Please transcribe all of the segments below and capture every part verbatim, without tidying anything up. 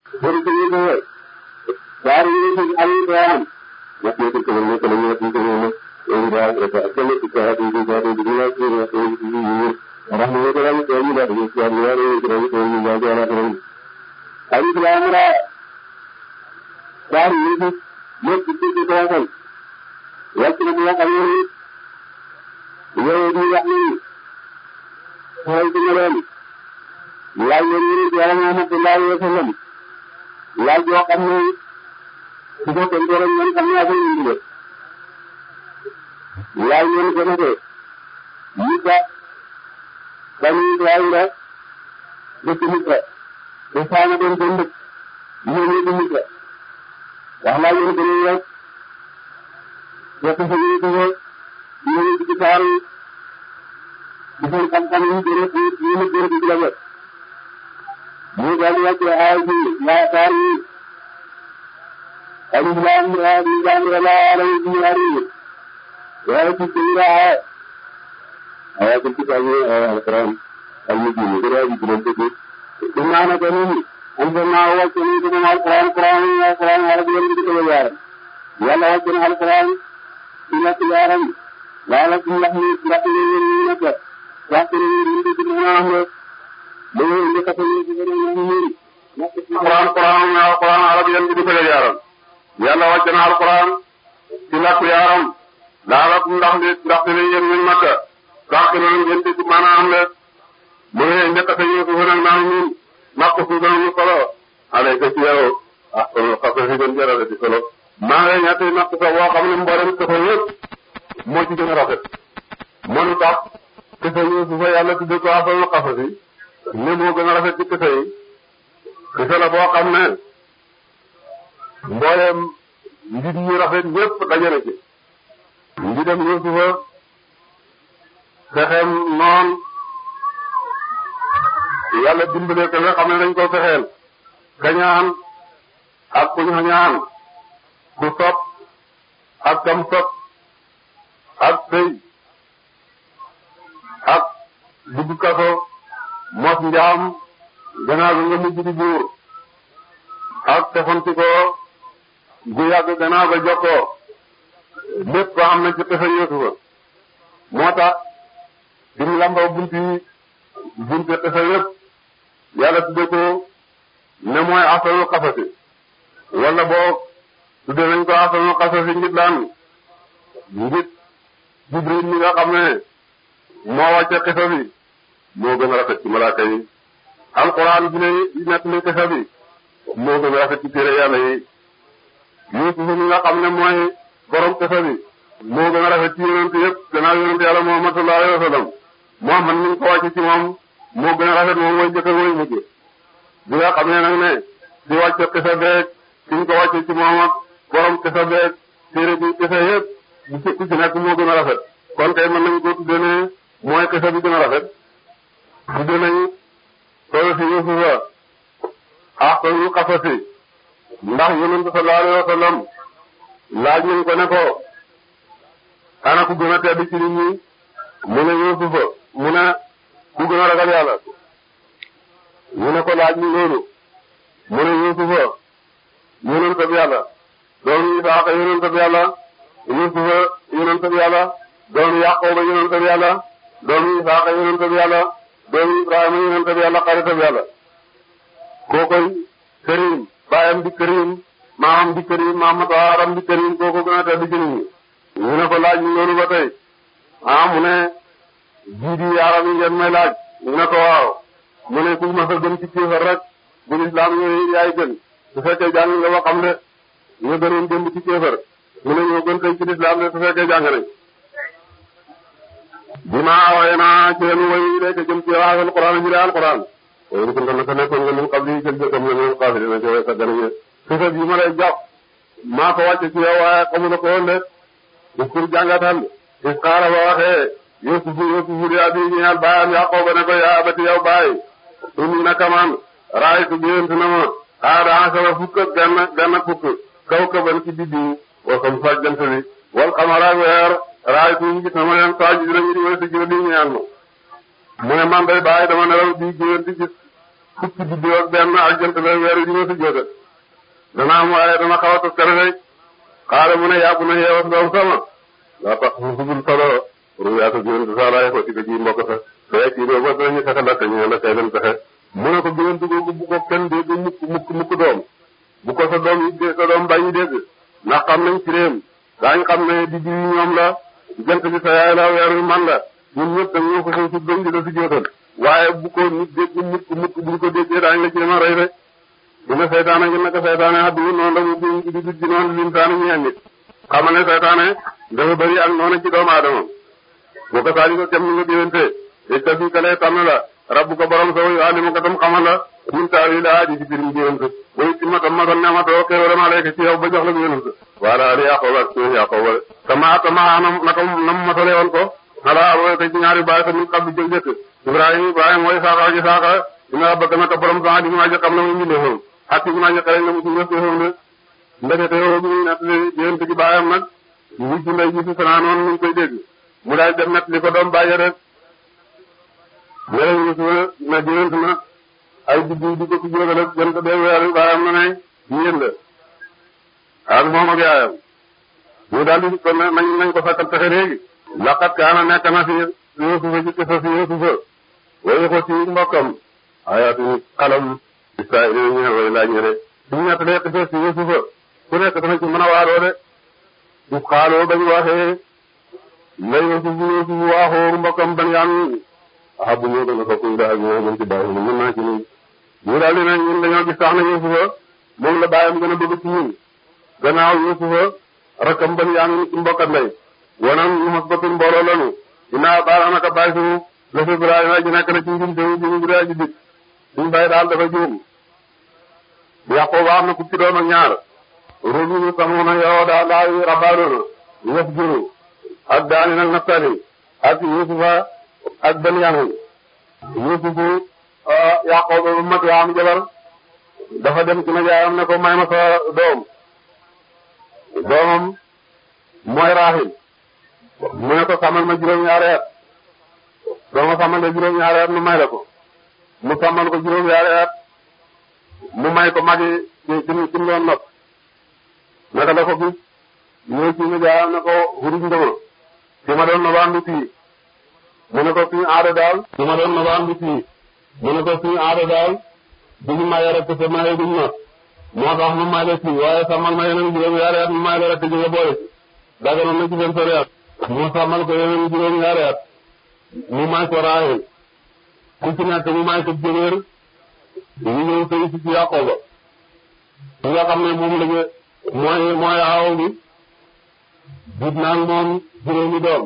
bëri ko ñu ko daari ñu ci ay doon nak ñu ko ñu ko ñu ko ñu ñu ñu daal rek ak ñu ci ka di di di di la ci ñu ñu ñu rax ñu ko ñu ko ñu daal ñu ci ñu ñu ñu ko ñu ñu daal la ñu ay di la mara daari ñu ñu ci ci ko ko wacc na ñu xam ñu yow di wax ni xool ci ñu leen laaj leen ñu ci Yàlla Muhammad sallallahu alayhi wa sallam laaj yoo xam ne su ko tënkee rek ñoom xam naa ko indi de laaj leen ko ne de ñu ba bani Israayila dëkk Misra te saana doon seen dëkk ñu ñëw ci Misra wax laaj leen ko ñu rek fekk sa ñu ko ñu ngi ci saar yi di seen xam-xam yi gën a ñu ne gën a ci la wet mu daal di wàcce aay bi laa saar yi alif laam miim di jàng la alay bi ari waaye ci ci la aay aay ci ci ay alquran al mujin ko rawi ci leen dëgg dinaa na ko ni am na wàcce ni ko alquran quran alquran wala bi leen di ko yaaram yàlla wàcce na alquran ci la ci yaaram wala ci wax ni ndax ni ñu nekk wax ni ñu di na wax mo ñu ko ñu ci ñu ñu nak alquran quran alquran arabiyan bi ko yaaram yàlla wàcc na alquran ci lakku yaaram daal ndax ndax ne yéen ñu makka sax na ngeen ci maanaam le mu ne njëkk a ñu ko nag naan ñun makka fu gën ñu solo alayka ci yow ah solo xaso fi gën jarale ci solo maa ngi ñaati makka sa boo xam ne mboolem ko yëpp moo ci gën a rafet mënu tax kese ñu fu fa yàlla tudde ko afal xaso fi ne moo gën a rafet ci kese yi kese la boo xam ne mboolem nji ñu rafet ñëpp dajale ci nji dem Yuusufa fexeem noon yàlla dimbale ko nga xam ne dañ ko fexeel kañaan ak ku ñu ñaan ku sopp ak kam sopp ak sëy ak dugg kaso mos njaam gannaaw bi nga mujj di buur ak tefanti ko gu yàgg gannaaw ba jokkoo lépp ko am na ci pexe Yuusufa moo tax bi mu lamboo bunti bunti pexe yëpp yàlla tudde ko ne mooy asalul xasasi wala boo tudde nañ ko asalul xasasi ngir daan ngir Jibril mi nga xam ne moo wàcce xisa bi moo gën a rafet ci malaaka yi alquran bi ne nekk li xisa bi moo gën a rafet ci téere yàlla yi Yuusufa mi nga xam ne mooy borom xisa bi moo gën a rafet ci yonent yëpp gannaaw yonent yàlla Muhammad sallallahu alayhi wa sallam Muhammad mi ngi ko wàcce ci moom moo gën a rafet moom mooy jëkk mooy mujj bi nga xam ne nag ne di wàcce xisa beeg ki ñu ko wàcce ci moom ak borom xisa beeg téere bi xisa yëpp bu ci ku ci nekk moo gën a rafet kon kay mën nañu ko tudde ne mooy xisa bi gën a rafet tudde nañu soo si Yuusufa ahsanul qasasi ndax yonent sallallahu alayhi wa sallam laaj nañ ko ne ko ana ku gën a tedd ci nit ñi mu ne Yuusufa mu ne ku gën a ragal yàlla ñu ne ko laaj ñu loolu mu ne Yuusufa yonent bi yàlla doomu Isaaqa yonent bi yàlla Yuusufa yonent bi yàlla doomu Yaquba yonent bi yàlla doomu Isaaqa yonent bi yàlla doomu Ibrahima yonent bi yàlla xaritam yàlla kookoy Karim baayam di Karim maamam di Karim maamam taaram di Karim kooku gën a tedd ci nit ñi ñu ne ko laaj ñu loolu ba tey ah mu ne jiidi yaaram yi ngeen may laaj ñu ne ko waaw mu ne ku mas a gën ci kéefar rek bu lislaam yooyu yaay gën su fekkee jàng nga ba xam ne ñu gënoon démb ci kéefar mu ne ñoo gën tey ci lislaam de su fekkee jàng nañ bi ma waaye naa ci leen woy léegi jëm ci waa alquran ji alquran woy ko naka nekkoon nga mun xam li jël jëkkam la ñu xaafiri na ci way sa gën a xisa bi ma lay jox maa ko wàcce ci yow waaye xamula ko woon de pour jàngatal is xaala ba waxee Yuusufu Yuusufu di abi ñeel baayam Yaqooba ne ko yaa abati yow baay inni naka man raaytu gént na ma aada asara fukk ak benn benn fukk kaw kaban ci biddiw wa xam sa jant bi wal xamara weer raaytu ñu gis na ma leen saji dinañu di wala di jël di ñaan ma mu ne man day baay dama nelaw di gént di gis fukki biddiw ak benn ak jant la weer yi ñu si jóge dana am waaye dana xaw a tëkkale rek xaale mu ne yàgg na yeewas doom sama laa tax mu fugul solo ruyaata géwéntu sa laay ko ci ko ji mbokk sa fee ci doo ba danañu fexe lakk ñu la kay leen fexe mu ne ko géwéntu googu bu ko kenn dégg mukk mukk mukk doom bu ko sa doom yi sa doom bàyyi dégg ndax xam nañ ci réem daañ xam ne di ji ñoom la jant bi sa yaay la weer wi man la ñun ñëpp da ñoo ko xëy si gëm di la si jootal waaye bu ko nit dégg mukk mukk buñ ko déggee daañ la ci dema rey rek mu ne seytaane ngi naka seytaane addu noonu la mu di di di noonu limtaani ñeen nit xamal ne seytaane dafa bëri ak noonu ci doomu aadama boo ko saali ko kem ni nga diwante te ta fi kalee tànn la rabbu ko borom sa wayu alimu ko tam xamal la min taawi la aji ci birim diwante way ci matam matal nematoo xéewale alayka ci yow ba jox la yonent wala ali yaqooba ak suñu yaqooba tama tama anam naka nam matale woon ko ala aroy ko ci ñaari baay sa min xabbi jël jëkk ibrahima ibrahima mooy saaxa ak saaxa dina bëgg naka borom sa di ma xam na mu mbindee foofu ak ci ma xale na mu ci ñëpp foofu ne ndekete yow mi nat li yonent ci baayam nag wujj ndey ji si sanaa noonu ñu koy dégg mu daal dem nat li ko doom bàyyi rek léegi gis na na jënt na ay biddiw di ko ci jógal ak jant bee weer baayam na ne yéen la ak moom ak yaayam ñu daal di ko nañ nañ ko sakkal pexe léegi laqat kaana nekk na fi Yuusufa ci kisa fi Yuusufa way ko ci mbokkam ayaatu xalam Israayil ñe way laaj ñe de suñu nettalee kisa fi Yuusufa ku nekk dana ci mën a waaroo de su xaaloo bañ waxee la Yuusufa Yuusufa waaxoo mbokkam Benyaamin ah bu ñëw dana ko kuy daal ñoo mën ci bàyyi mën naa ci nii ñu daal di ne ñun dañoo gis sax na Yuusufa moom la bàyyam gën a bëgg ci ñun gannaaw Yuusufa rakkam Benyaamin ci mbokkat lay wanam ñu mos batul mbooloo lanu dinaa baal naka bàyyi suñu la fi Ibrahima ji nekk na ci njum te ñu Ibrahima ji dik suñu bàyyi daal dafa juum Yaqooba am na fukki doom ak ñaar Ruuben Samuuna Yahuuda Laawi Rabbaanoona Yasjuru ak Daani nag Naftali ak Yuusufa ak Benyaamin Yuusufu Yaqooba bu mag yaa am jabar dafa dem ci nijaayam ne ko may ma sa doom doomam mooy Raahil mu ne ko sàmmal ma juróom-ñaari at doo ma sàmmal la juróom-ñaari at mu may la ko mu sàmmal ko juróom-ñaari at mu may ko magi ci ci ci mu doon nopp naka la ko gis ñëw ci nijaayam ne ko xuruj nga ma ci ma doon nobaan bi fii mu ne ko suñu aada daal ci ma doon nobaan bi fii mu ne ko suñu aada daal duñu maye rek te maye duñu not moo tax mu may la fii waaye sàmmal ma yeneen juróom-ñaari at mu may la rek te jóge boole ci daganoon na ci seen sori at mu sàmmal ko yeneen juróom-ñaari at mu may ko Raahil ku ci nekk mu may ko jëwër ñu ñëw sëy si ci Yaqooba ki nga xam ne moom lañu mooy mooy aaw bi jut naag moom juróomi doom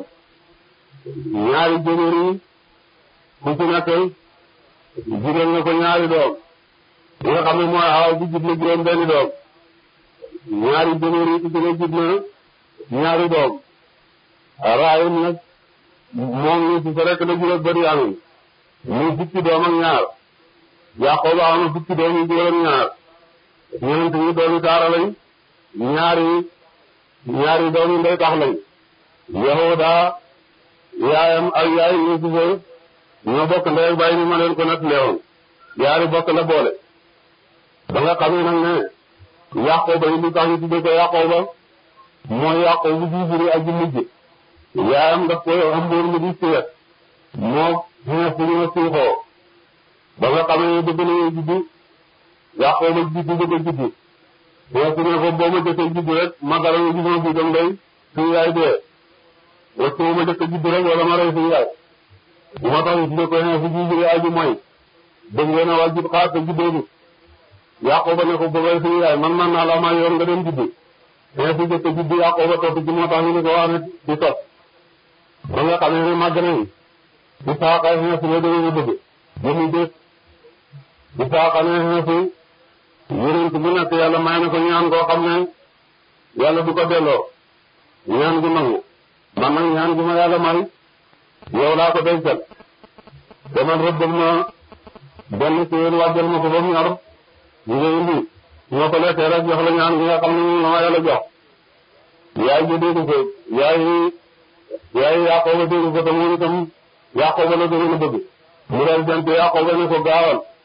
ñaari jëwër yi ku ci nekk juróom na ko ñaari doom ki nga xam ne mooy aaw bi jut na juróom benni doom ñaari jëwër yi ku ci nekk jut na ñaari doom Raahil nag moom ñu ci sa rek la juróom Benyaamin muy fukki doom ak ñaar Yaqooba am na fukki doom yu juróom ñaar ñeent ñi doomi taara lañ ñaari ñaari doom yi ndey tax lañ Yahuuda yaayam ak yaay Yuusufa ñoo bokk ndey ak baay ni ma leen ko nett leewoon yaari bokk la boole ba nga xamee nag ne Yaqooba yi li tax ñu tudde ko Yaqooba mooy Yaqooba bu juri ak bu mujj yaayam daf ko ëmboon mu di siyet moo xeex bu ñu siixoo ba nga xamee ne dëgg nañu juddu Yaqooba juddu bëgg a juddu xeex ne ko boo ma jëkkee juddu rek ma dara nga gisoo bi dem day suñu yaay dee wax boo ma jëkkee juddu rek wala ma rey suñu yaay moo tax ñu tudde ko xeex bu juri aju mooy dëgg ngeen a wàll jud xaar te juddoo bi Yaqooba ne ko boo rey suñu yaay man man naa la may yoon nga dem juddu xeex bu jëkkee juddu Yaqooba topp ci moo tax ñu ne ko wax ne di topp ba nga xamee ne màgg nañu Isaaqa xeex la dama bëgg jëmi dés Isaaqa ne xeex yonent bu nekk yàlla may na ko ñaan koo xam ne yàlla du ko delloo ñaan gu nangu man nag ñaan gu ma yàlla may yow laa ko dencal demal rëbbal ma benn ci yéen wàjjal ma ko ba mu ñor ñu ngi indi ñoo ko lekkee rek jox la ñaan gi nga xam ne moom la ma yàlla jox yaay ji dégg ko yaay yaay Yaqooba dégg ko te moom itam Yaqooba la gën a bëgg mu dal jant Yaqooba ne ko gaawal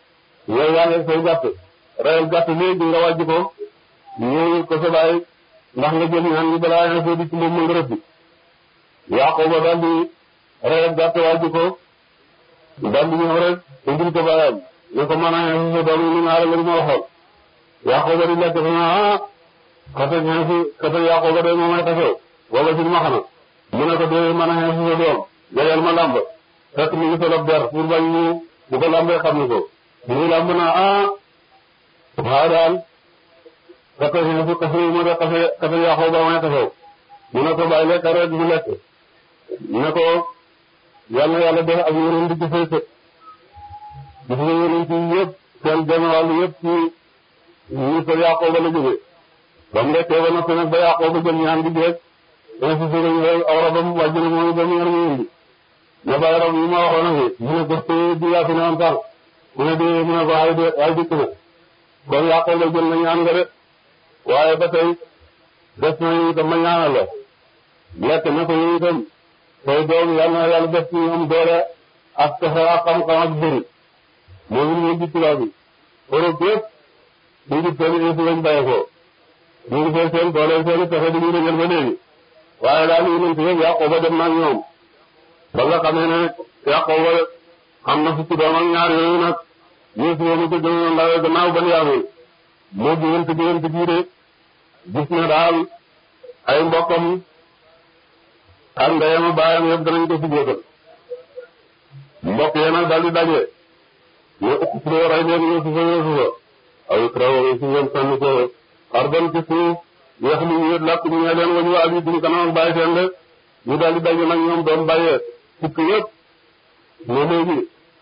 yow yaa ngi say gàtt reyal gàtt léegi nga wàjj ko ñëw ko sa baay ndax nga jël ñaan gi balaa nga di ci moom mën nga rëbbi Yaqooba daal di reyal gàtt wàjj ko daal di ñëw rek indil ko baayam ne ko mën a xeex sa doom yi ni nga la ma waxoon Yaqooba di lekk fa ah xase xeex xase Yaqooba de moom ay xasew wala si ma xana mu ne ko dee mën a xeex sa doom jegeel ma làmb fekk mi ngi solo der pour bañ mu bu ko lambee xam ni ko mu lamb naa ah waaw daal xase xeex xase mu de xase xase Yaqooba may xasew mu ne ko bàyyi lekk rek mu lekk ne ko yàlla yàlla def ak yeneen di ci fay sët gis nga yeneen ci yëpp seen genn wàll yëpp ci ñi ko Yaqooba la jógee ba mu lekkee ba noppi nag ba Yaqooba jël ñaan di jeeg insisté nañu rek aw rabam wàjj na mooy ba mu yar mu indi ne bàyyi rab yi ma waxoon a fi mu ne gëstu di yaatu ne woon sànq mu ne di mu ne ko ay de ay dikk na kon Yaqooba jël na ñaan nga de waaye ba tey des na itam ma ñaanal la lekk na ko yow itam tey doom yàlla na yàlla def ci ñoom doole ak pexe ak xam-xam ak bëri moom it ñu ngi tubaab bi Europe yëpp ñu ngi seen info lañ bàyyi ko ñu ngi seen seen doole seen pexe di ñu rëjal ba léegi waaye daal ñu ngi leen Yaqooba dem na ak ñoom ba nga xamee ne Yaqooba am na fukki doom ak ñaar yooyu nag ñu si woon ko gën a ndaw gannaaw ban yaamee moo diggante diggante bii de gis na daal ay mbokkam ak ndeyam baayam yëpp danañ ko si jógal mbokk yi nag daal di daje ne uqtuluu rey leen Yuusufa Yuusufa aw ikrahuuhu si ngeen sànni ko ardan ci suuf yeex li ñu lakk ñu ne leen wañu abi duñ kanam ak bàyyi seen de ñu daal di daje nag ñoom doon bàyyee fukk yëpp ne léegi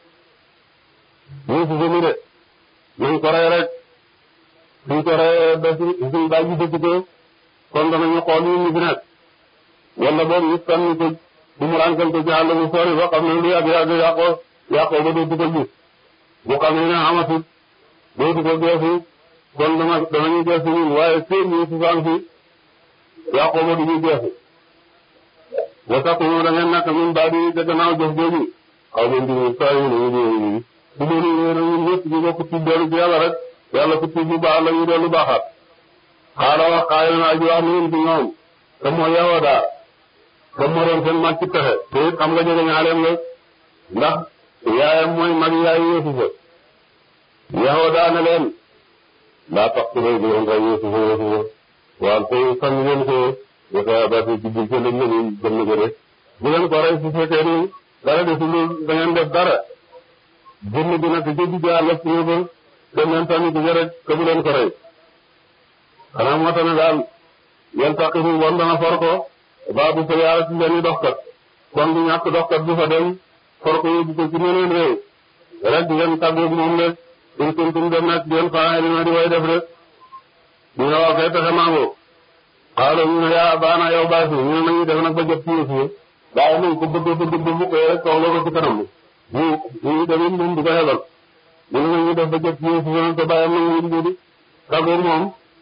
Yuusufa mi de nañ ko rey rek suñ ko reyee ba suñ baay ji dëkk ko kon danañu xool yi ñu fi nekk wala boobu ñu sànni ko bu mu rànkal ko ci àll bu sori ba xam ne lu yàgg yàgg yàqoo yàqoo ba dootu ko gis bu xam ne ne amatul dootu ko geesu kon dama danañu geesu ñun waaye seen ñu si sànq si yàqoo ba du ñu geesu ba tax ñu da ngeen nekk ñun daal di gannaaw jëf jooju xaw ma ndigal saa yu ne ñu ñu bu loolu yéen a ñun ñëpp ñu bokk ci dellu ci yàlla rek yàlla ku tudd lu baax la ñu dellu baaxaat xaaral wax xaayal na aji wax ni ñun ci ñoom te mooy yow daal comme moo doon seen mag ci pexe te it xam nga jege ñaaleem la ndax yaayam mooy mag yaayu Yuusufa yow daa ne leen daa tax ci lay doon rey Yuusufa Yuusufa wante sànni leen ko dafa dafa ci biir ca lañ leen gën a gëre bu leen ko rey su fekkee ni dara desul da ngeen def dara jënd bi nag jëndi jaar la ci ba dem leen sànni ko rek te bu leen ko rey xanaa moo tax ne daal yéen tax fi bon dana for ko baabu sa yaara ci benn doxkat kon du ñàkk doxkat bu fa dem for ko yóbbu ko ci meneen réew rek ngeen tàggoog moom rek in kuntum dem nag ngeen faa dina di way def rek ñu ne waaw kay pexe mango xaalo ñu ne yaa baana yow baasi ñu ne nañu def nag ba jot ci Yuusufa waaye nañ ko bëgg bëgg ba mu koy rek soxla ko ci kanam bi ñu ñu demit moom du ko xelal ñu ne nañu def ba jot ci Yuusufa nag te bàyyam na ñu di tàggoog moom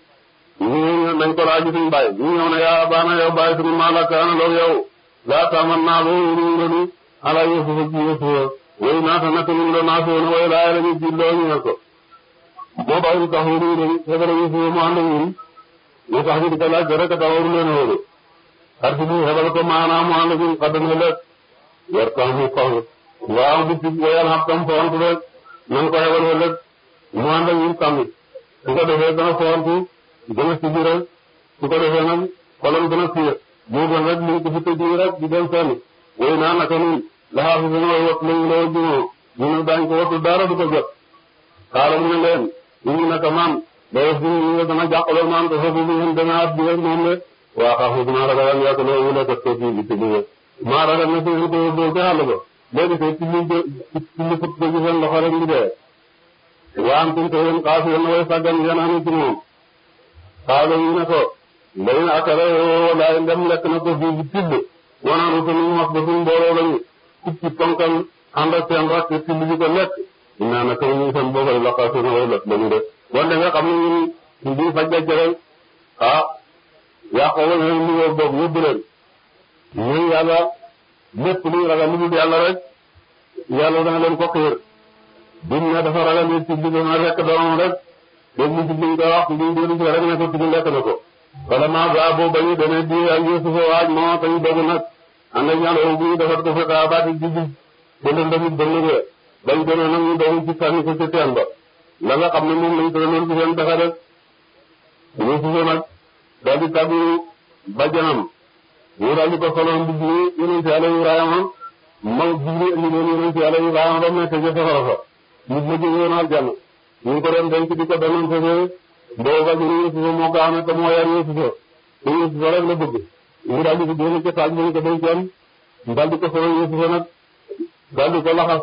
ñu nañ ko laaj suñu bàyyi ñu ñëw ne yaa baana yow bàyyi suñu maalaka ana loolu yow laa taaman naa loo ñu rënu ala Yuusufa ci Yuusufa way naata naka ñu doon naa soona way laaya la ñu ji loo ñu ne ko moo bàyyi tax ñu ñu xebara Yuusufa mu ànd ak ñun ñu tax ñu di ko laaj rek ta waru leen wóolu xar si bu xebal ko maanaam mu ànd ak ñun xaddam ëllëg yor tax mu faw waaw bu ci wayal xam tam foontu rek nañ ko xebal ëllëg mu ànd ak ñun sàmmi su ko defee dana foontu gën a sibiral su ko defee nag xolam gën a siir moo gën rek liñ ko fi tëj rek di dem fenn way naa naka nun laxaa fi suna way wat lañu la jumoo ñu ne daañ ko wattu dara du ko jot xaala mu ne leen ñu ngi naka man day fi ñu nga dana jàqaloo man ko foofu bi ngeen demee at bi rek moom le waa xaafu dina ragal yàgg loo wula ko ko fii bi ci biir maa ragal na fi ko doo ci xàll ba léegi te ci li ci li fut ko ci seen loxo rek ndi dee waan tum te yéen xaafu yéen way sàggan yéen anu ci moom xaalo yi ne ko mbay na akara yoo laay ndem lekk na ko fii bi tibb wanaanu ko ñu wax ba suñ mbooloo lañu kub ci ponkal ànd ak seen rakk tibb bi ko lekk naa na ko ñu seen boobay laqaatu na way lot lañu de wante nga xam ne ñun ñu di faj jajjëral ah yàqoo la leen liggéey boobu yóbbu leen ñun yàlla lépp luy ragal lu dul yàlla rek yàlla dana leen ko xiir buñ ne dafa ragal nit ci digg na lekk doomam rek dégg ci liñ ko wax liñ doon ci rek ne ko ci lekk na ko wala maa ba boo bañu dana di ak Yuusufa waaj moo tañ dogu nag ànd ak ñaan bu defar ko fa daa baati di di bënd ndamit bënd nga bañ demee nag ñu dogu ci sànni ko ci teen ba la nga xam ne moom lañ tëraloon ci seen pexe rek Yuusufa nag daal di tàggu bàjjanam ñu daal di ko soloon di ji yonent Yàlla Ibrahima ma jigri indi leen yonent Yàlla Ibrahima ba mu nekk ca safara fa ñu mujj woon aljanna ñu ko doon denc di ko danoon fefee boo bàjjani Yuusufa moo ko amee te moo yar Yuusufa te Yuusufa rek la bëgg ñu daal di ko génne ca taaj bañ ko dencoon daal di ko solo Yuusufa nag daal di ko laxas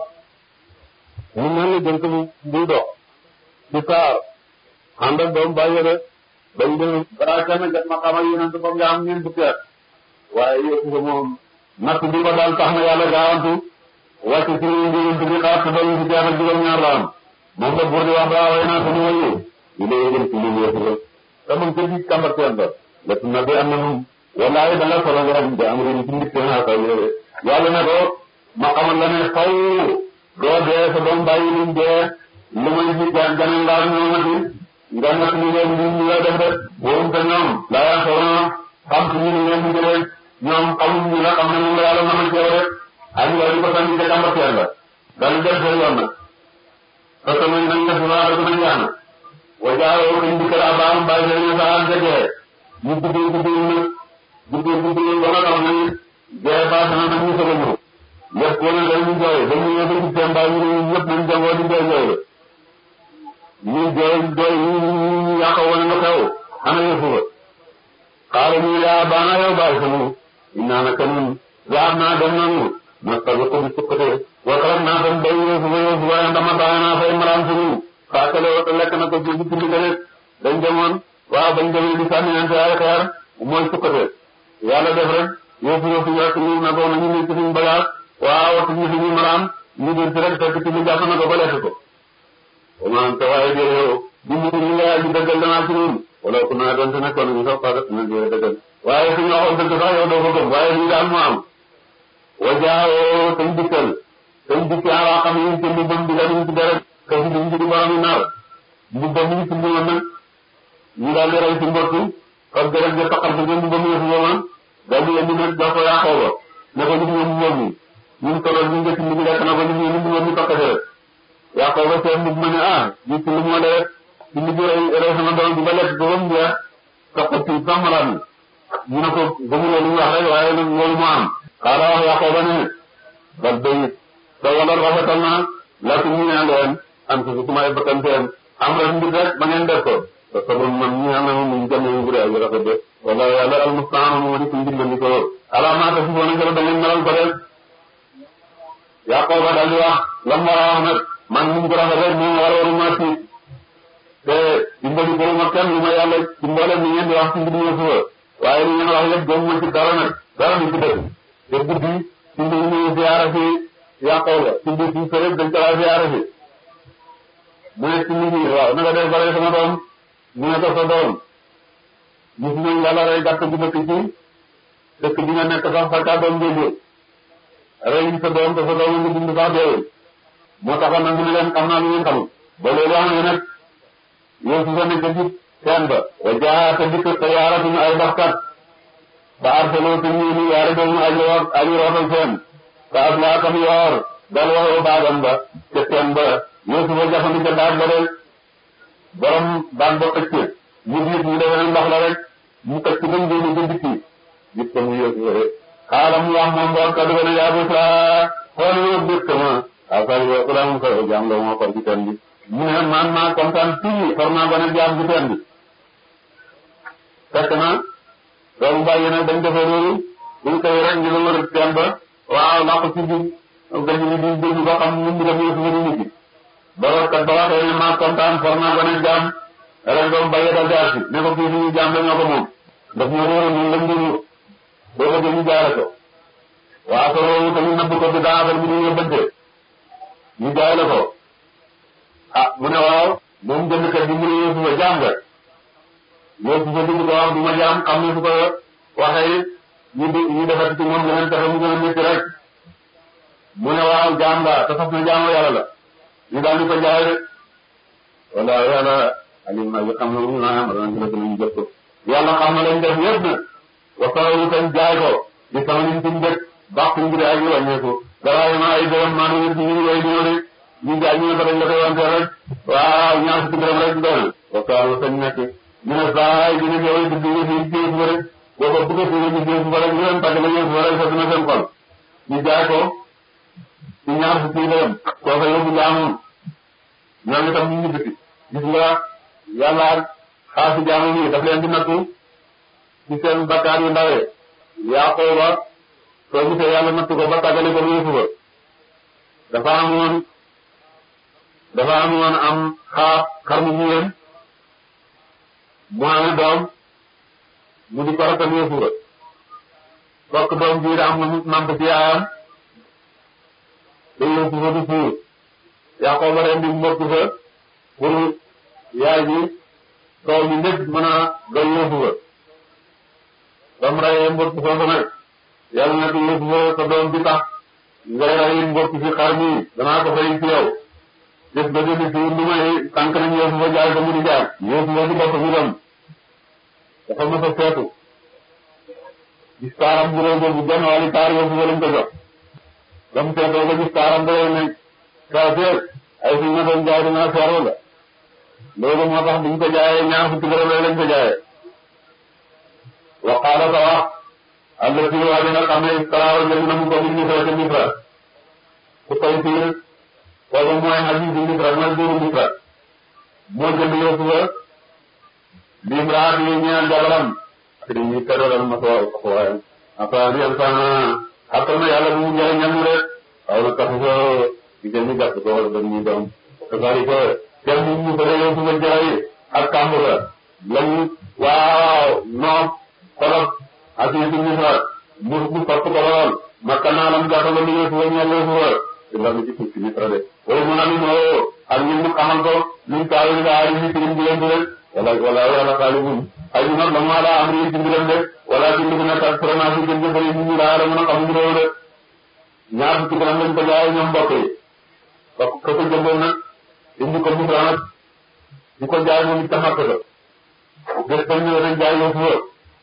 mu mel ni jënt bu buy dox ci saar ànd ak doom bàyyi de bañ dem balaa kenn jot ma xamal yonent ba nga am ñeent fukki at waaye Yuusufa moom natt bi ko daal tax na yàlla gaawantu wàcc ci yonent bi xaar te doon fukki at ak juróom-ñaar la am moom la buur di wax daa way naa suñu wayu ñu lay jëm ci lii Yuusufa te mun ko di kambateen ba lépp na bi am na moom wallaahi da nga solo nga xam am réew ci mbir naa ko yàlla ne ko ma xamal la ne faw doo dee sa doom bàyyi luñ dee lu may ci gan ganeen laa ñoomati nga natt ñu leen ñu ñu la def rek woon te ñoom laa yaa soona xam suñu ni leen di rek ñoom xamuñ ñu la xam ne moom la yàlla mën a ceew rek ak nga di ko sànni ca kambateen la daal def seen yoon nag parce que nañ nañ def waa dëgg nañ yaana wajaaroo dañ di kër abaam bàyyi leen sa an jegee ñu guddee guddee nag guddee guddee ba nga xam ne jee baax na nag ñu soog a ñëw lépp wala dañuy jooy dañuy ñëw ba ci seen mbaa ñu ne ñëpp nañ jàngoo di jooy jooy ñu jooy jooy ñu ñu yàq wane nga xew ana Yuusufa xaala ñu yaa baana yow bàyyi sa mu naa naka ñun yaar naa dem nañu nastaga ko di sukkate wakaram naa tam bay Yuusufa Yuusufa ya ndama bàyyi naa fay maraan suñu faakale wata lekk na ko ci ci ci rek dañ demoon waaw bañ demee di sànniyante ay xeer mooy sukkate yàlla def rek Yuusufa fi yàq ñu na ko nañu nekk suñu bagage waaw watu ñu suñu maraan ñu dir ci rek fekk ci ñu jàpp na ko ba lekk ko man te waaye de yow di mu ñu nga ji dëggal danaa ci ñun wala ku naa doon te nekkoon ñu sax parce que na di dëggal waaye suñu waxoon dëgg sax yow doo ko gëm waaye lii daal mu am wajaawoo tañ dikkal tañ dikki ala xam yi ci lu bëm di lañu ci dara ka ci ñu di borom nar bu bëm yi ci ñu nag ñu daal di rey ci mbott ak dara ja taxal ko ñu bëm yi ci ñoom daal di indi nag jox ko Yaqooba ne ko ñu ñu ñoom ñi ñun tolol ñu ngi ci ñu lekk na ko ñu ñu ñu ñu tokkate rek Yaqooba seen mu ne ah ñu ci lu mo le ci ñu rey rey sama doom bi ba lekk ko bam jeex tokko ci samaram ñu ne ko gëmu lu wax rek waaye nag loolu mo am xaala wax Yaqooba ne bal day te wala rafetal na la ci ñu ñaan leen am ci su may bakkan seen am rek mbir rek ba ngeen def ko te sabon man ñu ñaan na mu jëm ñu bu ay rafet de wala yàlla al mustaan mo di ci ndimbali ko ala ma ta fu wona ngala da ngeen melal ko rek Yaqooba dal di wax lam war a wax nag man ñu ko rafet rek mo war waru ma ci te dimbali ko ma kenn lu ma yàlla ci mboolem ni ngeen di wax ci mbir ñu fu waaye li ngeen wax yëpp gëm ma ci dara nag dara ni ci dëgg te guddi ci mbir ñu ziyaara fi Yaqooba ci mbir ci sërëb dañ ko ziyaara fi mu ne ci mbir yi waaw na nga def bare sama doom mu ne ko sa doom gis nañ yàlla rey gàtt bu dëkk ci dëkk bi nga nekk sax sa doom déedéet rey sa doom te sa doom nga dund sax deewul moo taxoon nag mu ne leen xam naa lu ngeen xamul ba loolu wax nga nag yow su sa nekk ci teen ba wa jaa te dikk te yaaratuñu ay baxkat ba arsaloo te ñuuni yaari doomu aji root aji rootal seen te aslaa kam yoor dal waxoo baagam ba ca teen ba Yuusufa jafandu ca baag ba rek borom baag ba xëcc mu diit mu defe ne ndox la rek mu xëcc ba mu génn ca dikki gis ko mu Yuusufa rek xaala mu wax moom boor kaddu ba ne yaa busraa xool yoo bés sama asal yo ku daamum ko jaam la moo xor ci teen bi mu ne man maa kontaan fii xor naa ba ne jaam ci teen bi fekk na doomu bàyyi nag dañ defee loolu buñ koy rek ngi la wër teen ba waaw làqu ci biir gañu ni di dégg ba xam ñu def Yuusufa di nit ba kat ba waxee ne maa kontaan xor naa ba ne jaam rek doomu bàyyi dal di arsi ne ko fii suñu jaam dañoo ko moom daf ñu réeroon ñun lañ dund boo ko jël ñu jaare ko waaw so loolu tamit nëbb ko bi daa affaire bi ñu yóbbante ñu jaay la ko ah mu ne waaw moom jëndkat bi mu ne Yuusufa jaam nga Yuusufa di ko wax du ma jaam xam ne su ko waxee ñu di ñu defati ci moom leneen taxe mu gën a métti rek mu ne waaw jaam nga te fas na jaamu yàlla la ñu daal di ko jaay rek wala yàlla alim na xam na mu naa am ran la ñu jëf ko yàlla xam na lañ def yëpp nag waxtaan tam jaay ko di sama liñ ci dëkk baax ngir ay wàññeeku dara ma ay doon maanu ñu ñu way ñoo rek ñu jaay ñu ko dañ la koy wante rek waaw ñaar ci dërëm rek doon waxtaan tañ nekk ñu ne saay dina ñëw di dugg ci ci bu rek boo ko bëgg ci ci bu rek ñu leen tàgg la ñu rek sa dina seen xol ñu jaay ko ci ñaar ci dërëm ko fa yóbbu jaamoon ñoom itam ñu ngi biti gis nga yàlla xaasi jaamu yi daf leen di nattu ci seen bakkaar yu ndawee Yaqooba soo gisee yàlla nattu ko ba tàggale ko Yuusufa dafa amoon dafa amoon am xaar xar mu jigéen mu amee doom mu di ko rakkal Yuusufa fokk doom bii da am na namp ci yaayam te Yuusufa du fuur Yaqooba ren di mbokk fa pour yaay ji soow mi lépp mën a doy Yuusufa ba mu rayee mbokk foofu nag yàlla na ko Yuusufa sa doom bi tax ngay rey mbokk ci xar mi danaa ko fay ci yow def ba def ci lu may tànk nañ Yuusufa jaay ko mu di jaay Yuusufa di bopp bi dem dafa mës a seetu gis taaram bu réew boobu benn wàllu taar Yuusufa lañ ko jox ba mu seetoo ba gis taaram bu réew ne saa seet ay fi ma doon jaay dinaa seero la loolu moo tax biñ ko jaayee ñaar fukki dërëm lañ ko jaayee waqaala ta wax allati waa dina xam ne talaawa jël na mu ko min Misra ca Misra ku koy fiir kooku mooy Aziizu Misra mooy buuru Misra moo jënd Yuusufa limraat yi ñeel jabaram ak di ñuy teralal ma soo ko waaye après yan sana xatal na yàlla bu mu jëlee ñam rek xaw na tax ko jigéen ñi gàtt ko wala ba ñuy doom c'est-à-dire que kenn ñu ñu ko dee Yuusufa jaay ak kàmbura lañu waaw noom xolof ak yi ci Misra mu mu sopp ko lool makka naa lam jàppal lu Yuusufa ñeel Yuusufa te la mu ci tukki Misra de wala mu naan moo ak ñun mu xamal ko luñ taawu li aari yi ci mbiram bi rek wala wala wala xaalibum ay ñu nag la mu ala am yi ci mbiram de wala ci lu nekk ak fromage yi gën jëfari ñu ñu laa la mën a xam mbiram de ñaar fukki dërëm lañ ko jaay ñoom mbokk yi ba ko ko jëndoon nag indi ko Misra nag di ko jaay moom it ca Makka la bés ba ñëwee dañ jaay Yuusufa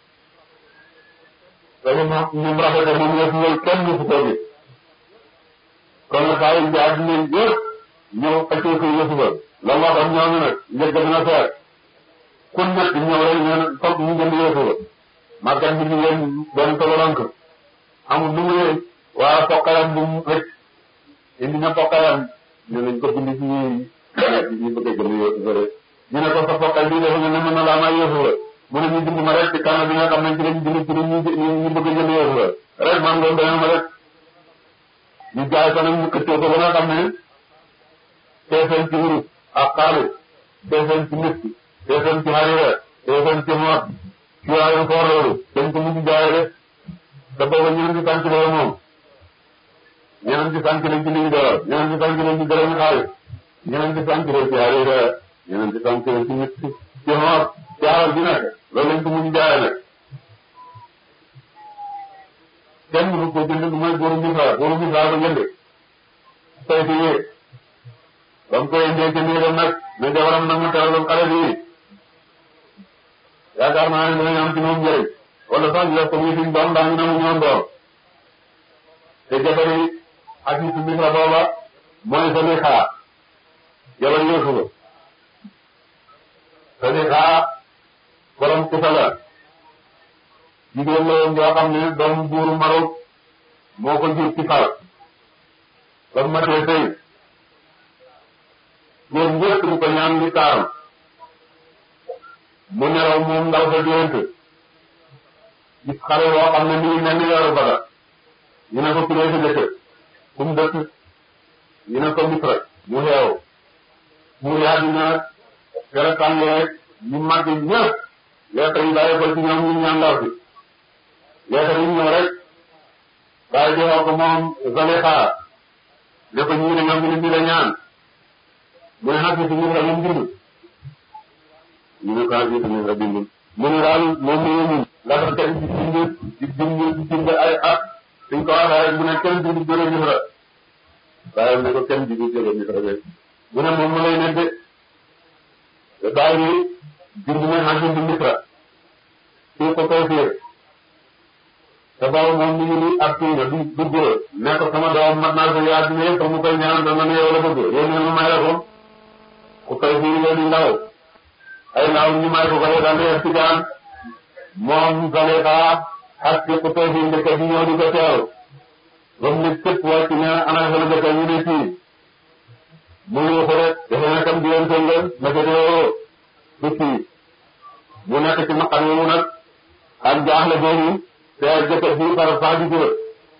dañu ñoom rafetee moom Yuusufa kenn mu ko gis kon nag saa yu jaay dinañ yëpp ñëw xëccoo ko Yuusufa la mu waxoon ñooñu nag njëkk dina seer ku nekk ñëw rek ñu ne foog ñu jënd Yuusufa màggat bi ñu leen doon tobalank amul lu muy waa pokkayam bu mu rëcc indi na pokkayam ñu nañ ko bind ci ñu bëgg a jënd Yuusufa rek ñu ne ko sa pokkay bii dafa ne mën na laa may Yuusufa mu ne ñu bind ma rek ci kanam bi nga xam ne ci lañ bind ci ñu ñu bëgg a jënd Yuusufa rek man loolu dana ma rek ñu jaay ko nag ñu këccoo ko ba nga xam ne teefeen ci wurus ak xaalis teefeen ci misk teefeen ci harira teefeen ci moot ci waayu foor loolu dañ ko mujj jaay rek te booba ñeneen ci sànq loolu moom ñeneen ci sànq lañ ci liñ doolal ñeneen ci sànq lañ ci dërëm xaalis ñeneen ci sànq lañ ci harira ñeneen ci sànq lañ ci misk ci moot ci alal bi nekk loolu lañ ko mujj jaay nag kenn mënu ko jënd lu mooy góoru Misra góoru Misra ko jënd tey fi yee ba mu koy indee ci néegam nag ne jabaram nag ma teraloon xale bi yaakaar naa ne dinañ am ci moom njëriñ wala sax ñu def ko muy suñ doom ndax ñu ne mu ñoon doom te jabari ak yi ci Misra booba mooy Zalixa jabar Yuusufa Zalixa borom Kusa la jigéen la woon joo xam ne doomu buuru Marok moo ko jur ci far ba mu matee tey góor njëkk du ko ñaan li taaram mu nelaw moom ndaw sa gént gis xale boo xam ne mi ngi mel ni weeru bada ñu ne ko kuree sa dëkk fu mu dëkk ñu ne ko Misra mu xeew mu yaa dina gën a tàngee ñu màgg ñëpp leetar yi bàyyi ko ci ñoom ñu ñaan ndaw si leetar yi ñëw rek bàyyi joxoo ko moom Zalixa ne ko ñii ne ñoom ñu ne la ñaan mu ne xas si Misra moom bindul ñu ne ko xas si Misra bindul mu ne daal moom mu ñun laata tey di bind di bind di bind ay at suñ ko waxee rek mu ne kenn bindu jóge Misra bàyyi ne ko kenn bindu jóge Misra de mu ne moom mu lay nekk de bàyyi bind na xajul di Misra kii ko koy fiir te boobu moom mi ngi nii ak kii nga du du góor ne ko sama doom mat naa ko yaa dina yëpp mu koy ñaan dama ne yow la bëgg yow ne ma may la ko ku koy fiir yow di ndaw ay ndaw ñu may ko ko daal di ci gaan moom Zalexa ak ci ku koy fiir ndeke bi ñëw di ko teew ba mu ne képp wàcc ne ana fa la dëkk ñu ne fii mu yuuxu rek dafa nekkam di leen sëngal naka teewoo du fii mu nekk ci naqar yooyu nag ak jaaxle boobu te jëkkër bi par sax di góor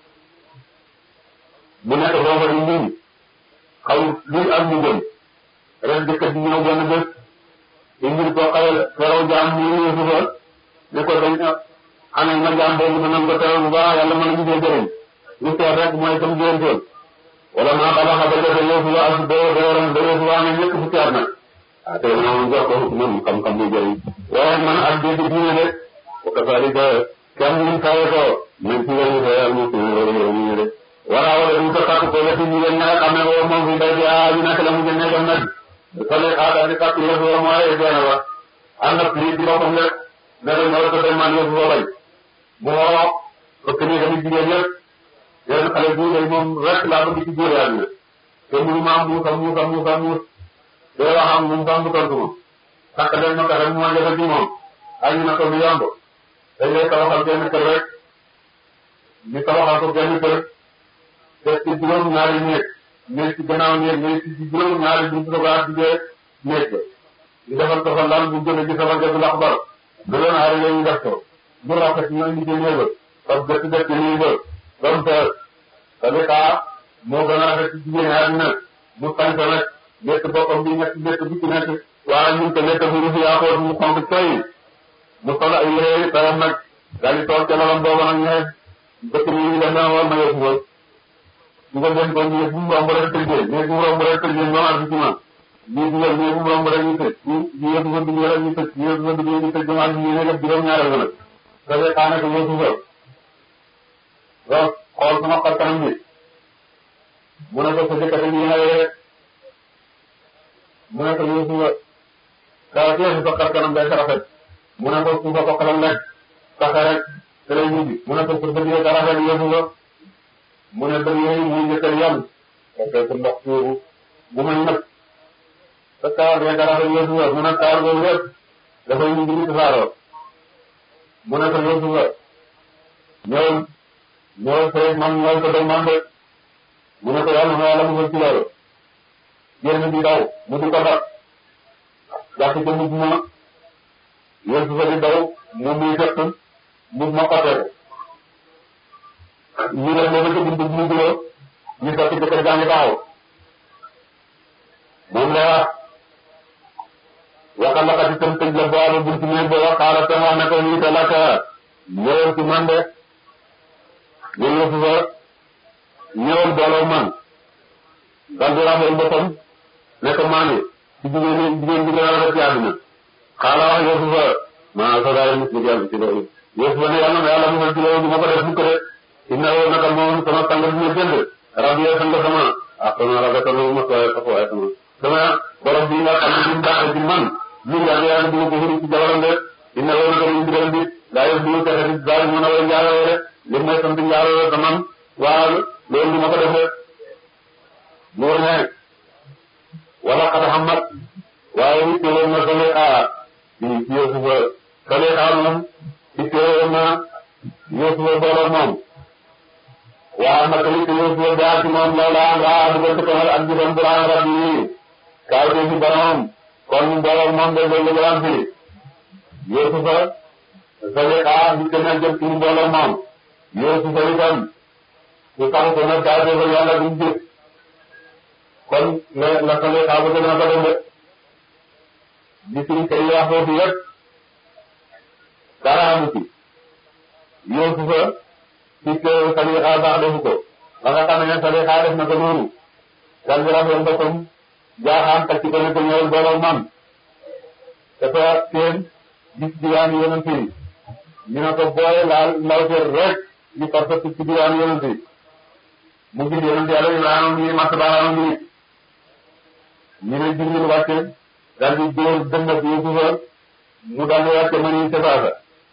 mu nekk foofa di muñ xaw luy am mu jëm rek jëkkër bi ñëw benn bés indil ko xayal feraw jaam mu yëfu fa ne ko dañ ana ma jaam boobu danañ ko teral bu baax yàlla mën a gisee jëriñ lu seet rek mooy sam jëntoon wala maa xalaxa ba jafe yëfu fa ak doo dooram da yëfu waa ne ñëkk fukki at nag ah tey moom jox ko moom xam-xam bu jëriñ waaye man ak dégg diine de ko kasaalika kenn ñu kawe ko même si lañu koy am ci ñu de wala wala ñu ko takk ko la ci ñu nga xam ne woo moom fi day bi ah ñu nekk la mu jëne dem nag sale xaata di takk yëfu wa mooy gene wa ànd ak lii di boppam rek ne la ñoo ko dem man yëfu wa bañ mu woo fekk ni tamit jigéen yëpp yenn xale bu day moom rek laa bëgg ci góor yàlla te mënu ma muusa muusa muusa muus te wax am mu sax mu tontu ma takk leen ma tax mu ma jafe ci moom añu na ko lu yomb dañ lay tabaxal benn kër rek ñu tabaxal ko benn kër te ci juróom ñaari néeg néeg ci gannaaw néeg néeg ci juróom ñaari bu sogaa digee néeg ba ñu defal ko fa lan bu jóge ci sama gëstu ndax bar du doon aari ñu def ko bu rafet ñoo indi néeg ba parce que gëstu gëstu nii ba ba mu feer tamit kaa moo gën a rafet ci jigéen àddina mu sañ ko nag létt boppam bi ñett létt bi ci nekk waaye ñun te létt bu rufi yaa xool mu xonk coy mu sol ay yére tayam nag daal di toog ca lalam booba nag ñe dëkk bi ñu def na war ma yëfu ko ñu ko den ko ñu bu mu romb rek tëjee mais bu mu romb rek tëjee ñoo am ci man ñu dugal mais bu mu romb rek ñu tëj ñu ñu yëfu ko dugg rek ñu tëj ñu yëfu ko dugg ñu tëj ñoo am ñu ne def juróom ñaareel nag dafay xaane ko yëfu ko donc xool sama xar kanam bi mu ne ko sa jëkkate yi xawee mu ne ko yëfu ko kaa teesu sa xar kanam day rafet mu ne ko su ko xalal rek saxe rek te lay ñibbi mu ne ko sa bët yee rafet yëfu ko mu ne bët yooyu muy njëkkal yàlla parce que ndox tuuru bu may nëb sa kaar yee rafet yëfu ko mu ne kaar boobu yëpp dafay ñu ngi tasaaroo mu ne ko yëfu ko ñëw ñëw fay man ñëw ko day man de mu ne ko yàlla na yàlla mu ci loolu génn di daw mu di ko dab jàpp ca mujj ma yëfu ko di daw mu muy fekk mujj ma xotee ñu def ba ca buntu bu ñu ñu fekk jëkkër jaa ngi taxaw moom la waxal la kat itam tëj la boobu buntu néeg ba waxaala te wax ne ko lii te lakk ñëwal ci man de ñu yëfu fa ñëwal booloo man dal di rafetlu boppam ne ko maa ngi ci jigéen ñi jigéen ñi gën a rafet ci àdduna xaala wax yëfu fa maa sa daal nit ñi jàll ci loolu yëfu fa ne yàlla na yàlla musal ci loolu du ma ko def mukk de inna woo naka moom sama sang bi ma jënd rab yee sang sama ah sama rafetalu ma sooyee sa waaye sama sama borom bi nga xam ne bi mu baaxee ci man lu yàgg yàlla dina ko xuri ci jabaram de inna woo naka ñu digal bi daa yëf du texe di daal mën a way njaaloo de li mooy sant njaaloo sa man waaw loolu du ma ko defee loolu ne wala xata xamat waaye it woon na sole xaar di ci yëfu fa sole xaar moom it woon na yëfu fa booloo moom waaw naka it yëfu fa jaar ci moom loola nga dugal ci kamal ak jëfam buraan rab yi kaay ci borom kon booloo moom de loolu la am fi yëfu fa sole xaar di gën a jëm ci booloo moom yëfu fa itam su tax ko nag kaay ci yàlla duñ jëf kon la la sole xaar ba gën a ko dem de di suñ kay wax foofu yëpp dara amu ci yëfu fa ci que sole xaar baax defu ko ba nga xam ne sole xaar def na ko noonu dal di rafetlu boppam jaaxaan teg ci ko ne ko ñëwal booloo man dafa seen gis diwaan yonent yi ñu ne ko booy laal ndawteer rek ñu parce que ci diwaan yonent yi mu gis yonent yàlla Ibrahima mi mat baaraam mi ñu ne Jibril wàcce daal di dóor dëndat Yuusufa mu daal di wàcce man yi ca saasa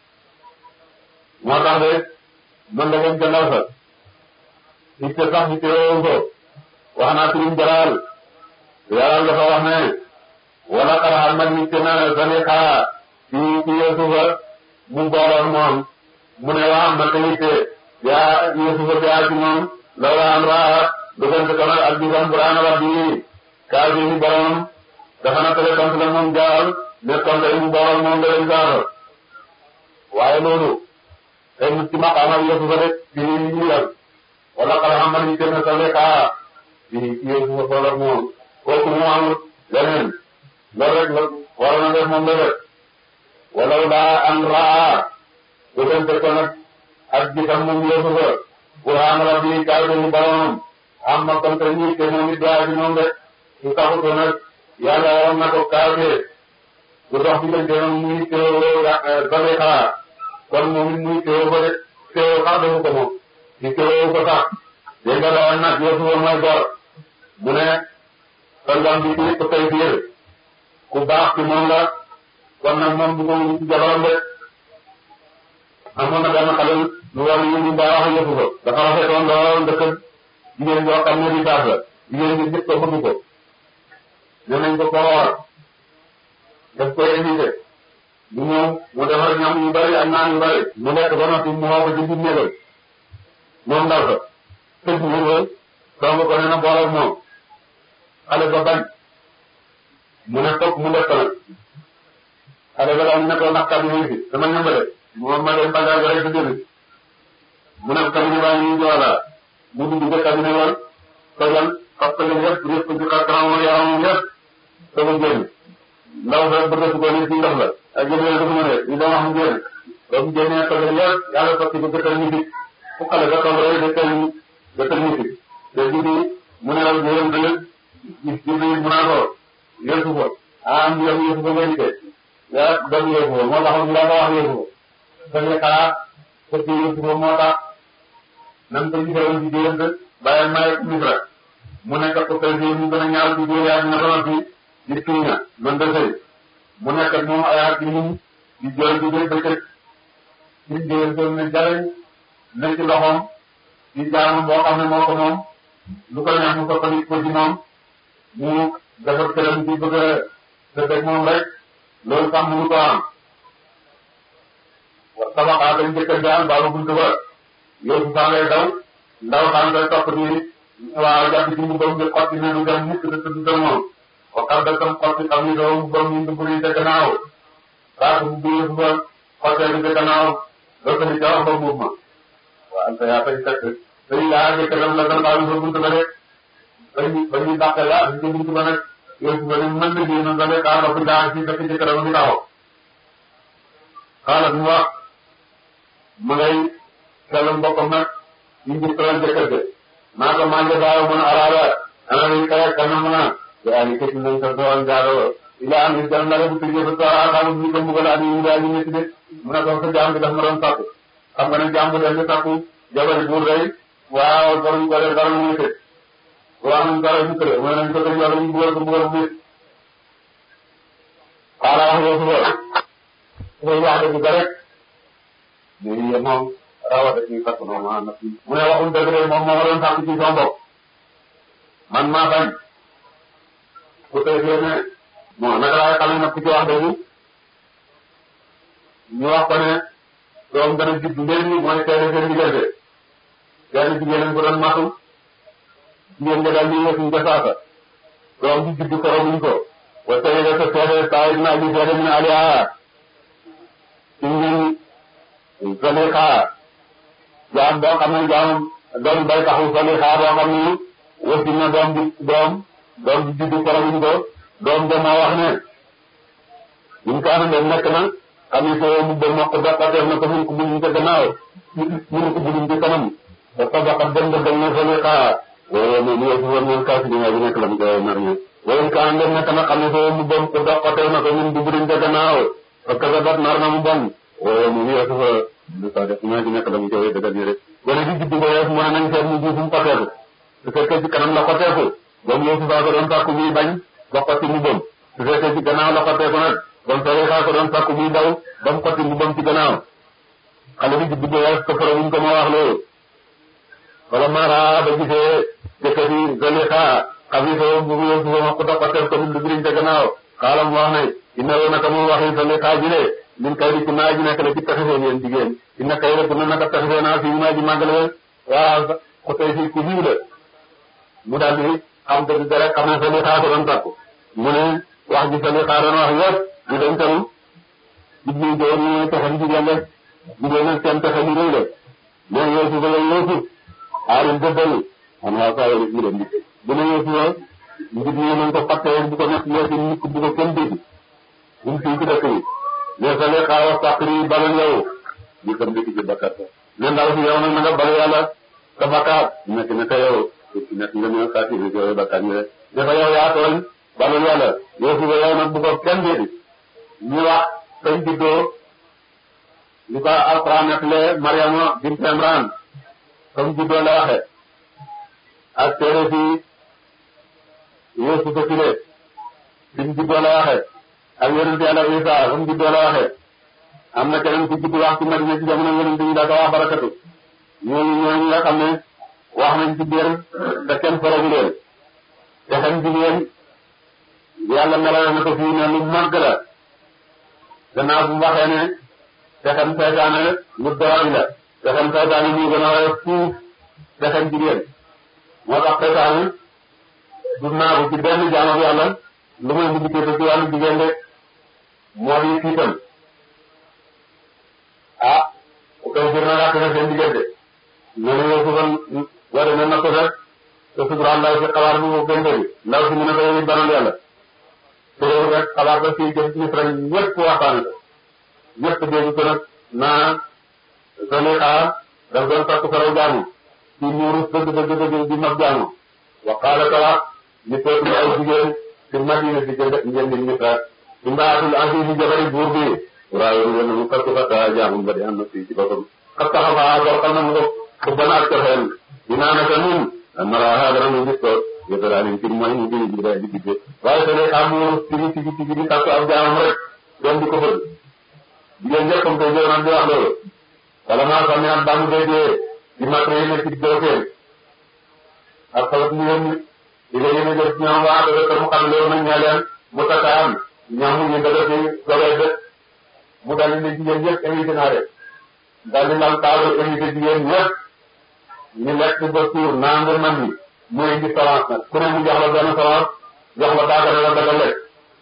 moo tax de mën la leen ca ndaw sa itte sax itte woowu ko wax naa turum jalaal yàlla dafa wax ne wala xaraxal man nit na Zalixa ci ci Yuusufa mu booloon moom mu ne waa man tamit yaa Yuusufa bi yaa ci moom loolu am raa dugante ko nag ak gisam bu raana wax bi kaa bi ni borom dafa na tele sant la moom jaal ne tonte mu booloon moom da leen saafara waaye loolu tey nit ci maqaama Yuusufa rek ci ñu yal wala xaraxal man nit na Zalixa ci ci Yuusufa booloon moom kooku mu amul leneen loolu rek la war na def moom la def wala daa an raa dugante ko nag ak gisam moom Yuusufa Qur'aan rabbi kaay dañu boromam am na comme que ñii te moom it daa ji moom rek su taxutoo nag yàlla waroon na ko kaawee bu dox diggante moom muy teewoo Zalixa kon moom it muy teewoo ba rek teewoo sax defu ko moom di teewoo ko sax dégg nga dawoon nag Yuusufa mooy gor mu ne sangam bi ci ko tey biir ku baax ci moom la kon nag moom du ko ci jabaram rek amoon na benn xale lu war a yëngu mbaa wax Yuusufa dafa rafetoon lool ndëkk jigéen yoo xam ne di saaf la jigéen ñi ñëpp ko bëgg ko nee nañ ko ko war daf koy invité mu ñëw mu defar ñam yu bari ak naan yu bari mu lekk ba noppi mu woo ko ci biir néegam moom ndaw sa tëj mu wër song ko nee na boolal moom xale ba bañ mu ne toog mu lekk nag xale ba daal ne ko ndax cabinet bi dama ñëmbale moom ma dem bagage rek di jënd mu ne cabinet baa ngi joala mu dugg ca cabinet wal tojal xas ko yëpp yëpp ci xar kanam yaramam yëpp soog a génn ndaw sa bëgg ko ni ci ndox la ak jëmee dafa mën a ñu doon wax mu génn ba mu génnee tojal yëpp yàlla sotti ko gëtal ñu fi fu xale ba toog rek gëtal ñu gëtal ñu fi te jibi mu ne la yéen da gis jibi mu naa ko Yuusufa ah am yow Yuusufa nga di yaa doon Yuusufa moo tax mu la ko wax Yuusufa Zalixa fekk Yuusufa moo tax nan ko gisaloon ci diggante bàyyi maay Misra mu nekk ko tey jii mu gën a ñaaw ci góor yaa dina doon fi di tuuña man de sëy mu nekk ak moom ay at yu ñu di jooy di jooy bëccëg ci diggante ne jariñ ne ci loxoom di jaamu boo xam ne moo ko moom lu ko neex mu soppandi ko ci moom mu defar këram ci bëgg a dëkk moom rek loolu sax mënu ko am. wa tabaxaa dañ njëkk a jaar baalu buntu ba Yuusufa saa ngay daw ndaw saa ngay topp di waaw jàpp ci mu doom di xotti ne du dem mukk de du dem moom waxal da tam xotti xam ni doo mu doom ñu dugg ca gannaaw saa su bu Yuusufa xottee di ca gannaaw doo ko ni ca wax ba buub ma waaw te yaa fay fekk dañ laa njëkk dem la dem baalu ba buntu ba rek bañ bañ ñu dàqee la ci buntu ba nag Yuusufa ni mën na génn nga ne kaa ba fi daa ci fekk ci këram di taxaw xaaral mu wax ma ngay xelal mbokkam nag ñu ngi tëral jëkkër ga maa ko maa ngi baaw mën a araaba ana lañ kaya kana mën a yaa ngi këcc nañ ko doon jaaroo ila am yi jar ndara bu tëjee ba toora xaamu ñu ko mbugal ani ñu daal ñu nekk de mu ne ko sa jaam bi daf ma doon sàkku xam nga ne jaam bu leen di sàkku jabari buur day waaw borom ko def dara mu ngi tëj waaw nañ dara ñu tëre mooy nañ ko tëj wala ñu mbugal ko mbugal mu xaala wax Yuusufa dafay wax dëgg ga rek mais moom rawate ci fekk moom ah nag mu ne waxul dëgg de moom moo ma doon sàkk ci sama bopp man maa bañ ku tey fii ne bon naka laay xamee nag ku ci wax dëgg ñu wax ko ne doom dana judd léegi mooy teel seen diggante benn jigéen bu doon matu jigéen nga daal di yësuñ ca saasa doom bi judd ko robuñ ko wa tey de sa seede saa yi naa ji seede mi ne aliaa ci ñun Zalixa jaam boo xam ne jaam doom bay taxu Zalixa boo xam ne wësi na doom bi doom doom bi juddu koromuñ ko doom ba moo wax ne ñun ko ana leen nekk na xam ne soo mu ba mokk doqateef na ko mun ko buñu ca gannaaw mun ko buñu ci kanam da tabaxat dem ba dem na Zalixa waaye moom Yuusufa moom kaasi dina bi nekk la mu koy nar ñu waaye ko ana leen nekk na xam ne soo mu ba ko doqateef na ko ñun du buñu ca gannaaw parce que bat nar na mu bon waaye moom Yuusufa lu ko def ñoo ci nekk la mu koy dëggal nii rek gone gi juddu ko yees mu ne nañ seet mu ji fu mu xoteeku su fekkee ci kanam la xoteeku boobu Yuusufa ko doon sàkku muy bañ ba xotti mbubam su fekkee ci gannaaw la xottee ko nag bon Saliha ko doon sàkku muy daw ba mu xotti mbubam ci gannaaw xale bi juddu ba ko fara wuñ ko ma wax loolu wala mara ba gisee jëkkër yi Saliha xam ni soo bu Yuusufa ma ko doxatel ko lu biriñ ca gannaaw xaalam wax ne ina woo naka mu waxi Saliha ji de min kay di ku naa ji nekk la ci taxisee yéen jigéen ina kay rek na naka taxisee naa fii naa ji màggale waaw ko tey fii ku jiw la mu daal di xam dëgg rek xam ne Saliha ko doon takku mu ne wax ji Saliha doon wax yëpp ñu dañ tam jublu joor ñu ne taxam jigéen rek jigéen nag seen taxa ñu rëy la mais Yuusufa la Yuusuf aarin dëddali xam naa saa yële ñu dem bu ne Yuusufa njit ñi nañ ko fàtte woon bu ko nekk léegi nit bu ko kenn dégg bu mu fii ci dëkk yi mais Saliha wax sàqri balal yow ñu ko ndikk ci bakkat ne ndaw si yow nag na nga bal yàlla sa bakkaat nekk ne ka yow nekk nga ne saati bi yow bakkat ñi rek dafa yow yaa tooñ balal yàlla Yuusufa yow nag bu ko kenn dégg ñu wax sañ juddoo li ko Alxuraan nettali Maryama bint Imraan comme juddoo la waxe ak téere fi Yuusufa Sile bimu juddoo la waxe ak yonent Yàlla Isaa comme juddoo la waxe am na keneen ku judd wax ci Madina ci jamono yonent bi daa ko wax Barakatu ñooñu ñooñu nga xam ne wax nañ ci biir te kenn faragu leen te xam jigéen Yàlla melal na ko fii ne lu màgg la gannaaw bu mu waxee ne te xam seytaane lu doy la te xam seytaane ñu gën a woyof fuuf te xam jigéen moo tax seytaane du naagu ci benn jaamu Yàlla lu muy mujj ko ci wàllu jigéen rek moo di fiitam ah koy jër na ràkk na seen diggante noonu Yuusufa wara na na ko rek te suturaal ndaw si xabaar bu mu gënde bi ndaw si mu ne ko yow banal Yàlla te réew rek xabaar ba fii jëm Misra ñëpp waxtaane ko ñëpp dégg ko nag naa Saliha daf doon takku faraw jaamu ci muuru dëgg dëgg dëgg di mag jaamu wa qaala ta wax ñu tootu ay jigéen ci Madina di jënd ngeen di Misra imraatul aziz jabari buur bi waaye lu wone mu takku fata jaamu ba di am na fii ci boppam xat taxafa bor xam na mu ko ko bana ak cofeel dinaa naka nun maraha dara mu gis ko yëtalaani ci mooy mu jëli jira di digge waaye Saliha muuru tigi tigi tigi di takku ab jaamam rek doon di ko fëgg jigéen ñëpp comme que jërë di wax loolu wala maa xam ne ak baamu déggee di matériel yi nekk ci doofeel ak xalat mu yónni di nga yéene jël ci ñoom waa dëgg mu xam loolu nañ ñaa leen mu takkaan ñoom ñu dëgg ci dolee dëkk mu daldi ne jigéen ñëpp invité naa leen daldi lal table invité jigéen ñëpp ñu lekk ba suur naa nga man ni muy indi savance nag ku ne mu jox la benn savance jox la baagare la daga lekk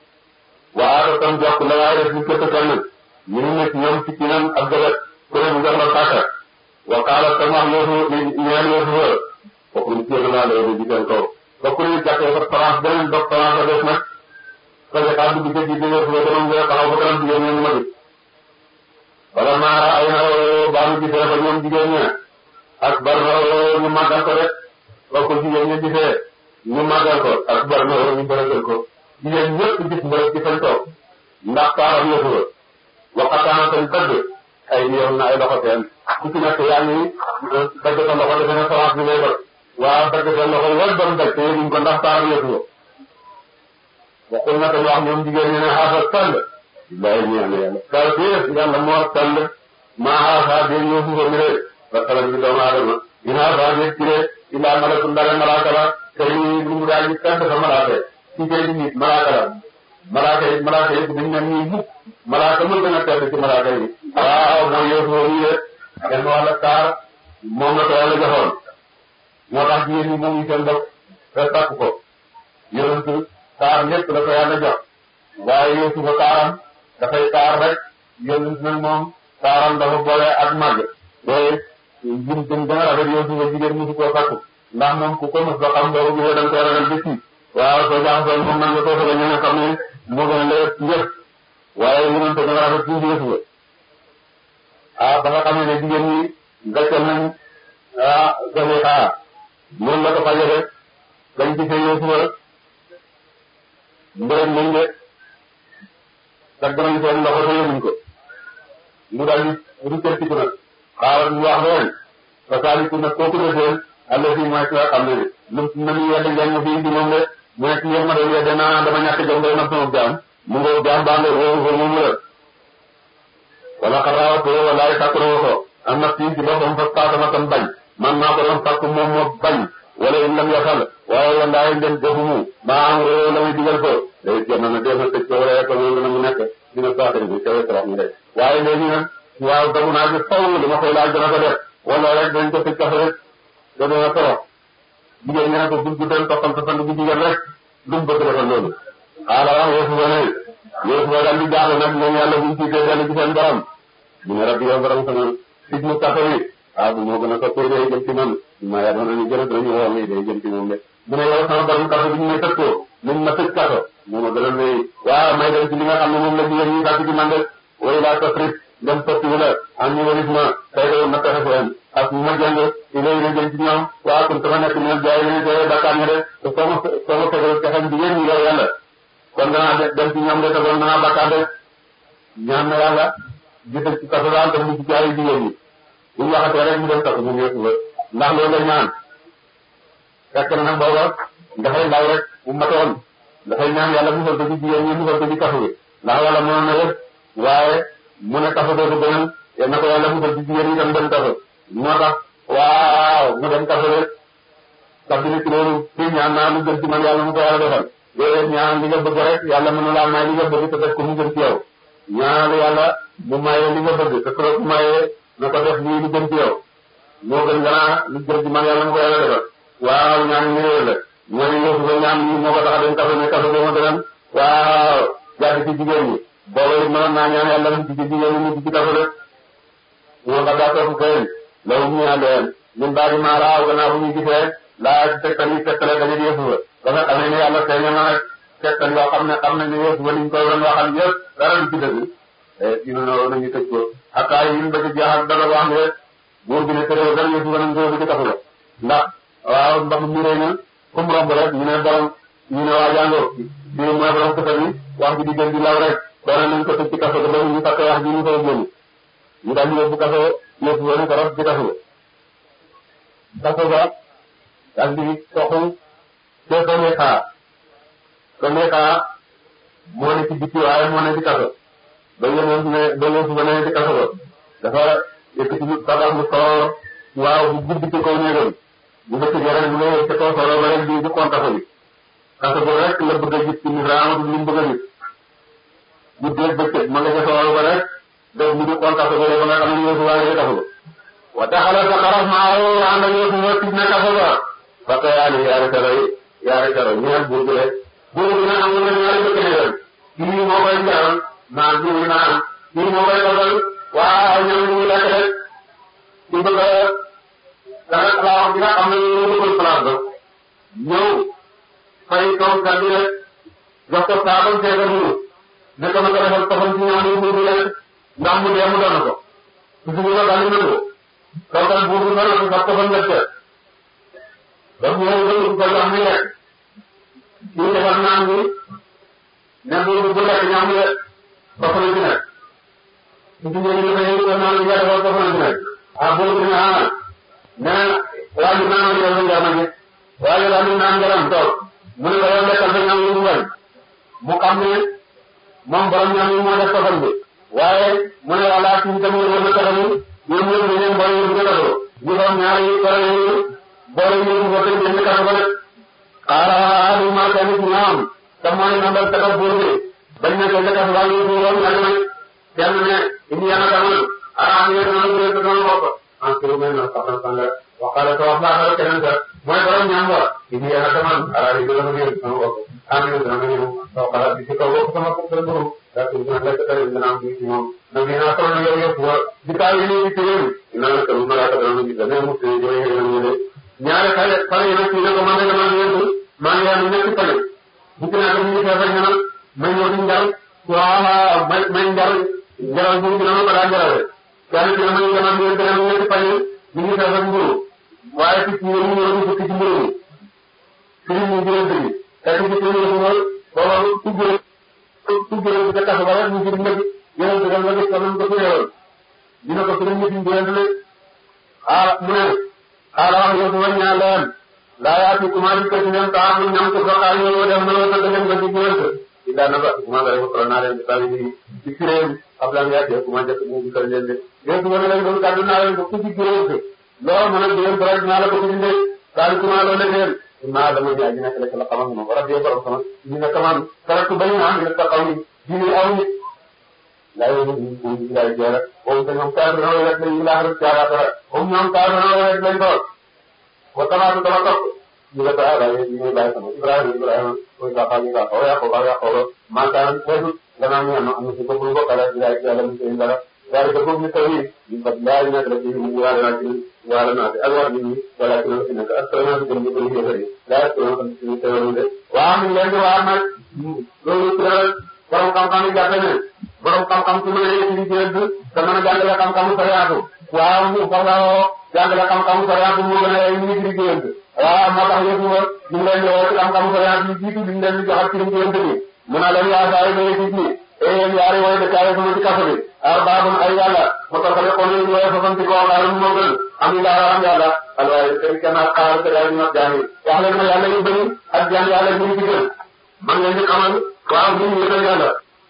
waa tam jox la waaye def ñu këtt kenn ñu ngi nekk ñoom ci kinam ak dëgg ku ne mu jox la sàkka wa qaala tam wax Yuusufa ñeel Yuusufa foofu ñu jéem naa loolu di seen kaw ba ku ne jàppee sa France beneen dox France a def nag Saliha dugg ci ji Yuusufa dama nga taxaw ba kanam jigéen ñi ma gis wala maara ay na baamu gisee fa ñoom jigéen ña ak bar na ñu màggal ko rek ba ko jigéen ña gisee ñu màggal ko ak bar na ñu bërëgal ko jigéen ñëpp gis mbërëg ci fañ toog ndax taaram Yuusufa waxataana seen tëdd ay yoon na ay loxo seen ku ci nekk yaa ngi dagg sa loxo defe ne France bi ngay dog waaw dagg sa loxo wal doon daj te yëguñ ko ndax taaram Yuusufa waxul na tam wax ñoom jigéen ñi ne xaasa sell billahi ñaan yàlla kar déef yàlla moo sell maa xaasa dé Yuusufa mi rek ba salam bi doomu aadama in xaasa dé ci rek illaa malakun ndare malaaka la te lu mu daal ñu tedd sa malaaka ci kay di nit malaaka la malaaka yi malaaka yi dañ ne nii mukk malaaka mën gën a tedd ci malaaka yi waaw mooy Yuusufa mi de kenn wàlla taar moom la ko yàlla joxoon moo tax jigéen ñi moom ñu seen bopp te takk ko yonent taar lépp la ko yàlla jox waaye Yuusufa taaram dafay taar rek yonent nag moom taaram dafa boole ak màgg te jim jëm gën a rafet Yuusufa jigéen musu koo takku ndax moom ku ko mos ba xam boobu gisee da nga koy ragal bés yi waaw soo jaaxasoo moom nag nga ko soxla ñu nga xam ne moo gën a leer njëkk waaye yonent gën a rafet tuuti Yuusufa ah ba nga xam ne jigéen ñi gàccal nañ ah Saliha noonu la ko fajee dañ gisee Yuusufa mbërëg nañ de dagg nañ seen loxo te yëmuñ ko mu daal di ruccatiku nag xaaral ñu wax leen fa saaliku nag kooku defee àll fii mooy ki nga xam ne lu na ñu yedd ngeen ma fi indi moom de mu nekk yéen ma doon yedde naa dama ñàkk jëm day na sama jaam mu ngoo jaam baa nga woo woo moomu la wala xaraawat walaay sàkkuroo ko am na fii ci boppam fa taatama tam bañ man maa ko doon sàkku moom moo bañ wala in lam yasal waaye walaay ngeen defumu maa am réew la muy digal ko day jëm na dee na tëj ko wala yekk loolu na mu nekk dina saatari bi kawe torox ñu de waaye léegi nag waaw damu naa bi faw li ma koy laaj dana ko def wala rek dañ ko tëj kafe rek da dana torox jigéen ñi ne ko buñ guddal toppal toppal bu jigéen rek lu mu bëgg defal loolu xaala wax Yuusufa ne Yuusufa daal di jaaxle nag ñoom yàlla buñ tiitee dellu ci seen borom mu ne rabbi yow borom sama sig mu kafe bi ah bu moo gën a soppee day jëm ci man maa yaa doon nañu gën a dañu woo mi day jëm ci moom de mu ne yow sama borom kafe bi ñu may tëj ko nañ ma tëj kafe moo ma gën a ne waaw may dem ci li nga xam ne moom la jigéen ñi sàkk ci man de way laa tafrit dem sotti wu la am ñu walis ma tay doon na pexe seen ak ma jàng ilay na jëm ci ñoom waa kon sama nekk ñoom jaay ñu te bakkaan nga de te soo ma soo ma fegal pexem jigéen ñi yow yàlla kon danaa dem ci ñoom de te doon danaa bakkaan de ñaan na yàlla gisal ci kaso daal def mu ci jaay jigéen ñi bu ñu waxatee rek mu dem kaso mu ñëw ba ndax loolu la ñaan fekk na nag booba dafay ndaw rek bu matoon dafay ñaan yàlla musal ko ci jigéen ñi musal ko ci kaso bi ndax wala mënoon na lépp waaye mu ne kaso dootu gënal yal na ko yàlla musal ci jigéen ñi tam dem kaso moo tax waaw mu dem kaso rek sax dina ci loolu fii ñaan naa lu gën ci man yàlla mu ko yàlla defal léeg ñaan li nga bëgg rek yàlla mën na laa may li nga bëgg te def ko mu gën ci yow ñaanal yàlla mu maye li nga bëgg te trop maye na ko def lii lu gën ci yow moo gën ganaa lu gën ci man yàlla mu ko yàlla defal waaw ñaan ñu réer la ñooñu ñëw si ba ñaan lii moo ko tax a dem kaso ne kaso dama gënal waaw jàdd ci jigéen ñi booba it mënoon naa ñaan yàlla mu ci jigéen ñi mu ci kaso rek ñoo nga daa topp kayam law ñu ñaan leen ñun daal di maaraaw gannaaw bu ñu gisee laa ci tegtal yi tegtale dañu di yëfu ba nga xamee ne yàlla feeñal na nag tegtal yoo xam ne xam nañ ne yëfu ba liñ koy doon waxal yëpp dara du ci dëgg dina no nañu tëj ko xataa yi ba ci jaaxal dara wax ne buur bi ne tëréw dara yëfu ba nañ ko ci kaso la ndax waaw ndax mu réy na comme romb rek ñu ne borom ñu ne waa jàngoo bi mooy borom kasa bi wax bi di gën di law rek doona nañ ko tëj ci kaso ba ñu fàtte wax ji ñu koy génn ñu daal di yóbbu kaso yëfu ba ne ko raf ci kaso kaso ba daal di toxu te sonee xaar sonee xaar moo ne ci bitti waaye moo ne ci kaso ba yéen ne ba yéen ba ne ci kaso ba dafa yëkkati tabax mu soor waaw bu guddi ci kaw néegam bu bëgg rek mu ne ci kaw soor ba rek di di kontaako bi kaso ba rek la bëgg a gis ci ni raamatu li mu bëgg a gis guddeeg bëccëg ma nga ca soor ba rek def mu di kontaako ba ba nga xam ne yéen waa nga kaso ba wa taxala sa xaraf maa woo ànd ak yéen ñoo tij na kaso ba parce que yaa ngi yaari karo yi yaari karo ñaar buur bi rek buur bi nag am na ñaari bëgg ne leen kii moo koy jaral naan kii naan kii moo koy dogal waaw ñoom ñu ngi lekk rek ci bëgg a dara laa wax bi nga xam ne ñu dëkkal place ba ñëw fay toog gàddu rek jox ko saabam seega muru ne ko na ko defal toxal ci ñaan yi buur bi rek ndax mu dee mu doon ko su suñu la daal di ko toogal buur bi doon ko sax toxal nga seet donc ñoom ñoo ko jox muy lekk ñu defal naan bi ne buur bu lekk ñoom ñu soxla ci nekk su ci ñëwee ñu koy ko naan nga defal soxla ci nekk ah buur bi ne ah nee waa ji naan yow nga ma gis waa ji daal di naan ngaram toog mu ne ko yow lekkal sa ñam yi mu bañ mu xam ne moom borom ñam yi moo def soxal bi waaye mu ne wala ci tamit war na taxaw ñoom ñëpp dañu boole yu gën a doon ñu doon ñaari boole yu boole yu ñu voté ñu kaso ba rek xaaral lu ma kenn ci ñoom te mooy nandal taxaw buur bi bañ na ko kaso ba ñu ko woon ñaari may kenn ne indi yana tamal ah ñu na ñu ko doon bokk en tout cas na saxal sanga waxale ko wax baax rek keneen ka mooy borom ñam wa indi yana tamal ara yi do na ñu sama bokk am ñu dama ñu ko xala ci ko bokk sama ko ko buru da ko ñu lekk tare dina am ci moom na ñu na ko yow yow wa di taw yi ni ci réew ina la ko ma la ko dama ñu dama mu ci joy ñu ne ñaare xale xale yi nag ñu ne ko man dama ñu maa ngi am ñetti xale bu ci naa ñu fa ñu naan may ñoo di ngal waaw may may ngal ngal bu ñu na ko daan ngal kenn ci ma ñu dama ñu dama ñetti xale ñu ngi fa mburu waaye ci ñu ñu ñu ci ci mburu ci ñu ñu jël dëgg ak ci ci ñu mo booba ku jël ku jël ci tax ba ñu ci ndëg yéen da nga gis ko ñu ko teewal dina ko ci ñu ci jëndale ah mu ne ala wax yow ko ñaan leen laa yaati commencé ko ci leen taa ñu ñam ko soxaay yoo dem na la ngeen ko ci gënt ci daana ba commencé ko ko naa leen taw yi ci kiréem xam la nga jëf commencé ko mu ko leen de yéen wala leen doon kaddu naa leen ko ci kiréem loolu mën a déwén ba rek naa la ko ci ndey daal commencé loolu leen maa dama ñaa ji nekk rek la xamal ma rabbi borom sama ñu ne kaman karatu bañ na am ta xaw ni di aw ni lay ñu ñu ñu lay jëra o te ñoom kaar na rek lañu la rek jaara dara o ñoom kaar na rek lañ doon wa tamaatu dama topp ñu la ta ala yi ñu lay sama ibrahim ibrahim ko ta xali ka ko ya ko ba ya ko ma tan ko dana ñu am am ci ko ko kala di lay yàlla ñu seen dara daal ko ñu tawi ñu fa lay na rek ñu wala na ci wala na ak war ni wala ci ñu nekk ak sama ñu ñu ko ñu yëfari daal ko ñu teewlu de waa mi leen di waa nag loolu tëral borom xam-xam yi jàppe ne borom xam-xam su ma leen ci jënd te mën a jàngale xam-xamu sariyaatu waaw mu farloo jàngale xam-xamu sariyaatu moo gën a ay ñu ci jënd waaw moo tax yëpp ñu ngi leen di woo ci xam-xamu sariyaatu yi jiitu ñu leen di joxal ci jënd bi mu na leen yaa saa yi day ci ni e yéen yaari wooy de kaay sama ci kaso bi arbaabun ay yàlla mu taxale ko ñu wooy fasanti ko xaarum moo gën am yàlla am yàlla alwaay seen kenn ak xaar te daal ñu nag jaam yi wax leen ma yàlla yu bëri ak jaam yàlla ñu ci gën man ngeen di xamal waaw ñu ñu yëgal yàlla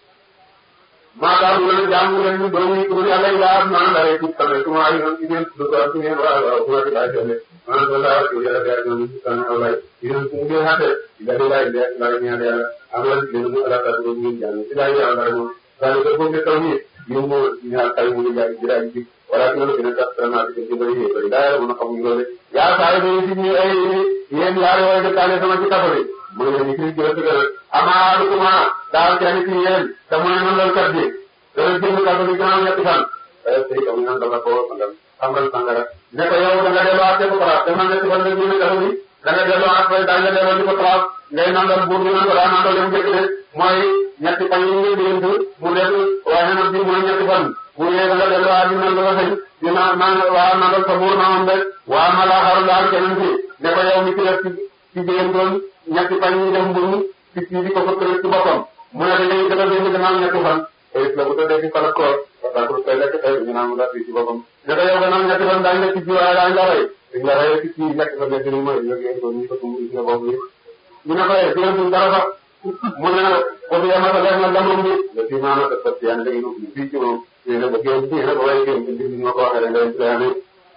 maanaam ñu leen jaamu leen ñu doon ñu tur yàlla yi laa maanaam dara ci tamit su ma ay yoon ci ngeen du ko ci ngeen waaw waaw bu ma ci laaj tele maanaam da laa ci yàlla daal ñu ci tan alwaay yéen su ngeen xate da di laaj de la ñaan yàlla am na leen ñu ala ta do ñu jàng ci laaj yàlla dara mo daal ko ko taw ni ñu mo ñaar tay mu jaar ci laaj ci wala ci ñu gën a tax na ci ci bari bari daal mo xam ñu loole yaa saa yi ci ñu ay yéen yaari way de taale sama ci kafa bi mu ngi leen di gërëm gërëm amaalukuma daal kenn ci yéen te mu ne noonu la kat bi dana jënd kàddu gi gannaaw ñetti fan tey comme ñaan dama ko sangal sangal sangara ne ko yow da nga delluwaat ci ko xalaat dama ñetti fan nga jënd kàddu gi da nga delluwaat fay daal nga delloo ci ko xalaat ngay nangal buur bi nan ko daa nangal yam njëkk de mooy ñetti fan yi ngeen di yëngu mu nekk waaye nag bi mooy ñetti fan bu ñëwee da nga delluwaat di nangal la sëñ di naan naan waa nangal sa buur na moom de waa ma laa xaru daal keneen ci ne ko yow mi ci def ci ci jigéen doon ñetti fan yi def mburu ci ci di ko fëkkale ci boppam mu ne da ngay gën a dégg gannaaw ñetti fan tey la bu tëddee ci fan ak koor parce que tey lekk tey ñu naan mu daal ci boppam ne ko yow gannaaw ñetti fan daañu lekk ci waaye daañu la rey dañu la rey ci ci lekk fa nekk ni mooy yógee ko ñu ko tumb ci bopp bi ñu ne ko yee jigéen dara sax mu ne ko fi yamata def na lamrum bi le fi maana te parce que yaa ngi ñu fii ci moom ñu ne ba génn ci ne ba way génn ci ñu ma ko waxee ngay islami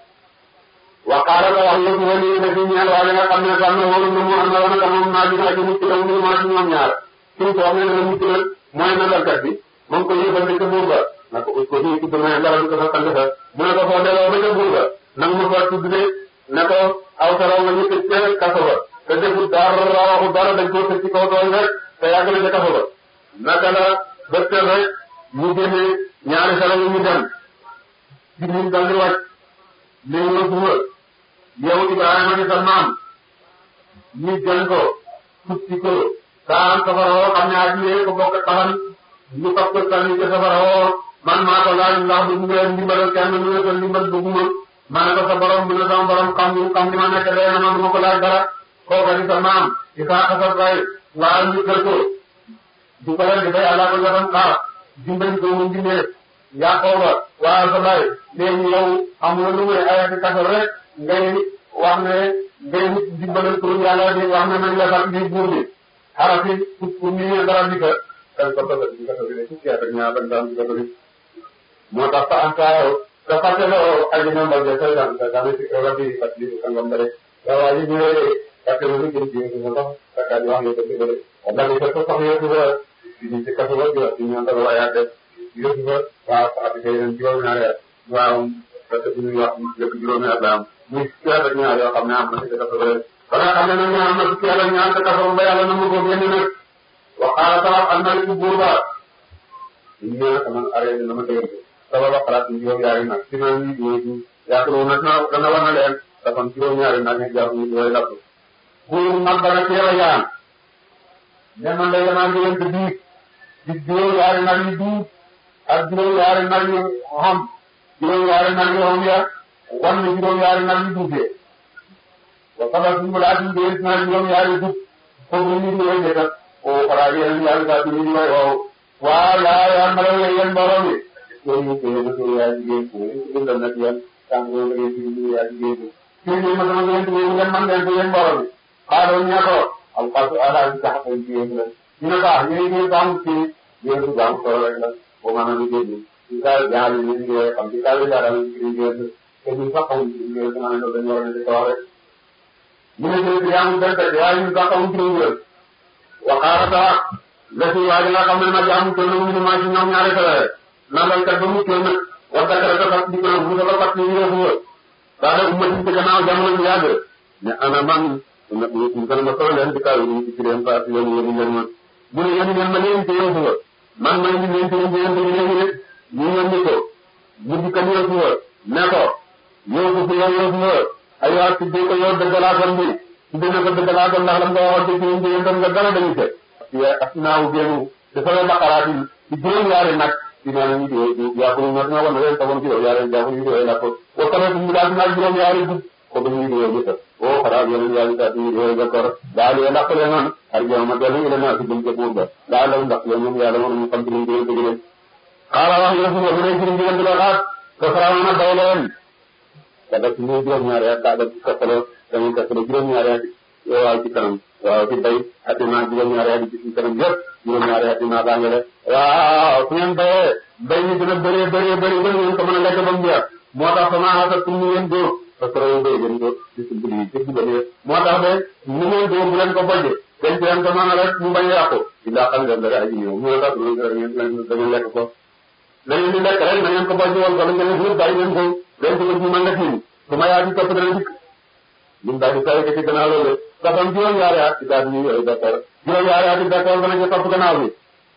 wa qaala la wax yëpp wali ne fi ñaan waa nga xam ne xam ne wóolu na mu am na woon ak moom naa dina aji mucc la mu ma ci ñoom ñaar suñ ko wax ne la mucc la mooy na dalkat bi moom ko yëfal ca buur ba na ko ko fi tudd na dara du ko fa sang sa mu ne ko foo delloo ba ca buur ba nang ma fa tudd ne ne ko aw saraw nga ñu tëj ca kaso ba te defut dara waxu dara dañ koo tëj ci kaw tooñ rek te yàgg na ca kaso ba naka la bëttal rek ñu génne ñaari saraw yi ñu dem ci ñu dal di wàcc léegi la buur yow Ibrahima di sa maam ñi jël ko tuuti ko daan safara woo xam ne aji ko bokk taxan ñu fab ko sànni ca safara woo man maa ko laaj ndax bu ñu leen dimbalal kenn ñu ne ko dimbal bëgguma ma ne ko sa borom bi ne sama borom xam ni xam ni ma nekk day na man du ma ko laaj dara kooka di sa maam di saa xasal bay waa ñu kër ko di ko leen di bay àllaa ko joxam xaar dimbali ko mu dimbee yaa xooba waa sa bay léegi yow amul lu muy ayati kasal rek ngay wax ne ngay dimbalal pour yàlla di wax ne nañ la sax di buur bi xarafi pour pour ñu dara di ko dañ ko bëgg di ko di fukki at ak ñaar dañ daan di ko di moo tax fa antaayo te fàtteloo aji na mbal de say daan da daan ci rabbi fàttali ko sangam rek waaw yi ñu fàttelu lu jëm ci ko ndox takkaat wax nga ko ci bëre wala ni ko sax yëpp ba di ci kaso ba di ñu ndal waayaate yëpp ba waaw fa at kay leen juróom ñaari at waaw parce que ñu wax lépp juróomi at la am muy fukki at ak ñaar yoo xam ne am na ci kaso ba ba nga xam ne nag ñu am na fukki at ak ñaar te kaso ba yàlla na mu ko génn nag waxaala taxaw am na ci buur ba ñu ñëw sama arrêté na ma dégg sama ba xalaat ñu juróom ñaari nag ci naan ñu ñëw yaakaar nag na dana war na leen dafa juróom ñaari nag ñu jàpp ñu doy lakk buur mag ba nag teel a yaan ne man de damaa ngi leen di diig di juróom ñaari nag yu duub ak juróom ñaari nag yu xam juróom ñaari nag yu xam ya wan na juróom ñaari nag yu duubee wa sabal suñu laaj ñu dee na juróom ñaari dub foofu ñu ngi koy jëkkat o xalaat yéen yàlla saa ci ñu may waaw waaw yaa yaa ma la yéen borom bi loolu ñu koy yéen a yaa jigéen ko ñu bindal nag yéen tàng loolu ngeen ci ñu yaa jigéen fii nii ma sama yéen yéen ngeen man leen ko yéen mbooloo bi xaaral ñu ne ko am xaatu alaal bi tax a ci yéen la ñu ne ko ah yéen yéen baamu ci yéen su baamu solo rek la boo mën a liggéey bi ci kaw jaar yi ñu liggéey xam ci kaw jaar yi ñu liggéey te ñu sax xamuñ ci liggéey dina ne dañu war a nekk kaw rek ñu ne jël yaa ngi benn waaye ñu sax xamuñ ci liggéey waxaarata la si waaye nga xam ne nag yaa ngi toll nii ñu maa ci ñoom ñaari kala rek nandal kat ba mu toll nag wax dëgg rek dafa di ko mu dafa fàttali ñu def nga daal de umati ci gannaaw jamono ñu yàgg ne ana man nag ñu gën a ma solo leen ci kaw yi ci ci leen fa ci leen yéen leen ma bu ne yéen ngeen ma leen ci yéen nga man may di leen ci leen yéen ci leen rek ñu ñëw ni ko bu di kan yéen nga ne ko yow ko yow yow nga ay waa ci ko yow dëggalaatam bi ci dina ko dëggalaatam ndax lam nga waxoon ci yéen ci yéen tam nga dara dañu ci ya asnaaw génnu te sama baqaraat yi ci juróom yaari nag ci naan ñu di yàqu ñu ñoo won leen tawoon ci yow yaari jaafu ñu di la ko wa tamit ñu daal nag juróom yaari gud ko bu ñu di yow jëf o xara yéen yaari ta di yow d'accord daal ya nak leen non ar jox ma delu ila na ci dem ci buur ba daal la ndax yow ñu yàlla ñu xam ci ñu di leen xala wax yow ñu ñu ci ñu di la xaat ko fara na daw leen kada ci ñu juróom ñaari ak da ci ko dañu ko juróom ñaari ak waaw ci kanam waaw ci bay addina juróom-ñaari at ci kanam yëpp juróom-ñaari at dinaa bàngale waaw su ngeen bayee bay ñu gën a bëree bëree bëri ba ngeen ko mën a lekk ba mu jeex moo tax sama xasat pour ñu ngeen dóor parce que rajo bay ngeen dóor ci suñ bëgg yi ci bëgg moo tax de ñu ngeen dóor bu leen ko bojj denc leen ko mën a rek mu bañ a yàqu ci daa xam leen dara aji ñëw moo tax loolu rek ngeen dañu lekk ko la ngeen di lekk rek na ngeen ko bojj woon ko la ngeen yëpp bàyyi ngeen ko denc ko ci mën nga tiim su ma yaa ci topp dana dikk ñun daal di saa yëkkati gannaaw loolu saxam juróom-ñaari at ci daal di ñuy d'accord juróom-ñaari at ci d'accord dana ci topp gannaaw bi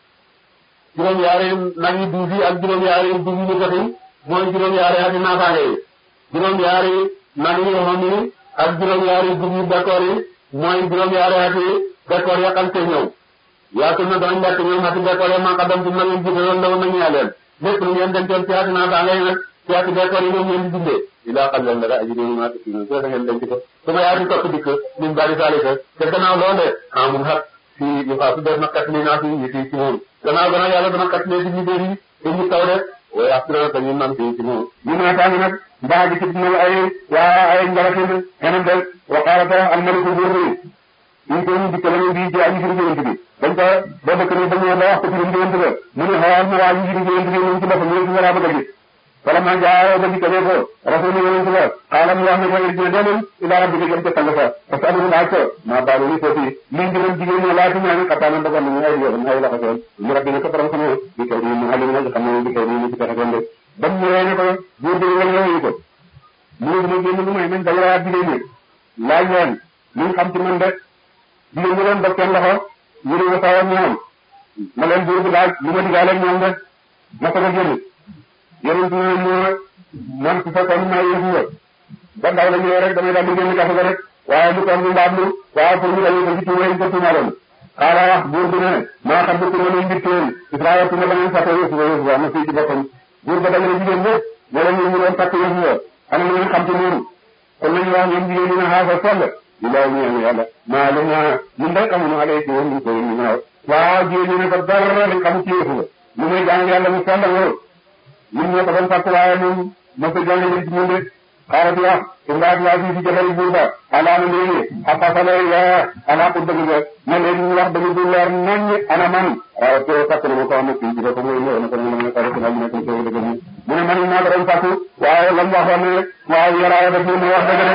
juróom-ñaari nag yi duus yi ak juróom-ñaari duus yi ñu joxe mooy juróom-ñaari at yi naataange yi juróom-ñaari nag yi yoo xam ni ak juróom-ñaari duus yi d'accord yi mooy juróom-ñaari at yi d'accord ya xam te ñëw yaatu na danañ lekk ñoom ati d'accord ya man xadam ci nag yi jiite loolu la woon nañu leen lépp lu ngeen dencoon ci ati naataange yi nag ci ati d'accord yi ñoom ngeen di dundee ilaa xam leen dara aji déglu maa tëkk so da ngeen denc ko su ma yaati topp dikk min bari salika te gannaaw loole amul xat si yu xaa su def na kat li naa fi ñu fii ci moom gannaaw gannaaw yàlla dana kat lee di ñu déri te ñu taw de waaye assuré ko ñu nam fii ci moom ñu naataangi nag mbaa gi ci dina ay waa ay ngalatin xenam de waqaalata almaliku buur bi ñu ko ñu dikk la ñu di ci aji firi jëwante bi dañ ko ba bëkk ni dañu la wax ko firi jëwante ba mu ne xawal ma waa ji firi jëwante bi ñu ci boppam ñu ci wara bëgg a gis wala ma jaayo ba dikk ne ko rasul yonent ba xaalam wax ne ko irjina delul ila rabbika jëm ca sang sa parce que amuñu laaj ko maa baalu ni foofu lii ngiram jigéen ñi laati ñaani xattaana dogal nañu ay yoon ay loxo seen mu rabbi ne ko borom sama di kay di mu alim na xam ne di kay di mu ci fexe kon de bam ñëwee ne ko buur bi wala ñëwee ko mu ne ma génn lu may nañ dajalaat jigéen ñi laaj leen liñ xam ci man de jigéen ñi leen dog seen loxo yëri wa sawam ñoom ma leen buur bi laaj lu ma digaaleeg ñoom de ma ko ma génn yonent ne moo man su fekkoon may yëfu nga ba ndaw la ñëwee rek damay daal di génn kaso ga rek waaye lu toog ñu mbaam lu waaye pour ñu dañu ko ci tuuma yi ko tuumaloon xaala wax buur bi ne maa xam ne tuuma lañ mbir teen Israël tuuma la ngeen fàtte yëfu nga yëfu nga na fii ci boppam buur ba dajale jigéen ñëpp ne la ñu ñu doon fàtte yëfu nga xam ne ngeen xam ci noonu kon nañu wax ñoom jigéen ñi ne xaasa sell di law ñu yàlla yàlla maa lu ñaa ñun rek amuñu alay ci woon ñu ko ñu ñaaw waaw jigéen ñi ne ko dara lañ xam ci yëfu nga lu muy jàng yàlla mu sell nga ñun ñoo ko doon fàtt waaye moom mos a jàng ci ñun de xaaral di wax indaat laa fi ci jabari buur ba alaana léegi xaqasale ya ana pour dëgg ba ma léegi ñu wax dëgg bu leer nañ ana man waaw te fàtt na ma ko am ci ci ko mooy ñëw na ko ñu ma ko rek na ñu ko ci dëgg mu ne man maa ko doon fàtt waaye lam waxoon ne waaw yaraaya def ñu wax dëgg rek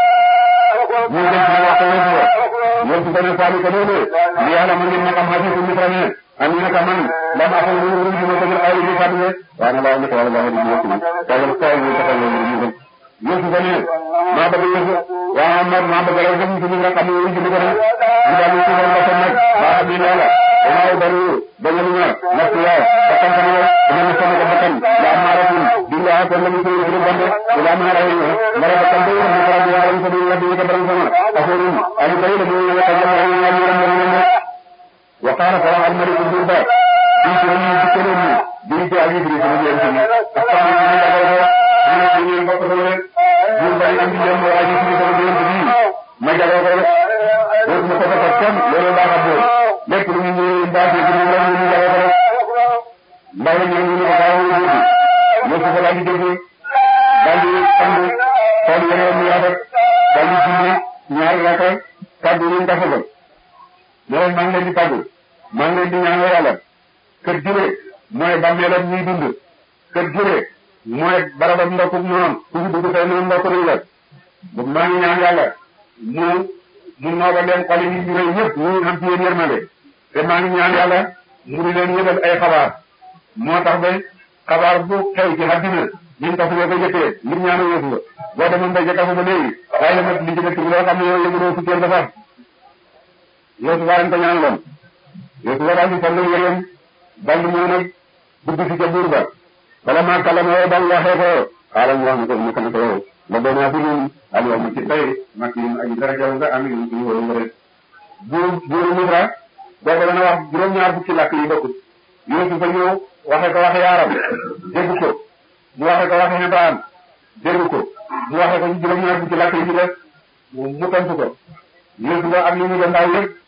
ñu dem ci wax ko ñu ci gëna faali ko noonu li yàlla man ngeen ma xam xati ko mitra ne am na ka man lam axal ñu ñu ñu ko ay li fàtt waaye laa nekk wala laa di ñëw ci wala taw ñu taxal ñu ñu ñu ñu ko ne ma bëgg ñu waaw ma ma bëgg rek ñu ñu nga xam ñu ñu ko ñu daal ñu ko ba ko nak ba bi loola waaw dañu dañu ñu nak ya ba tan ko ñu ñu sama ko bakkan la maaratum dinga ko ñu ko ñu bande la maarayi mara ba tan do ñu ko rabbi yaram ko ñu rabbi ko borom sama aforum ali bay la ñu ñu ko ñu ñu ñu wa qala qala al malik bin ba ñu ko ñu ci ko ñu di ci aji fi sama yeen ci ak tam ñu ñu dagal ko ñu ñu bokk ko rek ñu bari andi dem aji fi sama yeen ci ma jago ko rek do mu ko ko tam loolu da rabbo lepp lu ñu ñu baati ci ñu ñu ñu jago ko rek ndaw ñu ñu ko daaw ñu ñu ko la di dégg dal di tam ko yeneen ñu ya rek daal di julli ñaari rakka tàggu ñu nga xamal ne leen maa ngi leen di tàggu maa ngi leen di ñaanal yàlla kër jure mooy bàmmeelam ñuy dund kër jure mooy barabam ndokkum noonu ku fi dugg tey noonu ndokk nañ la maa ngi ñaan yàlla mu mu nooga leen xoli yi ñu rëy ñëpp ñu am ci yéen yërmande te maa ngi ñaan yàlla mu di leen yëgal ay xabaar moo tax ba xabaar bu xew ci àddina ñun tax ñoo ko jëkkee ngir ñaanu Yeesu boo demoon ba jëkkafu ba léegi waaye la mat li ci dëkk bi loo xam ne yow yëguloo si kenn dafa Yeesu waa leen ko ñaanaloon Yeesu waa daal di sol yëreem daal di ñëw nag dugg si ca buur ba bala maa kàllama yow daal waxee ko xaaral ñu wax ne ko mu kan ko yow la doon naa fi ñun Aliou ma ci tey mag yi aji dara jaw nga am ñu ci wóor nga rek buur buuru Misra boobu dana wax juróom-ñaar fukki làkk yi bokkut Yeesu fa ñëw waxe ko waxe yaaram dégg ko mu waxe ko waxe Ibrahim dégg ko mu waxe ko ci juróom-ñaar fukki làkk yi ci def mu tontu ko Yeesu ba ak li ñu doon ndaw yëpp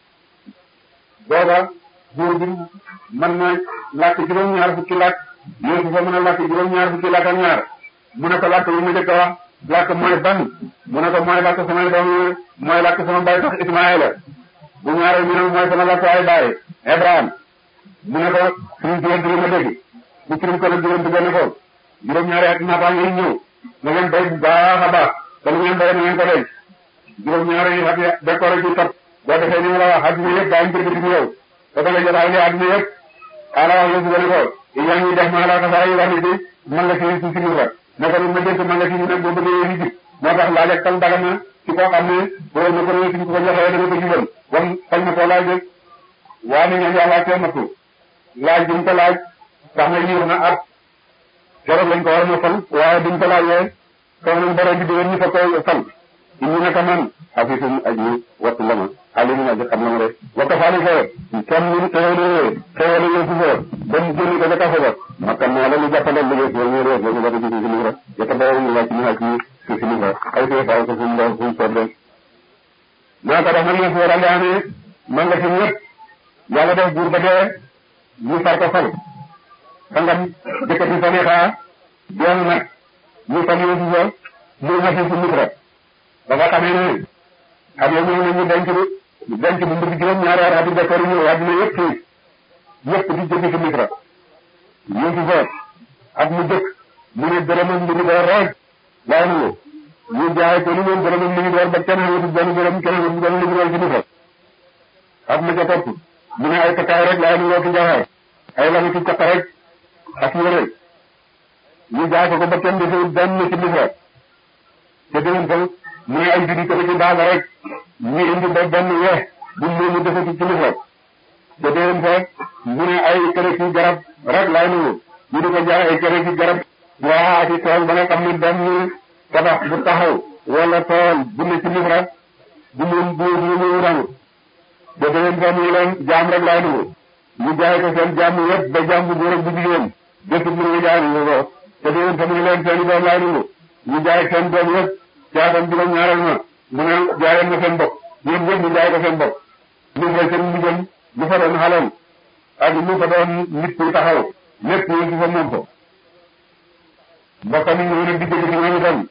booba buur bi mën na làkk juróom-ñaar fukki làkk Yeesu fa mën a làkk juróom-ñaar fukki làkk ak ñaar mu ne ko làkk yi mu jëkk a wax làkk mooy ban mu ne ko mooy làkk samay doom mooy làkk sama baay tax Ismaayila bu ñaareel mi ne mooy sama làkk ay baay Ibrahim mu ne ko suñu diggante li ma dégg bu firim ko nag diggante benn ko juróom-ñaari at naataang yi ñëw na ngeen bay bu baax a baax te lu ngeen bay na ngeen ko denc juróom-ñaari at décoré ci topp boo defee ni ma la wax adduna yëpp daañu jënd ci yow te da nga jot ay adduna yëpp xaaral wax Yeesu ne ko yaa ngi def maa laa kasaara yi wax ni ci man la ci ci ci fa ne ko ma dégg man la ci nag boo bëggee yi jib moo tax laaj ak tal daga na ci koo xam ne boo na ko réew ko joxee dana ko jubal kon xañ na koo laaj rek waa ni ngeen yàlla cee nattu laaj duñ ko laaj tax na yiir na at keroog lañ ko war a fal waaye duñ ko laajee kaw nañ borom bi diwoon ñu fa koy fal ñu ne ko man afisum aji wattu la ma alimu aji xam la ma rek wakka faali ko kenn ñu xewale xewale Yeesu fo dem génn ko ca kaso ba makkan naa la lu jàppandal liggéey fo ñu rees ñu wata gisi si livre yetta bawo ñu wàcc ñu wàcc ñu ci si livre ay fee faaw ko suñu ndaw suñu soog rek naa ko def nag Yeesu war a ngaane man la fi ñëpp yàlla def buur ba dee ñu far ko fal sangam jëkkati Salixa doon nag ñu fal Yeesu fa muy masi si Misra ba nga xamee ne xam nga ñëw nañu denc bi denc bu mbir juróom-ñaari at di décor ñëw àdduna yëpp fii yëpp di jóge ci Misra Yeesu fa ak mu jëkk mu ne dërëmam li ñu door rek laay nangu ñu jaay ko ni moom dërëmam li ñu door ba kenn xamatul benn dërëm kenn xamatul benn li ñu door ci Misra ak ma ca topp mu ne ay takkaay rek laay nangoo ci jaxaar ay lami ci caq rek ak yére ñu jaay ko ko ba kenn defewul benn ci Misra te déwén fa mu ne ay judi ko ci daal rek ñu indi ba benn weex bu mu mu defati ci Misra te déwén fa mu ne ay kere ci garab rek laay nangu ñu di ko jaay ay kere ci garab waa ci tool ba nga xam ne benn tabax bu taxaw wala tool bu ne ci Misra bu mu bu mu mu rangu te déwén fa mu leen jaam rek laay nangu ñu jaay ko seen jaam yëpp ba jaam bu góor ak bu jigéen bépp mu ngi jaay nangu ko te déwén fa mu leen seen doom laay nangu ñu jaay seen doom yëpp caatam juróom ñaareel ma mu ne jaayal na seen bopp ñoom ñëpp ñu jaay ko seen bopp ñu fay seen ndigal lu fa doon xalal ak lu fa doon nit ku taxaw lépp ñu ci fa moom ko mbokkam yi ñëw na digg ci ñoom itam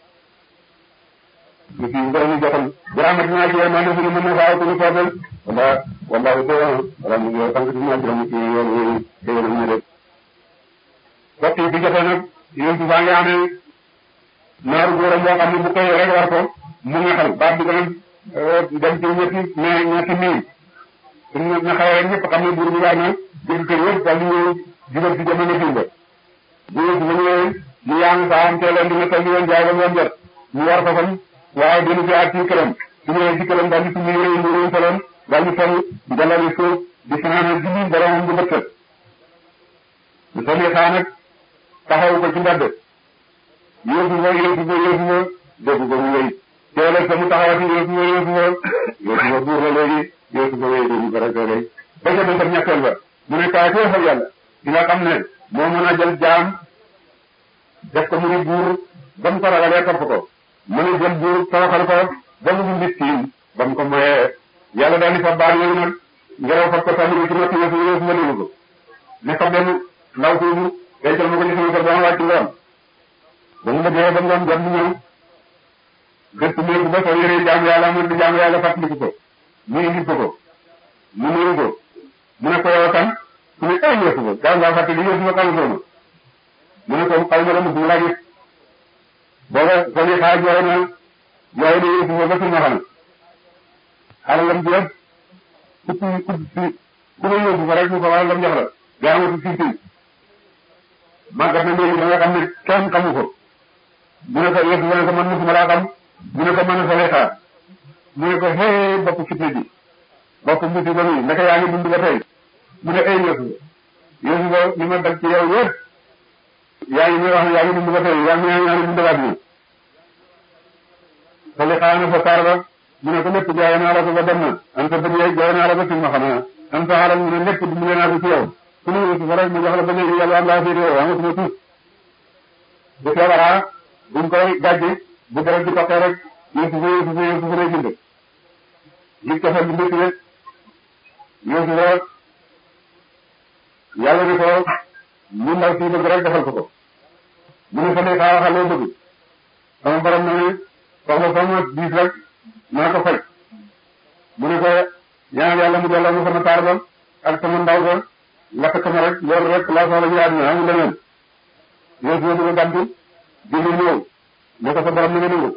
ñu fi ngërëm ñu jotal bu rahmatina ci yéen maa ngi suñu mën na faa ko ñu soobal wala wala ko wala ñu ngi sant ci ñoom juróom ci yoon yooyu te yéen ñu rek bokk yi fi jote nag yéen ci faa ngi amee naaru góoram boo xam ne bu koy rek war ko mu nga xal baat bi dana dem ci ñetti mais ñetti miin suñu nga xawee rek ñëpp xam ne buur bi war na jël kër yëpp daal di ñëw jubal ci jamono dimba bu yëpp ba ñëwee ñu yaang saa am teeloon di nga toll di leen jaay ba ngoon jot ñu war ko fan waaye dina fi ak ci këram su ñëwee ci këram daal di suñu yére yi ñu soloon daal di sol jalali suuf di fanaane julli boromam bu bëtt bu solee xaa nag taxaw ko ci mbedd yéesu nga yéesu nga yéesu nga dégg ko mu wéy teelal sa mu taxawati yéesu nga yéesu nga yéesu nga buur la léegi yéesu nga wéy dégg ko rek léegi ba ca dem ñetteel ba mu ne kaay foo fa yàlla di nga xam ne moo mën a jël jaam def ko mu ni buur ba mu ko ragalee topp ko mën a jël buur toroxal ko ba mu ngi siin ba mu ko moyee yàlla daal di fa baal yooyu nag ngelaw fab ko sànni ci noppi yéesu yéesu nga dégg ko ne fa benn ndaw suufu dencal ma ko ci sama kër ba ma wàcc ngoon ba mu bëggee ba ngoon jot mu ñëw gëstu néegu ba soo yëree jaamu yàlla mu di jaamu yàlla fàttaliku ko mu indi ko ko mu nuyu ko mu ne ko yow kan mu ne ay yëfu ko gaaw ngaa fàttali yëfu ma xamu ko mu ne ko xaw ma la mu laa gis booba soo yi xaar jooy na jooy na yëfu ko ba suñu xam alalam ji yëpp ku ku ku ku ma yóbbu fa rek mu ko wala lam jox la gaa amatu fii fii màggat na léegi da nga xam ne kenn xamu ko mu ne ko yëfu mu ne ko man musuma laa xam mu ne ko mën a sa xaar mu ne ko hee bopp fitna bi bopp mbuuti ba muy naka yaa ngi dund ba tey mu ne ay yëfu yëfu ba li ma daj ci yow yëpp yaa ngi may wax ne yaa ngi dund ba tey yaa ngi yaa ngi dund baat bi sa li xaar na sa saar ba mu ne ko lépp jaay naa la ko ba dem na am sa bët yaay jaay naa la ba fi ma xam ne am sa xaaral mu ne lépp dimbale naa ko ci yow su ma yëfu fa rek mu jox la ba léegi yàlla am laa féete yow amatuma tuut bu feebaraa buñ koy gàjji bu dara di toqee rek yëfu fa yëfu fa yëfu fa lay bind li ko fa bi métti rek yëfu fa yàlla ne ko ñu ndaw si bëgg rek defal ko ko mu ne fa ne xaa waxal loo bëgg sama borom na ne soxla sama diis rek naa ko faj mu ne ko ñaan yàlla mu delloo ma sama taar ba ak sama ndaw ba lakk sama rek loolu rek laa soxla ñu àdduna amul leneen yëfu fa dina gàntu dina ñëw ne ko sa borom na nga nangu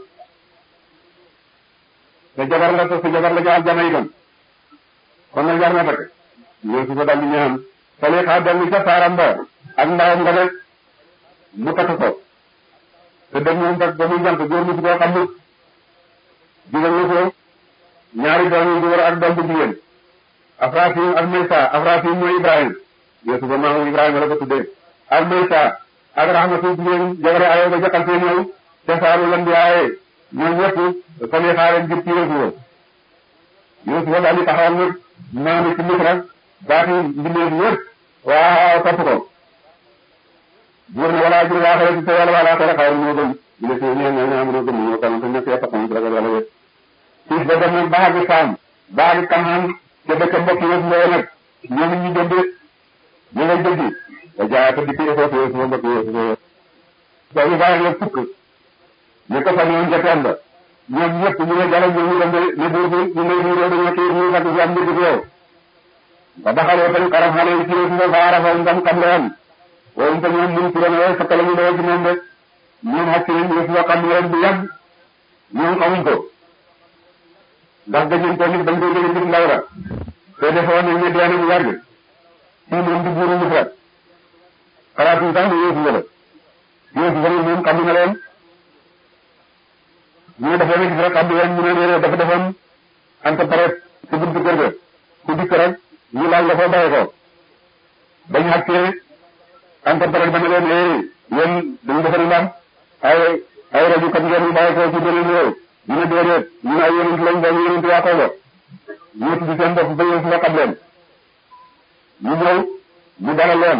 te jabar la te sa jabar la ca aljana itam kon nag jar na takk yëfu fa daldi ñaan fale xaa dellu ca taaram ba ak ndawam nga rek mu takk ko te dem moom tak ba muy jant góor mu si koo xam ne digal na ko ñaari doom yu góor ak doom bu jigéen Afrafim ak Maysa Afrafim mooy Ibrahim Yeesu ba maamu Ibrahima la ko tuddee ak Maysa ak Rahmatu jigéen jabare ayo ba jaxal fee ñëw te saaru lan di aaye ñoom ñëpp fale xaa leen jëp ci Yeesu ba Yeesu ba daal di taxawal nag maanu ci Misra baati mbindeef yëpp waaw topp ko buur ne wala ajur waa xale ci te yàlla wala xale xayru moo gën ñu ne si ñeen ñoo am ñoo gën ñoo kan te ñëpp yàpp xam ci ragal yàlla yëpp siis ba dem nag baagi saam baagi Kanaan te dëkk mbokk yëpp mbooy nag ñoom ñu jënd ñu ngay jëndi da jaay te di ko foofu yëpp sama mbokk yëpp ba ñu bàyyi la fukk ñu ko fa ñoon joteel ba ñoom ñëpp ñu ne jala ñu dem ne buur bi ñu ne ñu dañoo kii ñu fàtte ci am mbir yow ba daxalee bañ xaram xale yi ci yëpp nga faarafa ngam xam leen waaye itam ñoom ñun ci ren waaye fekk la ñu doon ci moom rek ñoom xaj nañ yëf yoo xam leen bu yàgg ñoom xamuñ ko ndax dañu ko nit dañ koy dégg nit ndaw la te defoon nañ ne dee na bu yàgg fii moom di buuru Misra xalaatuñ sax ne yëfu la yëfu la moom xam na leen ñu defoon na gis rek xam leen ñu ne dafa defoon ante pare ci buntu kër ga ku dikk rek ñu laaj la foo bàyyi ko bañ xàccee ante pare dama leen ee yéen dañu defari lam ay ay rajo kat ngeen ñu bàyyi ko ci beneen réew ñu ne déedéet ñu ne ay yonent lañ ba ñu yonent waa kaw ba ñu tuddi seen bopp ba yéen si la xam leen ñu ñëw ñu dalal leen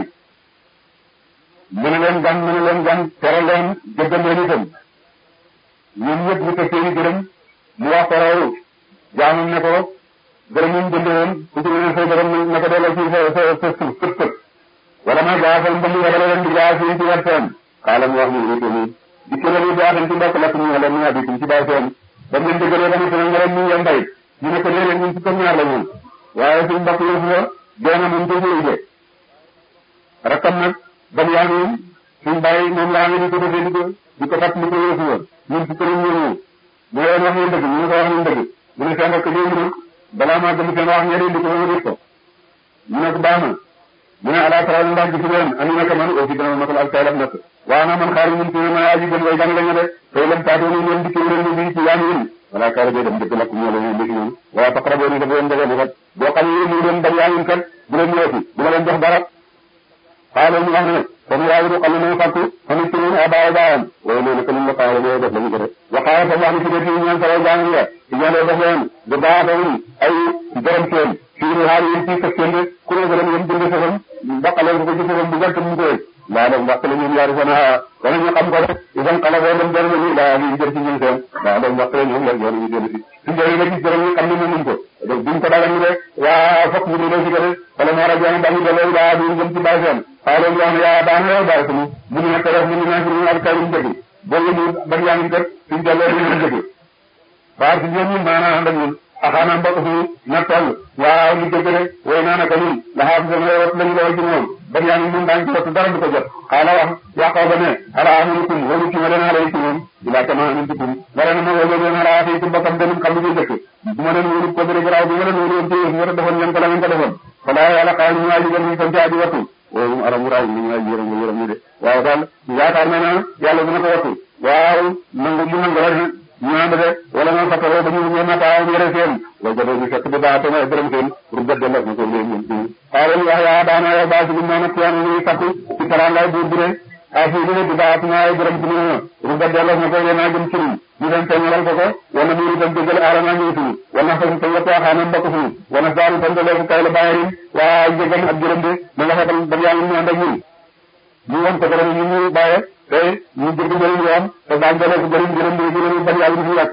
mën a leen gan mën a leen gan teral leen jëggal leen itam ñun ñëpp ñu teg seeni gërëm mu wax ko raw jaamam ne ko gërëm ñu jënde woon ku ci ne say gërëm na ko delloo ci sa sa sa suuf kët kët wala ma jaafal mbënd wala leen di jaa fi ci wet seen xaala mu wax ñu wéte nii di këral yi jaaxan ci mbokk lakk ñu wala ñu abitum ci baay seen ba ngeen dëggalee ba nekk na nga leen ñu yem bay ñu ne ko déedéet ñun ci comme ñaar la ñun waaye suñ mbokk yëfu la doona moom ko jëy de rakkam nag ban yaa ngi suñ bàyyi moom laa ngi di ko defee di ko di ko fàtt li ko yëfu la ñun ci këram ñëw mu leen wax ñu dëgg ñu ne ko wax ñu dëgg mu ne seen rakk léegi nag balaa maa gëm seen wax ñeneen di ko ma gis ko ñu ne ko baax na mu ne ala taala ndax gis leen andi naka man aussi dana matal ak taylam nekk waaw naa man xaar ñun ci ma aji gën way jàng lañu de tey lam taatoo ni leen dikki leen ni bi ci yaam yéen wala kaara bee dem dëgg lakk ñoo la ñu dëgg ñun wala taqraboo ni dafa leen dëgg bu kat boo xam ne mu leen bañ yaa ngi kat bu leen ñëwati bu ma leen jox dara xaalo ñu wax ne kon yaawidu xam ne fàttu xamit ci ñun abaay baayam waaye loolu ko ñu la xaala ñoo def lañu ko def waxaaya sa wax ni ci def yi ñaan sara jàng ya ci ñaanee def leen bu baatawul ay borom seen fii ni xaar yéen ci fekk seen de ku ne gërëm yéen jënd safam mbaqaleen ko ko ci safam bu gàtt mu koy laa dem mbaq la ñun yaari sana wala ñu xam ko rek idan xala boo dem jërë ñu laa ñu jër ci ñun seen laa dem mbaq la ñun la yoon ñu jënd si suñ jëri na gis gërëm ñu xam ne mënuñ ko donc buñ ko dagal ñu rek waa fokk ñu delloo si ko rek wala moo rajo dañu delloo daa ñu jëm ci baay seen xaalo ñu wax ne yaa baax na baay sunu bu ñu nekk rek ñu ñu nekk ñu ak kay ñu dëgg boo ñu ban yaa ngi kat suñ delloo ñu ñu dëgg baar si ñoom ñun maanaam ànd ak ñun axaanam mbokk fi na toll waaw li dëgg rek way naa naka ñun laxaam sama wat lañu la way ci moom bari yaa ngi mun daañ ci wattu dara du ko jot xaala wax yàqoo ba ne ala amanukum wolu ci ma leen ala ci moom ilaa kama amintukum wala na ma wolu leen ala fi ci bokkam benum xam lu jëkk bu ma leen wolu ko bëri garaaw bi ma leen wolu woon ci yéen nga defoon ngeen ko la ngeen ko defoon wala yàlla xaal ñu waaji gën ñu sant aji wattu wolu aram raay ñu waaji yërëm yërëm ñu de waaw daal yaakaar na na yàlla dina ko wattu waaw nangu mu nangu rek ñu ànd de wala nga fataro ba ñu ñëw na taaw yere seen wa jado ñu fekk ba ta na dërëm seen pour gadde la ko leen ñu ci xaaral wax ya daana ya ba ci mo na tiyaan ñu sakku ci tarangay bu bu re afi ñu di ba na ay dërëm ci ñu pour gadde la ko leen na jëm ci ñu dem teñal ko ko wala ñu dem dëggal arama ñu ci wala fa ko wata xanam ba ko fu wala daal tan de ko kay la bayari wa jëgam ak dërëm de na nga xatal ba yaa ñu ànd ak ñun ñu won ko dara ñu ñu baye tey ñu jëgg bëri ñu am te daañu ko nekk bëri gërëm di gërëm bari yàlla ñu yàq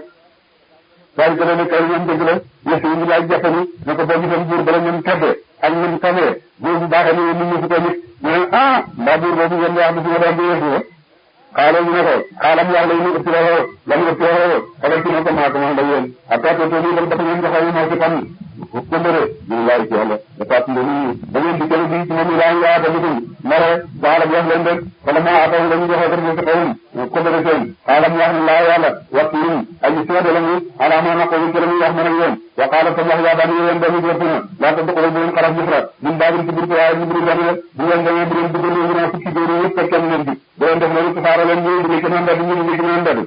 daañu ko nekk kay ñoom dëgg la yëf yi ñu laaj jàppani ne ko boo gisoon buur bala ñoom tedde ak ñoom tamee buur bu baaxee ni nit ñi fi ko nit ñu ne ah mbaa buur boobu ngeen wax bi si ma doon di yëf yi xaaral ñu ne ko xaalam yàlla lay ñu ëpp la xoo la ñu ëpp la xoo xalal ci ne ko maa ko maa la yéen ak taa tonto nii dafa ngeen joxee maa ci fan ko mbëre ñu laaj ci yàlla da tat ndu ni da ngeen di jël bi ci moom laa yaa da likum mare xaalam wax leen rek wala ma ataw la ñu joxee ko ci xawum ko mbëre seen xaalam wax na laa yàlla waxtu ni ay seede la ñu ala ma na ko ci la ñu wax man ak yéen wa qala ta wax ya bani yéen dañu jëf na la ta ko bu ñu xaraf jëfra min baagin ci burtu waaye ñu bu ñu bu ngeen dañu bu ñu duggal ñu na fukki góor yëpp kenn ngeen di bu leen def loolu ci faara leen ñu di ci naan da ñu ñu ci naan da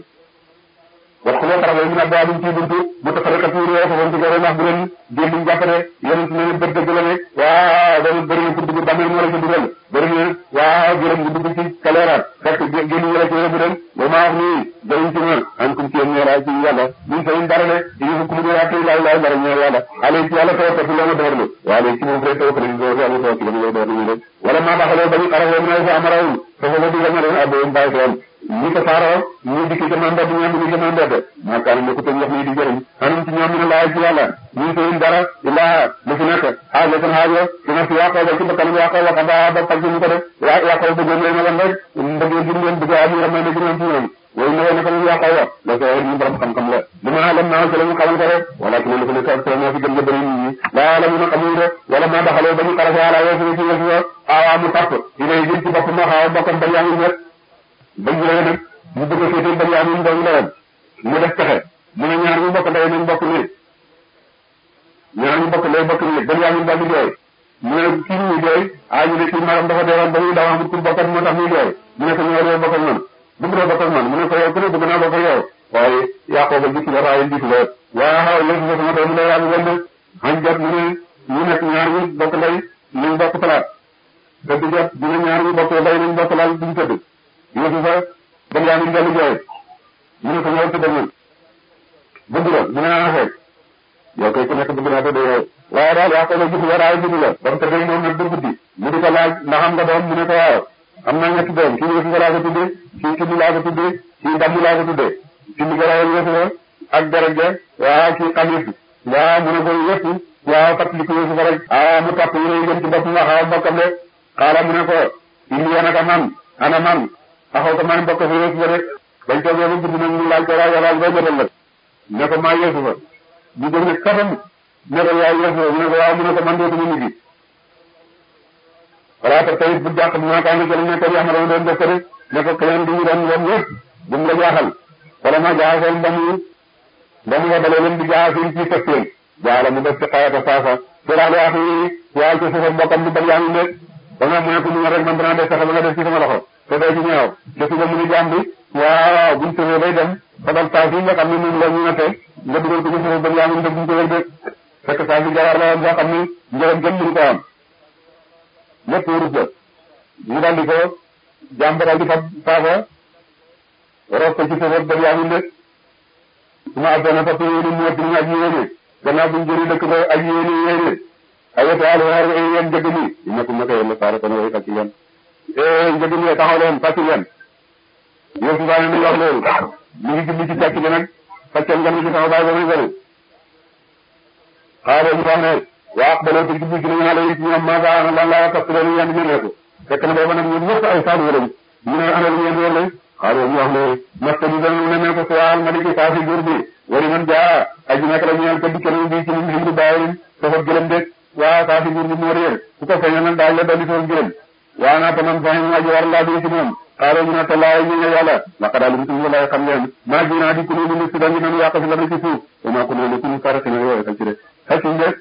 wax ko dara ñu na baadum ci buntu bu tafarikatu reew ko ci gore wax bu leen jël ñu jàppale yeen ci ñu bëgg la ne waaw dañu bëri ñu dugg damel mo la ci dugal bëri ñu waaw jëram ñu dugg ci kaleeraat fekk gënu la ci bu dem ba ma wax ni dañu ci ñu an kum ci ñeera ci yàlla ñu fay dara ne ñu ko mu dara tay la la dara ñeera yàlla ale ci yàlla taw taw la ma doorlu wala ci mo fay taw ko ñu do yàlla taw ci ñu do ñu wala ma baxalo bañu xaraw mo na amaraw fa ko di nga na abo mbay doon ñi ko saaro ñu dikk ci manda bi ñam ñu manda de ma kan ne ko tan wax ni di jëriñ anum ci ñoom ñu la ci yàlla ñu fay dara illa lu fi nekk xaaja tan xaaja dina fi yaqo ba ci bakkan yaqo wa ba ba fa ñu ko def ya yaqo bu gën leen rek bëgg ñu ngeen bëgg am ramay ne ñu ci ñoom way na ne ko yaqo wa la ko ñu borom xam xam la dama lam na ci lañu xamal ko rek wala ci lu ko nekk ak mo fi gën bëri ñi la la ñu xamul rek wala ma daxalo ba ñu xarafa ala wa fi ci ñu awa mu tapp ina jëm ci bopp ma xaw bokkam ba yaa ngi ñet bañ la nak mu bëgg fété ba yaa ngi ndaw la mu def taxé mu ne ñaar ñu bokk ndey ñu bokk ni ñaar ñu bokk lay bokk ni ba yaa ngi ndaw di joy mu ne ci ñu joy aaju de ci maram dafa deewal ba ñu daw am ci bokkam mo tax ñu joy mu ne ko ñoo rew bokkam man bu do bokkam man mu ne ko yow ku ne bëgg na bokk yow waaye yaqo ba gis la raay gis la waaw yéen ko sama doom la yaa ngi wënd hañ jot mu ne ñu nekk ñaar ñu bokk ndey ñu bokk palaat te du jot dina ñaar ñu bokk ndey ñu bokk laal duñ tëdd ñu fa ba yaa ngi ndaw joy mu ne ko ñëw ci dem bëgg la mu ne naa xeex yow kay ku nekk bëgg naa tëdd yow waaye daal yaa ko la gis waraay gis la ba mu tëddee moom nag du guddi mu di ko laaj ndax am nga doom mu ne ko waaw am naa ñetti doom kii yëfu laa ko tuddee kii kii laa ko tuddee kii ndam laa ko tuddee kii li garaawal yëfu ak deret ja waaw kii xamis waaw mu ne ko yëpp waaw fàttali ko yëfu rek ah mu topp ñu ne jëm ci bopp nga xaw bokkam de xaala mu ne ko indi yana ka man ana man taxaw ko man bokk fa yëfu rek bañ toogee ba guddi nag ñu laaj ko rajo rajo ba jotal la ne ko maa yëfu fa ñu dem ne katam ne ko yaay yëfu mu ne ko waaw mu ne ko man dootuma ñu gi voilà te tey bu jàq bu maakaar ne jël ne ko yaxma doon doon def ko rek ne ko keneen di ñu doon doon yëpp bu mu la jaaxal wala ma jaaxal ba mu ba mu wabalee leen di jaaxal ci fësteen jaala mu def ci xayata saafa siraale ak yi yaay ci suufam bokkam di bal yaa ngi nekk ba nga mu ne ko mu rek man danaa def sax ba nga def ci sama loxo te day ci ñaaw te suba mu ni jaam bi waaw buñ tëjee bay dem xabal saa fi nga xam ne moom la ñu natte nga dugal ko ci suuf ba yaa ngi def buñ tëjee de fekk saa fi jawaar la woon boo xam ni njëriñ gën mënu ko am lépp wurus la ñu daal di ko jàmb daal di fa saafa roos ko ci suuf ba yaa ngi nekk su ma abdoona fa yéene mu wëtt ñu ak yéene gannaaw buñ jëri dëkk ba ak yéene yéene ay wetu àll war yéen njëg ni nekku ma ko yéen saara kon way fàcc leen eh njëg ni taxaw leen fàcc leen yow su baane ni wax loolu mu ngi jubli ci càcc bi nag fàccal ngeen ci taxaw baay ba muy bëri xaaba ñu wax ne waa baloo te jubli ci nañu xale yi ci ñoom maa gaa lan laa kas leen yeen ñu nekk fekk na booba nag ñoom ñëpp ay saadu lañ ñu ne ana lu ngeen wër xaaral ñu wax ne masta bi dañu ne ne ko suwaal maliki saa si jur bi wari man jaa aji nekk la ñeel ko dikkee bi ci ñun ximru bàyyi safar gëlëm de waa saa si jur bi moo réer ku ko feeñal nag daal la dali soo gëlëm waa naa tamam fahim aji war laa bi ci moom xaaral ñu ne te laay ñu ne yàlla laka daal mu tudd walaay xam leen maa ji naa di ku ñu si dañu nanu yàq si la ci suuf wa maa ko noonu ku ñu farati na yooyu xëcc de xëcc de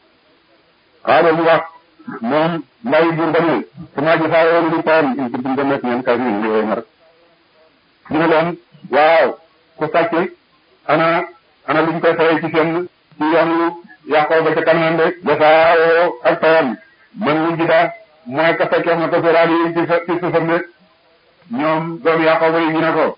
xaaral mu wax moom lay jur ba ne su ma ji saa yoonu di taam in kuntum dem nekk ngeen kay ñu yooyu mar ñu ne leen waaw ku sàcc ana ana luñ koy fayee ci seen ci yoonu yàqoo ba ca kanam de jasaawoo ak tawam man mu jida mooy ka fekkee na ko soraal yi ci ci suufam de ñoom doom yàqoo ba yi ñu ne ko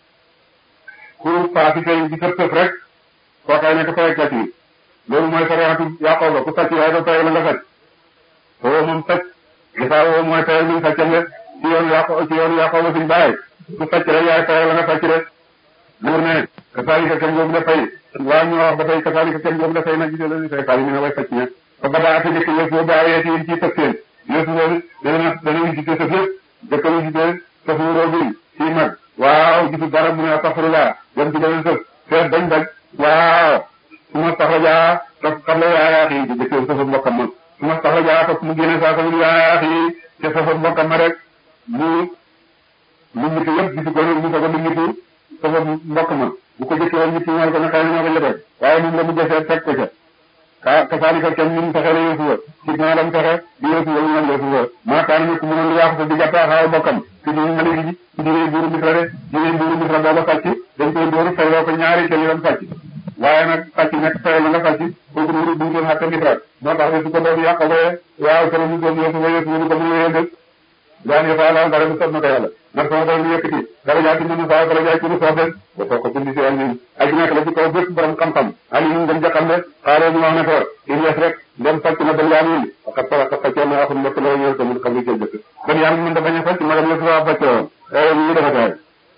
ku paasi tey ci sëf sëf rek koo kay nekk fayek la ci loolu mooy sariatu yàqoo ba ku sàcc waaye doo tawee la nga sàcc foo moom sàcc jasaawoo mooy tawee luñ sàccam de ci yoonu yàqoo ci yoonu yàqoo ba suñ bàyyi ku sàcc rek yaay tawee la nga sàcc rek luur ne kasaalika kenn boobu dafay waa ñu wax ba tey kasaalika kenn boobu dafay nag gisee leen say faal yi ñu ne way sàcc ña ba ba daa ata jëkk yëf boobu aayee ci ci tëf seen yëf boobu dana dana visité sëf yëpp jëkk visité sëf wuroo bi ci mag waaw gisu dara mu ne astaxfirullah dem ci beneen sëf seet bañ bañ waaw su ma taxrajaa topp xam la yaayax yi di jëkkee sëfa mbokkam ma su ma taxrajaa topp mu génne saa sama yaayax yi ca sëfa mbokkam ma rek mu mu ñitu yëpp gisu ko mu ko mu ñitu sëfa mbokk ma bu ko jëkkee woon ñitu ñool ko ne xëy na ñoo ko jëfee waaye moom la mu jëfee teg ko ca ka kasaalika kenn ñu fexe la Yuusufa ci naa lam fexe di Yuusufa ñu naan Yuusufa maa kaana nit ku mënoon di yàqu di jàppaa xaaw bokkam ci di Mali ji ci diine buuru Misra de diine buuru Misra booba sàcc dañ koy dóoru fayloo ko ñaari teel yoon sàcc waaye nag sàcc nekk fayal la nga sàcc kooku nuuru duñ doon xatte Misra moo tax ne su ko doon yàq ba waaw solo ñu doon Yuusufa Yuusufa ñu ko mu yéen dëg daan yëfa la dara du sot na ko yàlla ndax sama doon yëkkati dara jaati mënu saa dara jaay ci lu soobee ba soo ko bindi si wàll ñun aji nekk la ci kaw bépp borom xam-xam ali ñu ngeen jaxam de xaaroo ñu wax ne ko il yes rek dem sàcc na ban yaan yi waxat sara ka sàccee na waxum mbokk la ñëw ko mun xam ni jël jëkk ban yaan mën da bañ a sàcc magam yëpp waa bàcce woon ay ñu dafa taay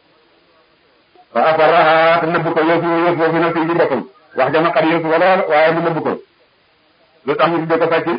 fa afaraha te nëbb ko yëfu yëfu fi na fi ji boppam wax jama xar yëfu wala waaye mu nëbb ko lu tax ñu tuddee ko sàcc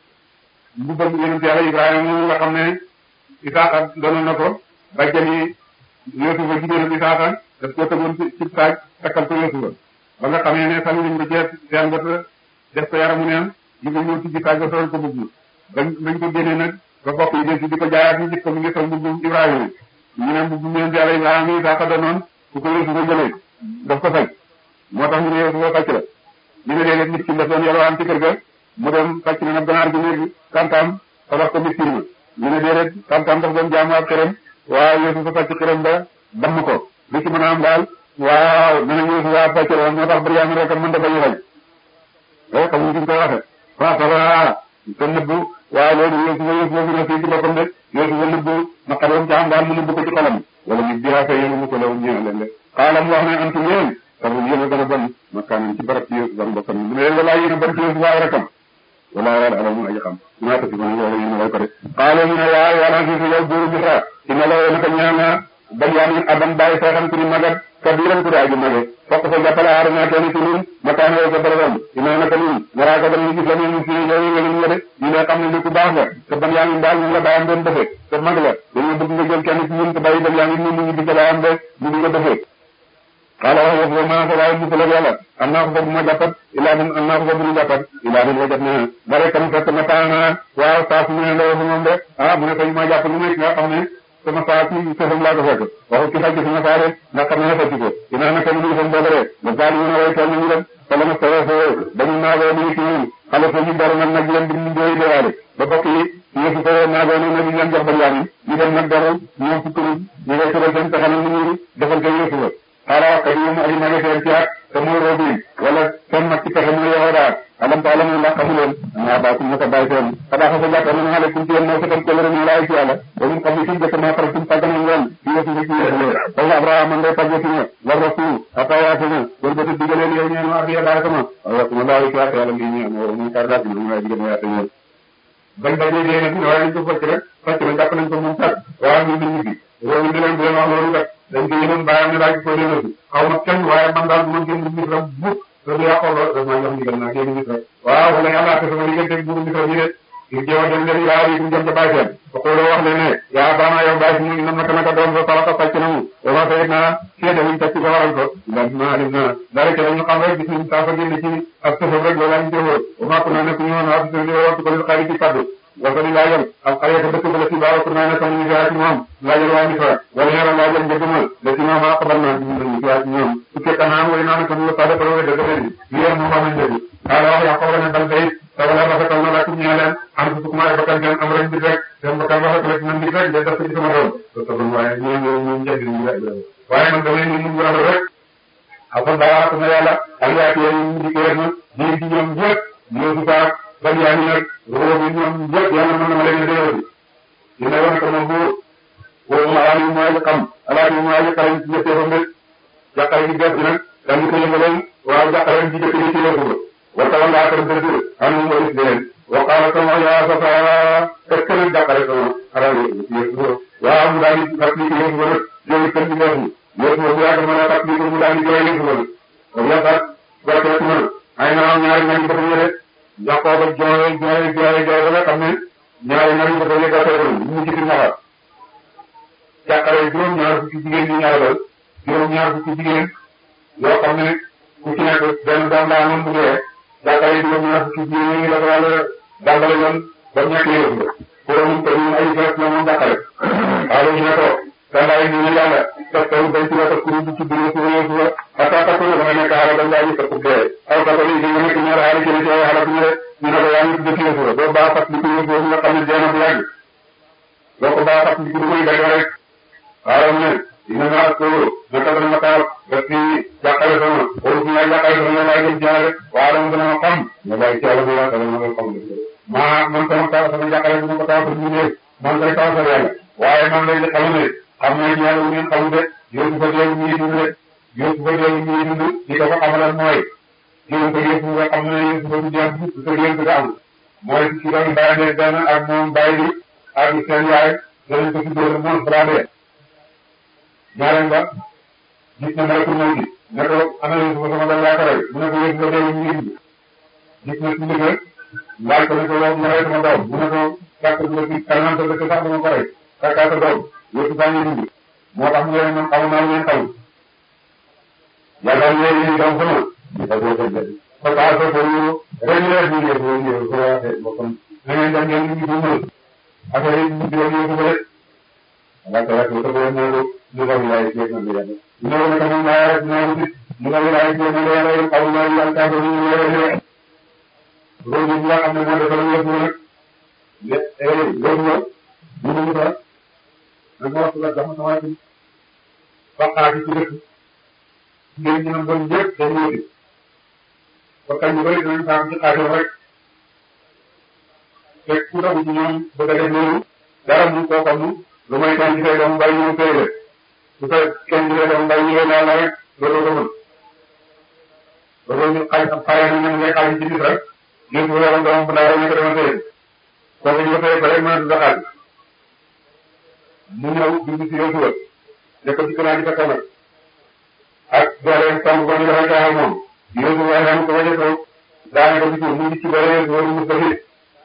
bu bëgg yonent yàlla Ibrahima moom nga xam ne Isaaxa doon na ko bàjjali Yuusufa jigéenu Isaaxa daf ko tëgoon ci ci saaj takkal ko Yuusufa ba nga xamee ne sànni nañ ko jeex seen bët def ko yaramu neen ñu ngi ñëw ci ji saaj ba sol ko mbubb bañ bañ ko génnee nag ba bokk yi des di ko jaayaat ñu gis ko mu ngi sol mbubb Ibrahima ñu ne mbubb yonent yàlla Ibrahima Isaaxa doonoon ku ko Yuusufa jëlee daf ko faj moo tax ñu ne Yuusufa sàcc la ñu ne léeg-léeg nit ki daf doon yalwaan ci kër ga mu dem sàcc na nag ganaar gi léegi kantaam tabax ko miskin ma ñu ne déedéet tam-tam daf doon jaamu ak këram waaw Yuusufa sàcc këram ba damm ko li ci mën a am daal waaw dana Yuusufa sàcc woon moo tax Biryaamin rek mën da bañ a fay o xamuñ suñ koy waxe wa sara te nëbbu waaw loolu Yuusufa Yuusufa fi ne fii ci boppam de Yuusufa nëbbu naqaroon ci am daal mu nëbbu ko ci xolam wala ñu biraa fay yéen mu ko law ñëw leen de xaalam wax ne antum yéen sabu yéen a gën a bon makaanan ci barab ci Yuusufa boppam mu ne leen walaa yéen a bon ci Yuusufa ay rakam wala wala alamu aji xam dinaa ko ci mën loolu ñu ne way ko de xaalo ñu ne waaw wala fi yow buuru Misra ina la naka ñaan na Binyaamin aban bàyyi seexam ku ni magat kabiran ku di aji mage fokk fa jàppale aar naa kenn ci ñun ma taan woo jàppale woon ina naka ñun waraa ko dañu gis la ñu fi yow nga ñu de ñu ne xam ne li ku baax nga te Binyaamin daal ñu la bàyyam doon defee te mag la dañoo bëgg nga jël kenn ci ñun te bàyyi Binyaamin ñu ñu di ca bàyyam de ñu di nga defee xaala wax wax ma ko waaye musal ak yàlla am naa ko fa bu ma jàppat ilaa min am naa ko fa bu ñu jàppat ilaa min wajat na bare kam fekk ma taana waaw saa su ne ndaw moom de ah mu ne ko ma jàpp lu nekk nga xam ne sama saa ci sëfam laa ko fekk waxu ci faj sama saa rek nga xam ne faj ko dinaa naka lu defam boobare ba gaal ñu ne way tool nañu dem fa la ma sore foo dañu naagoo ni ci ñun xale fa ñu dara nag nag leen di ñu doy dewaale ba bokk yi ñu su ko naagoo ne na di leen jox ba yaam ñu dem nag dara ñoom fukkuru ñu ngay tural seen pexe nag ñu defal ko yëfu la xaaral wax kat yi mu ay magasin ci at te mooy Robin wala seen mag ci pexe mooy Yahuda alam ta alamu ndax xamu leen naa baatum na ko bàyyi seen xadaa fa jàpp na aleykum ci yéen moo setam ko lëre ñu laay ci yàlla ba mun xam ne suñ jëkk maa faral suñ tàggan ak ngeen ci yëfu ci yëfu wala Abrahama ngay tàgge si ne war rasul atawaasi na wala ba tëdd digaleen yow ñeen wax ya daal sama waaw kuma laaw ci wax yàlla ngi ñaan wala muy kar daal ñu may digal ma yaata ñeen bañ bañ dee dee nag waaye nañ ko focc rek focc na jàpp nañ ko moom sax waaw ñu ngi fi loolu di leen bu leen wax loolu kat dañ ko yénoon bàyyam ne daal ko delloo si xaw ma kenn waaye man daal bu ma génn Misra bu loolu yàqoo loolu daf maa jox ndigal naa génn Misra waaw wala yàlla te sama diggante buuru Misra bi de ñu jéem a dem ngeen yaa yi ñu jëm ca bàyyi seen waxuloo wax leen ne yaa baanaa yow bàyyi si mu nam naka naka doom sa salaka sàcc na mu dafa sayit naa seede wuñ tacc ko waral ko ndax naa lim na dara ca dañu xam rek gis nañ saa fa génn ci ak sëfam rek loolu lañ jëfoo ba màpp naa ne ku ñu woon afisir li waxtu ko li xarit ci kaddu wasa di laajal ak xale ko dëkk ba la ci baara ku naa ne sama ñu fiyaa ci moom laajal waa Misra wala ñaara laajal njëgmal la ci ñoom xabar naa ci ñu fiyaa ci ñoom su fekkee naan way naa ne ko ñu sada pro dëgg leen li yéen moom wax nañ dëgg xaala wax yaa xaw ne dal day tawala rafetal na lakum ñaa leen am su kuma ay bakkan seen am rek bi rek seen bakkan rafet rek man bi rek de def ci sama doom to to waaye ñoo ñoo ñu njëg ñu rek waaye man damay ñu mu rafet rek afal daa ko na yàlla ak yaa ci ñu di ko rek na ñi ci ñoom ñëpp ñoo su faak ba yaa ñu nag roo bi ñoom ñëpp yàlla mën na ma leen déewal dina wone ko moom buur woo ma ala ñu mooy xam ala ñu mooy xarañ ci ñëpp fa mbir jàqare gi def nag dañu ko yëngaloon waaw jàqare gi jëkk ci leen ko wata wala akar dëgg am mo is leen wa qala sama ya safa tekkel jàqare sama ala ñu waaw mu daal di fàttali ko yëngu rek jël kër gi def ñu ñu yàgg mën a fàttali ko mu daal di jooy yëngu rek wala sax barke ci man ay na ñaari ñaari dafa ñu rek jàppoo ba jooy jooy jooy jooy ba nga xam ne ñaari ñaari dafa ñu gàttal ko ñu ci naxa jàqare juróom ñaar fukki jigéen ñi ñaareel juróom ñaar fukki jigéen yoo xam ne ku ci nekk benn doom daa amoon bu dee jàqare juróom ñaar fukki jigéen ñi la ko yàlla dàmbale yoon ba ñàkk yëf nga pour mu ko ñu ay fekk la moom jàqare waaye ñu ne ko dandaay ñu ne yàlla fekk taw bay ci wata kuru ci biir suba suba ata takku da nga nekk xaaral dañ laa fekk dee aw ka li nga nekk ñaar xaaral ci ci xaaral ñu ne ñu ne ko yaa ngi def ci suba do ba fat li ko ñu nga xam ne dee na bu yàgg doo ko ba fat li ko muy dag rek waaw ne dina nga ko naka dana ma taal daf ci jàqale sama wala su ma jàqale sama laay jëm jaar rek waaw dama dana ma xam ma bàyyi ci yàlla ma dama ma xam ma man sama taal sama jàqale dama ko taal ko ñu ne man koy taal sa yàlla waaye man lay xam ne xam naa ci yàlla ngeen xamu de yow su ko dee ñuy dund rek yow su ko dee ñuy dund li ko fa xamalal mooy yow ko yëpp nga xam ne yow su ko dee su ko dee nga am mooy ci doon bàyyi benn ak moom bàyyi ak seen yaay danañ ko ci dóor moom brandé ñaareel ba gis na malakul mawti ne ko ana yow su ko sama dal yaakaar mu ne ko yow su ko dee ñuy dund gis na ci ndigal laaj ko ne ko yow ma rey sama doom mu ne ko kàkk bu la ci kanam sa dëkk sax dama ko rey kàkkaata doom yëpp saa ñu dund moo tax mu ne man xamu naa leen xamu yàlla ñëwee ñu doon sama da ko ko jël ko taal ko ko ñu ren leer ñu ngi ko ñu ko waxee bokkam na ngeen dem ngeen ñu ko mën affaire yi ñu doon ñu ko rek la ko wax ko ko ñu ñu ko lay ci na bi yàlla ñu ne ko moom laa rek ñu ci ñu ko lay ci na yàlla ñu xamu naa yàlla ka ko ñu lay loolu ñu nga xam ne moo defal ñu ko rek mais eh loolu ñu ñu ko nag ma wax la dama sama ci baqaati ci dëkk ngeen ñu bon ñëpp dañu wuti ba kañ ñu bëri dinañ saam ci xaatim rek fekk ku tagu ci ñoom bëgg a def loolu dara mu koo xam lu may kenn ci say doom bàyyi ñu tey de su fekk kenn ci say doom bàyyi ñu naa la rek loolu ko mën loolu ñu xaaj xaye na ñu ngay xaaj ci bis rek yéen bu yoroon doomam bu ndaw ñu ko dama tey kooku ñu ko tey ba rek mën a dund xaaj mu ñëw dugg ci yow suba ne ko ci kanam di fekk nag ak dooleem sàmm ko ñu dafa caaxaan moom yow suba waaye xam ko ba jëfoo daanaka ci suuf mu ngi ci bëre yow mu ko fi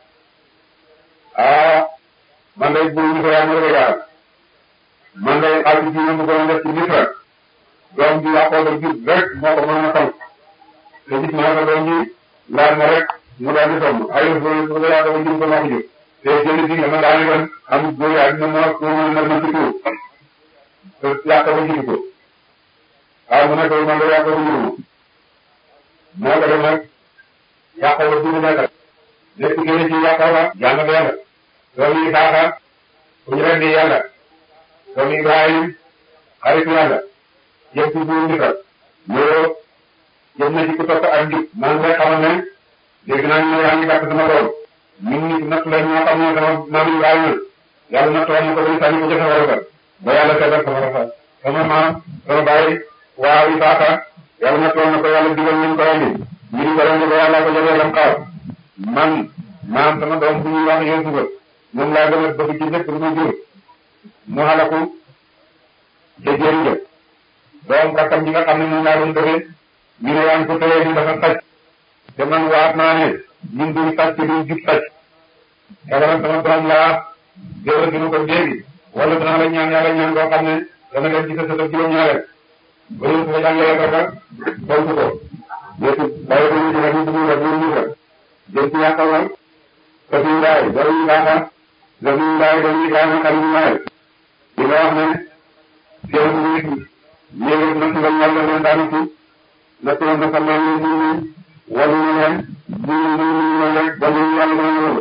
ah man day bu ñu ko yaa ma ko jaar man day xaal ci ñu ko def ci Misra doom ji yàqoo ba jub rek moo ko mën a xam te gis naa ko doom ji laal na rek mu daal di sonn ay yëf ko ko yaakaar ba jub ko moo ko jub te jënd bi nga ma daal di wan am góor yaa dina ma ko mën na ma ci tuur te yàq ba jiitu ko waaw mu ne ko man de yàq ba jiitu moo ko def nag yàq ba jiitu nekkal lépp génn ci yàq ba jàng ba yàlla doom yi Isaaxa ku ñu rendi yàlla doom yi Ibrahim xaritu yàlla yëpp ci buur Misra loolu yëpp na ci ku topp ak njub man ngay xamal ne dégg naa ñu yaa ngi gàtt sama doom ñun nit natt la ñoo xam ne sama maam Ibrahima yàlla nattoon na ko ba sànni ko ca safara sa ba yàlla seetal safara sa sama maam sama baay waaw Isaaxa yàlla nattoon na ko yàlla digal nañ ko rendi ñu di ko rendi ba yàlla ko jotee lam xaar man maam sama doom bu ñuy wax Yuusufa moom laa gën a bëgg ci lépp lu ma jur mu xalaku ca jéeri ja doom rakkam ji nga xam ne moom laa doon bëggee ñu ne yaa ngi ko tëyee ni dafa sàcc te man waat naa ne ñun duñ sàcc duñ jub sàcc xelam sama borom laa jëloon dina ko léegi wala danaa la ñaan yàlla ñaan koo xam ne dana dem ci sa sa juróom-ñaareel ba ñu ko jàngalee ko ba tontu ko léegi bàyyi ko ñu ci ñu dugg rek ñu rek jëm ci yaakaar la te suñu ndaay dara ñu baaxa da suñu ndaay dañuy gaañu xam ñu ndaay li nga wax ne seen nit ñëwee na ci lañ yàlla leen daanu ci na ci woon dafa mel ni ñu wala ñu leen ñu ñu ñu rek ba ñu yàlla leen loolu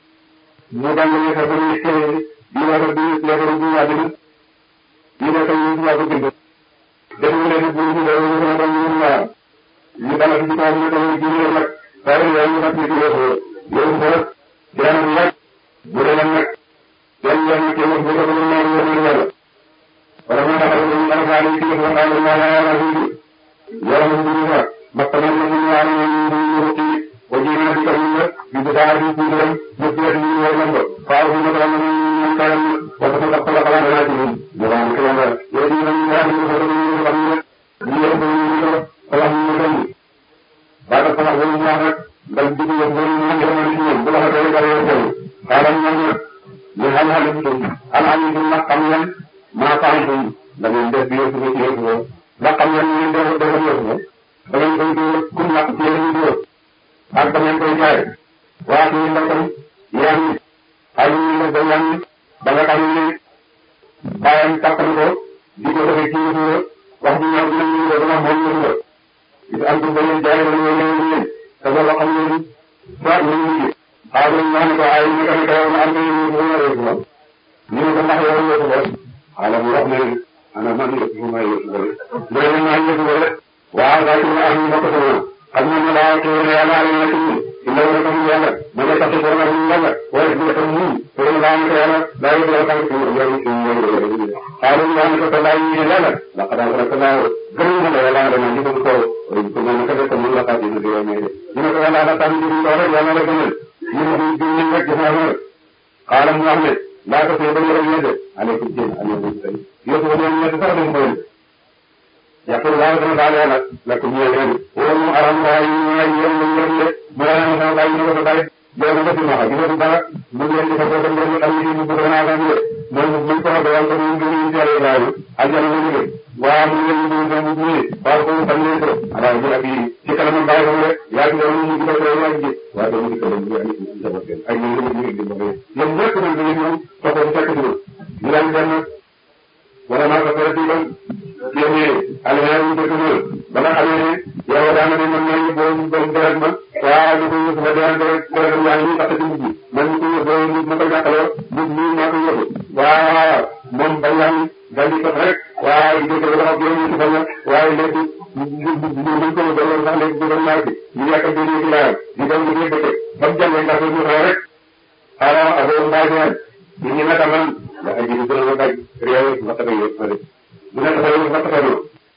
ñu jàngalee sa bëri kër yi war a di leeral bu yàgg ni ñu ne ko ñu yàgg bind dañu leen bu ñu dara ñu ko ñu ñu ñaar ñu dala ci kaw ñu ko ñu ñu nag waaye yow ñu nag ñu ko yow ko dana nag bu dee nag yan yan ci wax bu ko ñu ñaar ñu ñu yàlla wala ma taxaw ñu dara fa ñu ci wax wax ñu la la ñu yow ñu ñu wax makana ñu ñu ñaar ñu ñu ci wajina di ko ñu ñu bu daal di ñu dem ñu ci ñu ñu ñu faaw ñu ko ñu ñu kayam wala ko ko la xala na ci ñu ñu wax ko la yow ñu ñu ñaar ñu ko ñu xam ñu ñu ñu ñu ko wax ñu dem ba da ko wax ñu ñaar rek dal di ñu ñu ñu ñu ñu bu la ko dara yow xalam ñu ñu hal hal ñu al am ñu na xam ñen ma faay ñu da ngeen def yow ci yow ko la xam ñen ñu def def yow ko da ngeen koy do ku nak ci ñu do ak da ngeen koy jaay waa ñu ndam yaan ay ñu la da yaan ba nga xam ne bayam takkan ko di ko defee ci ñu wax ñu ñëw ñu ñu do wax mo ñu do ci am ko ñu jaay ñu ñu ñu te wala xam ñu soit ñu ñu xaar ñu ñaan ko ay ñu ko taw am ñu ñu ñu rek mo ñu ko ndax yow ñu ko ala mu wax ne ana man ñu may ñu ko do ñu ñaan ñu ko waaw da ci am ñu ko ko xam ñu la ko yàlla la ci illa wala ko yàlla ma nga tax ko na ñu yàlla wala ñu ko ñu ko la ñu yàlla da ñu la tax ko ñu ñu ñu xaaru ñu ko ko la ñu yàlla la qad arsalna gëm na la yàlla na ñu ko ko ko na ko ko ñu la tax ñu ñu ñu ko yàlla la tax ñu ñu ko rek yàlla la gënal ñu ñu ñu rek ñu na xaalam mu wax ne la ko ko ba ñu rek ñu de alaykum jinn alaykum tay yo ko ñu ñu sax dañ ko yaqul la dana daal la la ko ñu leen wala mu aram ay ay yeen ñu leen mo la na bay ñu ko bay do na ko ma ñu dara mu leen di ko do ñu ay ñu bu na la ñu mo ñu ko do wal ko ñu ñu ñu jare raay aljana ñu ñu wa mu leen ñu ñu ñu ñu ba ko tam leen ko ala ñu ak ci kanam bay ko rek ya ci ñu ñu ko do ñu ji wa do ñu ko do ñu ay ñu ñu ñu di mo ñen ñepp ñu ñu ñu ko ko fekk ñu ñu leen dem wala ma ko fere ci doon yéne alhamdu ñu ko ñu ba nga xamé ne yow daana ne man ñay bo ñu doon dara man waaw ñu ko ñu ko dara dara dara yaa ngi tax ci nit man ñu ko do ñu ma ko jaxalo bu ñu ma ko yóbbu waaw moom ba yaa ngi dal di ko rek waaw ñu ko wax ak ñu ci bañ waaye léegi ñu ñu ko do sax léegi do naa ci ñu yakk do ñu ci laal ñu doon ñu bëgg ba jàngé ndax ñu rek ala ado mbay ñu ñu naka man da ay ñu gëna daj réew ma taxé yépp fa bu nekk fa ñu fa taxé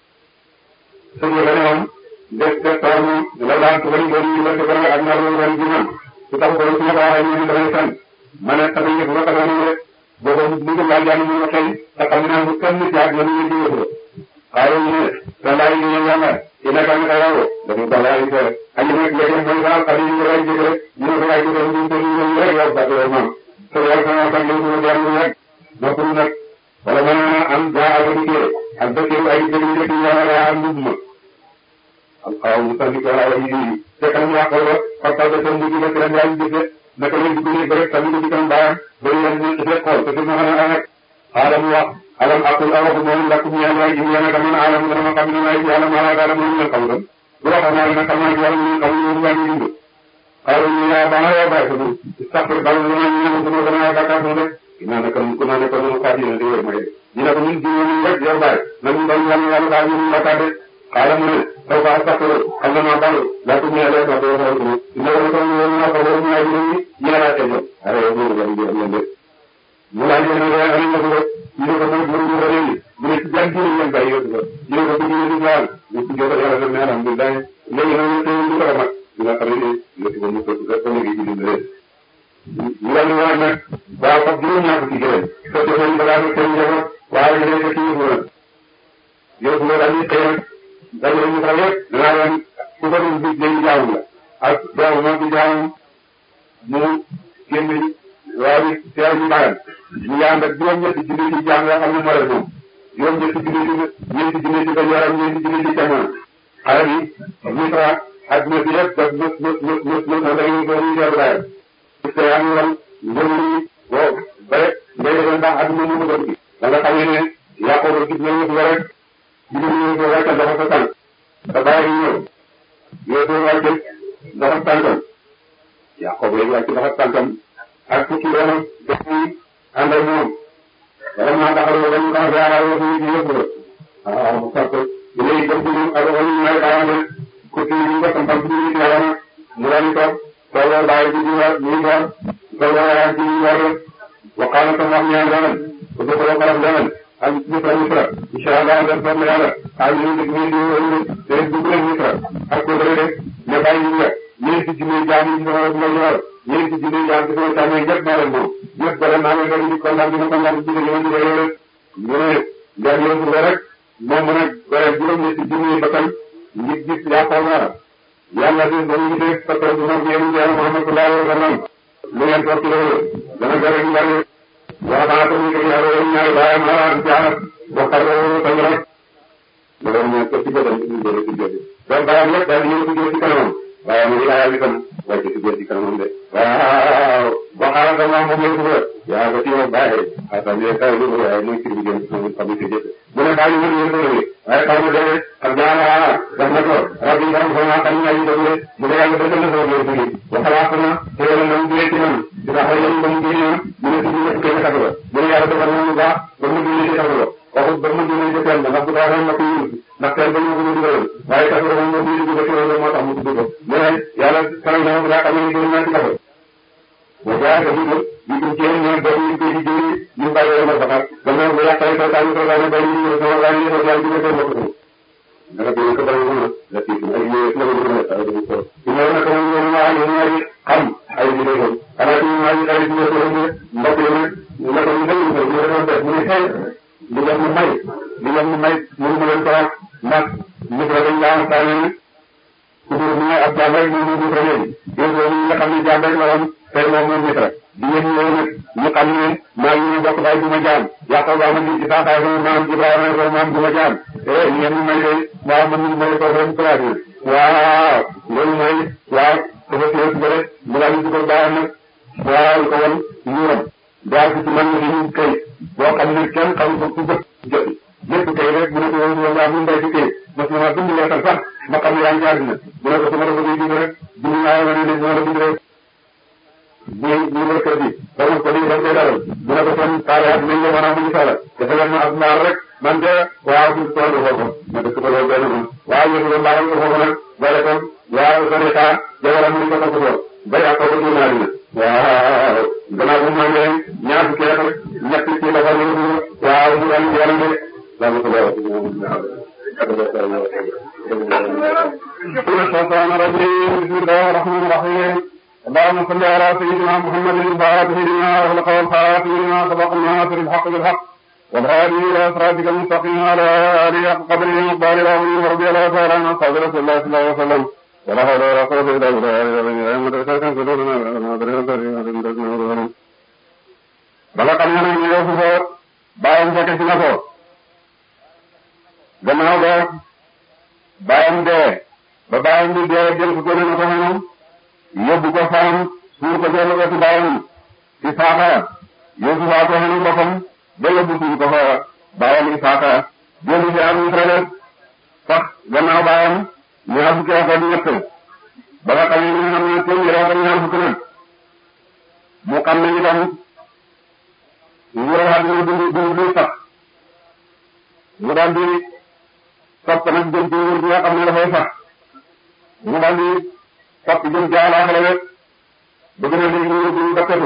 suñu la ñoom def def taam la daan ko ñu ñu la ko ak na ro ran ji man su tax ko ñu ba ay ñu dañu tan mané taxé yépp ma taxé ñu rek bo ko ñu ko laaj ñu ñu xey ta xam na mu kenn ci ak ñu ñu di ko xaaru ñu da lay ñu yalla ina kan ka yaw dañu da lay ko ay ñu nekk yéen mo daal xali ñu lay jëg rek ñu ko ay ñu ñu ñu rek yow ba do man so wala sama tan ñu ñu jaar ñu rek do nak wala mana am jaa ak di ak dëkk ay jëg ñu ci wala am ñu al qaw ñu tan ko ala yi te kan ya ko ko ta de tan ñu ko tan yaay jëf naka lañ ko ñu rek tan ñu ci kan baam bari ñu ñu ci ko te ñu xana ak alam wax alam aqul aw mo lakum ya ay ñu yana kan alam dama xam ñu ay yalla ma la dara mo ñu xam do bu wax na na kan ñu yalla ñu xam ñu ñu ñu qalu ya bana ya ba ko istaghfir bal ñu ñu ñu dama ba ka do ina na kan ko na ne ko ñu ka di ñu may dina ko ñu di ñu rek yow baay na ñu doon yalla yalla ba ñu la ka de xaaral mu ne taw ba sax xam naa baal laa ko ñëwee ba doon xool ko dina ko doon ñëw naa ko doon ñëwaat ñu ngi ñaaraat ko ñëw ara yow ñu ngi ñu ñu ñu mu laaj ñu ne ay ay ñu ko ñu ko ñu ñu ko ñu ñu ci jàng ñu ñu bay yow ñu ko ñu ñu ñaan ñu ci jox yàlla na alhamdulillah léegi na ñu ñu ko ma dina xam ne ñu ci ñu ko ko ñu ngi ñu ñu ñu la ñu wax nag ba ko ñu ñaan ko ci gërëm ko ci ñu ba ñu ko ñu waaye ñu ko ci ñu yow ñu la ñu xëy dañu ñu fa rek dina leen ku ko ñu bi day jaaw la ak jaaw mo ci jaaw mu génn waa bi teew ñu baaxal ñu ngi ànd ak juróom-ñetti junni ci jaam yoo xam ne moo leen moom juróom-ñetti junni ci ñeenti junni ci Kajoor ñeenti junni ci Cameroun xale bi Misra adduna bi yëpp daf mës mës mës mës mës na dañuy ko ñu teew daayam te yaa ngi wan njëriñ li boo bare ngay defee ndax adduna mu ko ci da nga xam ne Yaqooba gis nañu ko rek jigéen ñi ko wàccal dafa sa tànk te bàyyi ñëw yow soo wàccal dafa tànkam Yaqooba léegi wàcc dafa tànkam ak fukki doomam dañuy ànd ak moom vraiment taxaw ba ñu tax a wax ñu yëpp la waaw parce que léegi dem ci ñun ak wàllu may daanaka ku ci ñu ko tam tam ci ñu yàlla mu daal di toog toogoo bàyyi ci ñu war ñu war toogoo yaa ci ñu war waxaana tam wax ñaan daanaka bu ko ko xaram daanaka ak Misra Misra incha allah dem toog na yàlla ak ñu ngi ñu ngi te dugg leen Misra ak ko dara rek ne bàyyi ñu nga ñeenti junni jaam yi sama ma ñor ñeenti junni jaam ci sama càmmoñ ñëpp maa leen moom ñëpp dara naa leen rek di kontaan di ma kontaan ci ñu ñu rek ñu ne ndax yow su rek moom mu nag bare juróom-ñetti junni bakkan ngi gis Yaqooba yàlla di ba ñu def sa tool bi moom yéen yàlla Muhammad sallallahu alayhi wa sallam lu ngeen toog ci loolu dana gare ñu bari waxaana ko ñu ko yàlla ñaari baayam ala jaanat waxal ko tan rek loolu ñu ko ci bëggal ci bëggal ci bëggal donc baayam yëpp daal ñu ko ci kanamam waaye mu ngi laajal itam waaye ci biir ci kanamam de waaw waxaana ko moom moom ko yaa ko ci wax baaye ata ne kay lu waaye muy ci bi gën sama famille ci jëf mu ne baayi ñu ñu ko waaye xaw ma dee ak jaana daf na ko rabbi ngam ko ma xam ñay do mu ne yàlla dëggal na ko ñu ci waxala ko na te yàlla ñu ci ci man dina xay ñu ñu ci ñu ñu ci ñu ko ka ko mu ne yàlla defal ñu baax ba mu ñu ci ka ko waxu ba mu ñu ci tan ndax bu daara na ko ñu ndax tan ba ñu ko dugal waaye ka ko mo ñu ci ko loolu moo tax mu tudd ko mu ne yàlla tan na ko la xam ñu ñu ci ka ko wa jaa ko ñu ñu ci ñu do ñu ci ci ñu bàyyi ma bakar dama ko yàqal ko tan ko la bay ñu ko la ñu ko la ñu ko ko dara ko ko bari mo la ci ay ñu la ko ko ay ko ñu na ko ñu ma ñu ñari xam ay ñu ko ala ci ma ñu ay ñu ko ñu mbokk yi ñu la ko ñu ñu ko ñu def mu xey li nga mu may li nga mu may ñu mu leen ko wax ndax ñu ko dañ la am taane ku dul ñu ab jaam rek ñu ñu ko leen ñu ko ñu nga xam ne jaam rek la woon tey moom moom Misra di ngeen ñëw nag ñu xam ne maa ngi ñu bokk baay bu ma jaam Yaqooba ma ngi ci saxaay sama maam Ibrahima ko maam bu ma jaam eh li ngeen ñu may de waaw man ñu may ko ren place yi waaw loolu mooy waaw dafa teew ba rek mu daal di dugal baayam nag waaw ko woon ñuuram daal ci man ni ñu kay boo xam ne kenn xam ko ku jot jot lépp kay rek mu ne ko woon nga am mbay ci kay mas na ma bind leetal sax ma xam ne yaa ngi àddina mu ne ko sama dafa koy bind rek bind naa ma ne ne moo la bind rek bu ñu kër bi xamul ko lii dañ koy dalal mu ne ko kon taale ak nañ la mën a amuñu sala dafa leen ma ak mbaar rek man de waaw bu toll foofu ma dëkk ko loolu benn moom waaw yéen ko mbaaram ko foofu nag boole ko waaw sarika jabaram mu ko topp ko ba yàqoo ko dina dina waaw gannaaw bu ma ngeen ñaar fukki at ñett ci la fa ñu waaw mu daal yaram de dama ko wax الشيطان الرجيم بسم الله الرحمن الرحيم اللهم صل على سيدنا محمد الفاتح لما أغلق والخاتم لما سبق الناصر الحق بالحق والهادي إلى صراطك المستقيم على آله حق قدره ومقداره العظيم ورضي الله تعالى عن أصحاب رسول الله صلى الله عليه وسلم ولا حول ولا قوة إلا بالله bala xam nga ne yow foofu bàyyam fekk si na ko gannaaw ba bàyyam dee ba bàyyam bi dee jël ko gën a ko xanam yóbbu ko faam suur ko jël ko ci bàyyam ci saaka yóbbu faa ko xanam boppam ba yóbbu suur ko fa bàyyam ci saaka jël ci am Israël sax gannaaw bàyyam ñaar fukki at ak ñett ba nga xam ne ñu xam ne téeméer ak ñaar fukki nag mu xam ne itam nguuram àddina dund dund du sax mu daal di topp nag jëm ci nguur gi nga xam ne dafay sax mu daal di topp jëm ci àllaaxira rek bëgg na léegi nguur gi dakkatu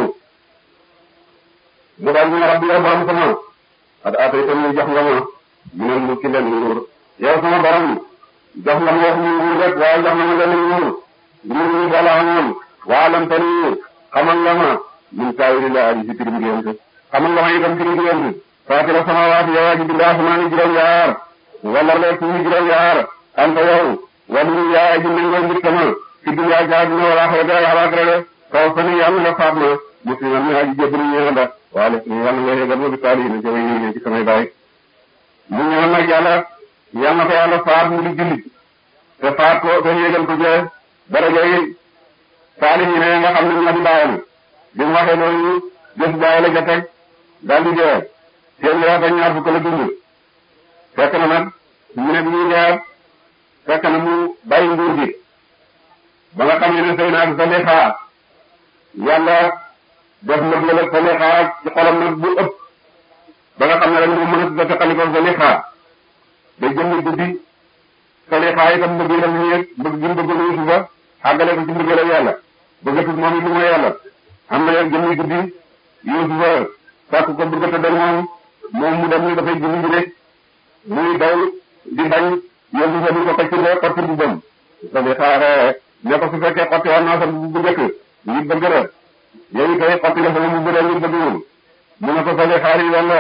mu daal di ne rabbi yow borom sama at atay tam ñu jox nga ma ñu ne mu ci leen nguur yow sama borom jox nga ma wax ñu nguur rek waaye jox nga ma leen nguur nguur ñu bala amoon waalam tani xamal nga ma min taawili la aji si tirim gént xamal nga ma itam tirim gént faatira samawaati yow aji bind asmaani juróom-yaar wala leeg suufi juróom-yaar anta yow wali yaa aji nangoo njëkk ma ci dunya ci àddina wala xeete ak alaxira de kaw fani yàlla nga faat ma musliman mi aji jébbalu ñëw la waale yàlla nga yégal ma bi taali na jëwe yi ci samay baay mu ñëw nag yàlla yàlla na ko yàlla faat mu di jullit te faat ko te yégal ko jee daraja yi Saalih yi ne nga xam ne ñoo di bàyyam bi mu waxee loolu jëf bàyyi la ca teg daal di dee seen weer ak ñaar fukk la dund fekk na nag ñu ne bi ñuy dee fekk na mu bàyyi nguur gi ba nga xam ne sëy naag Zalixa yàlla def lëg-lëg ak Zalixa ci xolam nag bu ëpp ba nga xam ne rek mu mën a tuddee xaliko Zalixa day jënd guddi Zalixa itam bëgg la ñu bëgg gi bëgg lu Yusufa àggale ko ci ndigal ak yàlla bëggatul moom it lu mooy yàlla am na yow jëmmi guddi Yusufa sàkk ko bëgg a tëddal moom moom mu dem ni dafay julli ji rek muy daw di bañ Yusufa di ko xëccule xotti bu bëm Zalixa ne ko su fekkee xotti war naa sa bu njëkk ngi bëgg la yow it tey xotti la sama bu bëre ngi bëgg woon mu ne ko Zalixa yi walla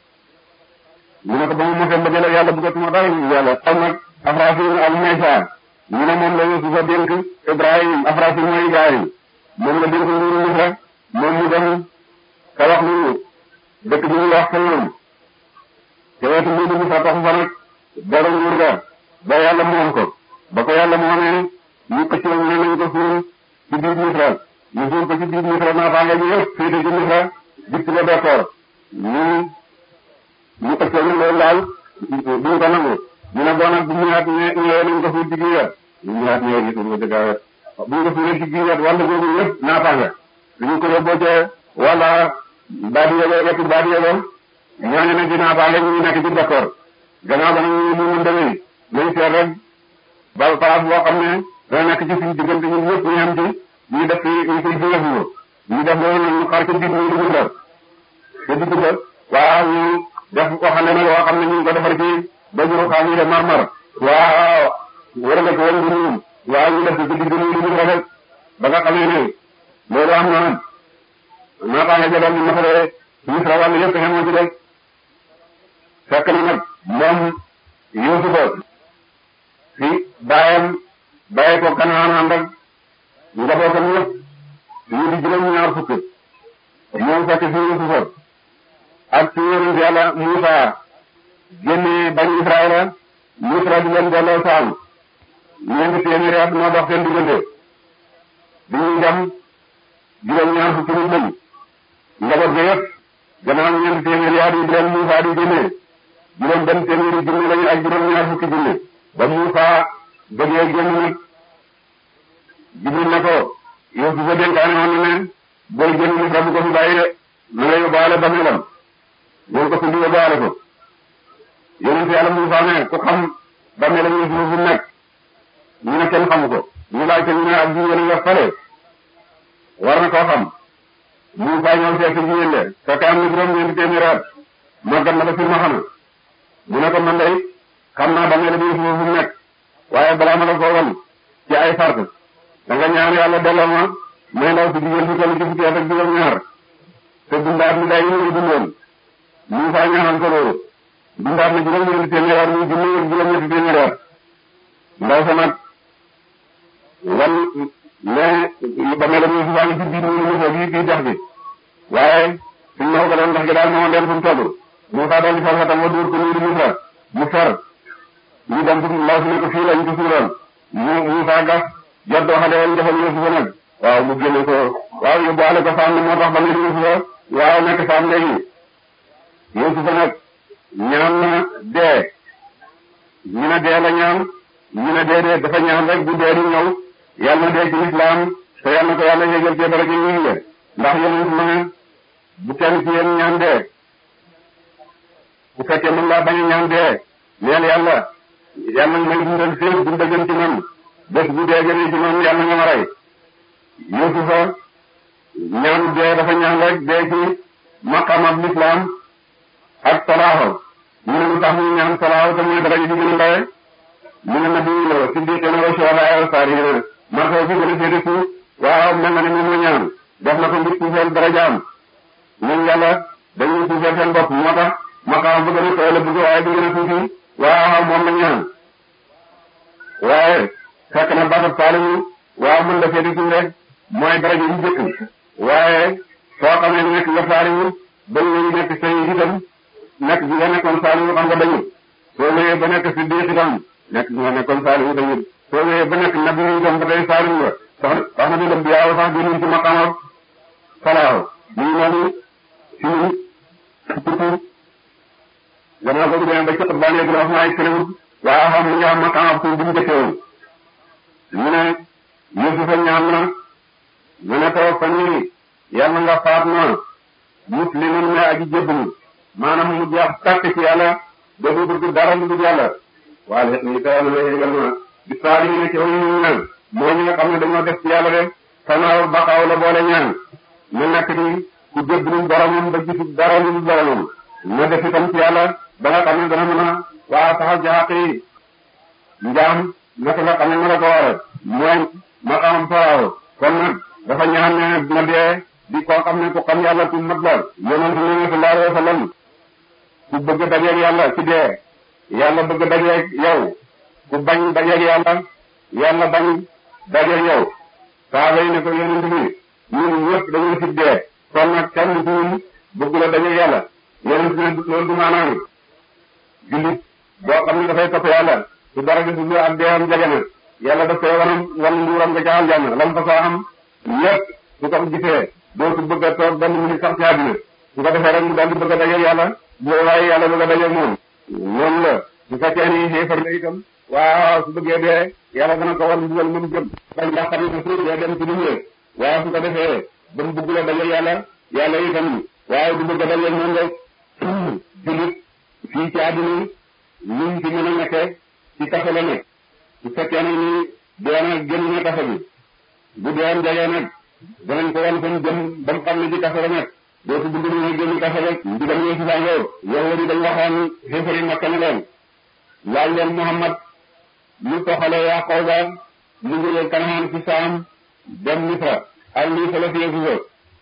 mu ne ko ba mu mosee mbëggeel ak yàlla bëggatuma dara yàlla am nag Afraasim ak Meesa ñu ne moom la Yusufa dénk Ibrahim Afraasim mooy Ibrahim moom la dénk nguuru Misra moom mu dem ka wax lu dëkk bi ñuy wax Saloum te wetu nguuru Misra taxu fa nag dara nguur ga ba yàlla moom ko ba ko yàlla moomee ñu këccoo ñu ne nañ ko suul ci biir Misra ñu suul ko ci biir Misra naataange ñu yëpp féete ci Misra dikk ba d'accord ñu ñu këccoo ñu loolu daal duñ ko nangu ñu ne boo nag bu ñëwaat ñëwee nañ ko suul ci biir ñu ñëwaat ñëwee gisul nga dëgg bu ñu ko suulee ci biir wàll boobu yëpp naataange dañu ko yóbboo ca wala baadi yego wetu baadi yego ñooñu ne ci naataange ñu nekk ci d'accord gannaaw ba nag ñu mu mën demee nañ seet rek ba place boo xam ne dana nekk ci suñu diggante ñun ñëpp ñu am ci ñu def ñu koy jëfandikoo ñu def loolu ñu xaar ca biir ñu dugg def te dugg def waaw ñu def ko xam ne nag yoo xam ne ñu ngi ko defar ci ba juru xaar ñu def marmar waaw war nga ko war nga ñëw waaw ñu def ko ci digg ñu dugg rafet ba nga xamee ne loolu am na nag naataange jabal ñu masalee Misra wàll yëpp xemoo ci rek fekk na nag moom Yusufa fi bàyyam bàyyi ko Kanaan ànd ak njabootam yëpp ñu di juróom ñaar fukk ñoom fekk fi Yusufa ak ci yonent Yàlla Muusa génne bañ Israëla Misra di leen delloo saam ñeenti téeméeri at moo dox seen diggante bi ñuy dem juróom ñaar fukki nit lañ njaboot ga yëpp gannaaw ñeenti téeméeri at yi di leen Muusa di génne juróom benn téeméeri junne lañu ak juróom ñaar fukki junne ba Muusa bëggee génn nag Jibril ne ko Yusufa dénkaane woon na ne booy génn Misra bu ko fi bàyyi de na nga yóbbaale bameelam ñoo ko sundi yóbbaale ko yonent Yàlla Muusa ne ku xam bameelam Yusufa fu nekk ñu ne kenn xamu ko ñu laaj ko ñu ne ak jigéen nga fale war na koo xam Muusa ñëw seet si jigéen de fekk am na juróom ñeenti téeméeri at màggat na ba fi ma xana mu ne ko man day xam naa bameelam Yusufa fu nekk waaye balaa ma la ko wan ci ay sart da nga ñaan Yàlla delloo ma may ndaw si jigéen si toll ci fukki at ak juróom ñaar te dundaat mi day ñu dundoon Muusa ñaanal ko loolu dundaat na juróom ñeenti téeméeri at muy junni ak juróom ñetti téeméeri at ndaw sa nag wan ne ba mel ni Yusufa ngi ci biir ñu Musa bi bii dex gi waaye suñ ma ko doon dex gi daal moo leen fu mu toll Muusa daal di far xatam wa dóor ko nuuru Misra mu fer ñu dem ci ndaw si ne ko fii lañ ko suuroon mu Muusa gas joddoo xale woon defal Yusufa nag waaw mu génne ko waaw yóbbuwaale ko saam moo tax ba mel ni Yusufa waaw nekk saam léegi Yusufa nag ñaan na dee ñu ne dee la ñaan ñu ne dee dee dafa ñaan rek bu dee di ñëw yàlla na dee ci lislaam te yàlla na ko yàlla yégal ci barke ñu ngi ndax yonent ma ne bu kenn ci yéen ñaan dee bu fekkee mën laa bañ a ñaan dee neel yàlla yàlla na may dundal féeg dunda gën ci man bés bu dee gënee ci man yàlla nga ma rey Yusufa ñaanu dee dafa ñaan rek dee ci maqamab lislaam ak salaaho ñu ne lu tax ñu ñaan salaaho te mooy daraja ji gën a ndawe mu ne nabi la siddiqina wa shuhada wa salihina martaba bi gën a féete suuf waaw mel na ne moom la ñaan def na ko ngir suufeel darajaam ñun yàlla dañuy suufeel seen bopp moo tax maqaam bu gën a tooy la bëgg waaye bu gën a tuuti waaw moom la ñaan waaye fekk na batab saalimu waaw mën la féete suuf rek mooy daraja yu jëkk waaye soo xamee nekk nga saaliwu bañ nañu nekk say itam nekk bi nga nekkoon saaliwu xam nga dañu soo wéyee ba nekk si diix itam nekk bi nga nekkoon saaliwu dañu soo wéyee ba nekk nabi itam ba tey saaliwu nga sax sax na bi dem bi yaaw sax gënuñ ci maqaamam salaaw ñu noonu si ñun surtout gannaaw boobu demee ba cot baa léegi la wax maay këlewut waaw xam li nga xam maqaamam suuf bu ñu jëfewoon ñu ne Yuusufa ñaan na ñu ne ko fan yii yàlla nga faat na musliman ne aji jébbalu maanaam mu jeex tàkk ci yàlla dootu bëgg dara lu dul yàlla waaye it ni tawal na yégal na bi saali yi ne ci way ñu ñaan mooy ñi nga xam ne dañoo def ci yàlla de sanaaw baqaaw la boole ñaan mu nekk ni ku jébbalu boromam ba gisu dara lu dul boromam na def itam ci yàlla ba nga xam ne dana mën a waa taxaw jaxaq yi njaam naka la xam ne ma la ko waral mooy maqaamam faraaw kon nag dafa ñaan ne na dee di koo xam ne ku xam yàlla ku mat la yonent ne sallallahu alayhi wa sallam ku bëgg dajeeg yàlla ci dee yàlla bëgg dajeeg yow ku bañ dajeeg yàlla yàlla bañ dajeeg yow saaba yi ne ko yonent bi ñun ñëpp dañoo ci dee kon nag kenn ci ñun bëgg la dajeeg yàlla yonent ne loolu du maanaam jullit boo xam ne dafay topp yàlla su dara di suñu ak deewam jege na yàlla daf koy wanam wan nguuram nga ca aljanna lam fa soo am lépp su ko gisee dootu bëgg a toog benn minute sax ci àddina su ko defee rek mu daal di bëgg a dajeeg yàlla bu waaye yàlla bëgg a dajeeg moom noonu la su fekkee ni xéefar la itam waaw su bëggee dee yàlla dana ko wan mbugal moom jëm bañ ndax xam ne suuf dee dem ci lu ñëw waaw su ko defee ba mu bëgg la dajeeg yàlla yàlla itam waaw du bëgg a dajeeg moom rek jullit fii ci àddina luñ ci mën a nekkee ci kaso la nekk su fekkee ne ni dee na génn na kaso bi bu dee am jagee nag danañ ko wan fan jëm ba mu xam ne ci kaso la nekk dootu bëgg ñu génn kaso rek ndigal ñoo si sàngoo yow di dañ waxoon xéefari Makka ne leen laaj leen Muhammad lu toxale Yaqooba mu jógee Kanaan ci Saam dem Misra ak lii fa la fi Yuusufa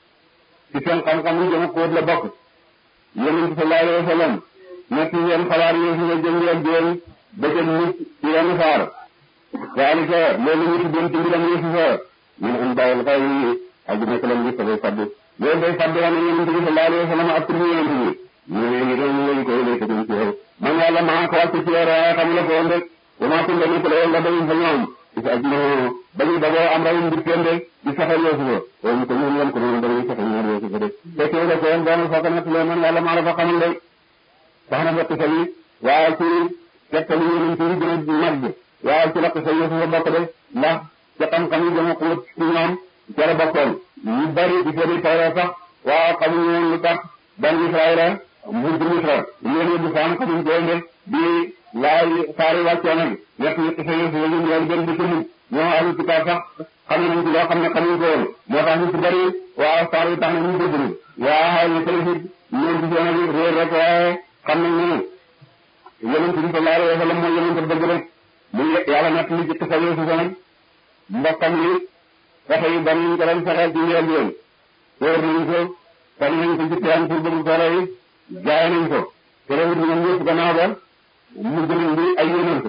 ci seen xam-xam yi gën a xóot la bokk Yonent sallallahu alayhi wa sallam nekk yéen xabaar Yuusufa jëm leen jël ba ca nit ci yenn faar zalika loolu ñu tuddoon ci mbiram Yuusufa min anbaa'il ghaybi aji nekk leen gis dafay faddu loolu day faddu wane Yonent bi sallallahu alayhi wa sallam ak tur Yonent bi ñu ne ñu doon lañ koy lay tëgg ci yow man yàlla maa ko wàcc ci yow waaye xam la ko woon rek wama kunta muttali'an la bañ fa ñoom ci ajino bañu dagoo am rawum mbir seen de di saxal Yuusufa wala ko ñoom yam ko noonu dañuy saxal ñaar Yuusufa de fekk yow la ko woon doon fa ko nekk lee man yàlla maa la fa xamal de wax na fekk sa yi waaye ci tegtal Yonent yi gën a màgg waaye ci lakk sa Yuusufa bokk de ndax ca xam-xam yi gën a xóot ci ñoom ca la bokkoon ñu bari di seeni tawra sax waaw xamuñu woon lu tax ban Israëla mujj Misra yéen yóbbu faam xamuñ ko de di laay saari wàccee nag nekk ñett sa Yuusufa ñu ñëw gën di ci ñoo alu kitaab sax xam nañ ci loo xam ne xamuñ ko woon moo tax ñu ci bari waaw saar yi tax na ñu dégg ni waaw ñu tey it ñoom ci seen réer rek waaye xam nañ ne Yonent bi sallallahu alayhi wa sallam mooy Yonent dëgg rek mu yàlla nag li jëkk sa Yuusufa nag mbokkam yi fexe yu bari ñu ko doon fexeel ci njël yoon wóor nañ ko fan nañ ko ci teen pour bëgg solo yi jaay nañ ko te réewut ñoom ñëpp gannaaw ba mu gënañ bi ay Yonent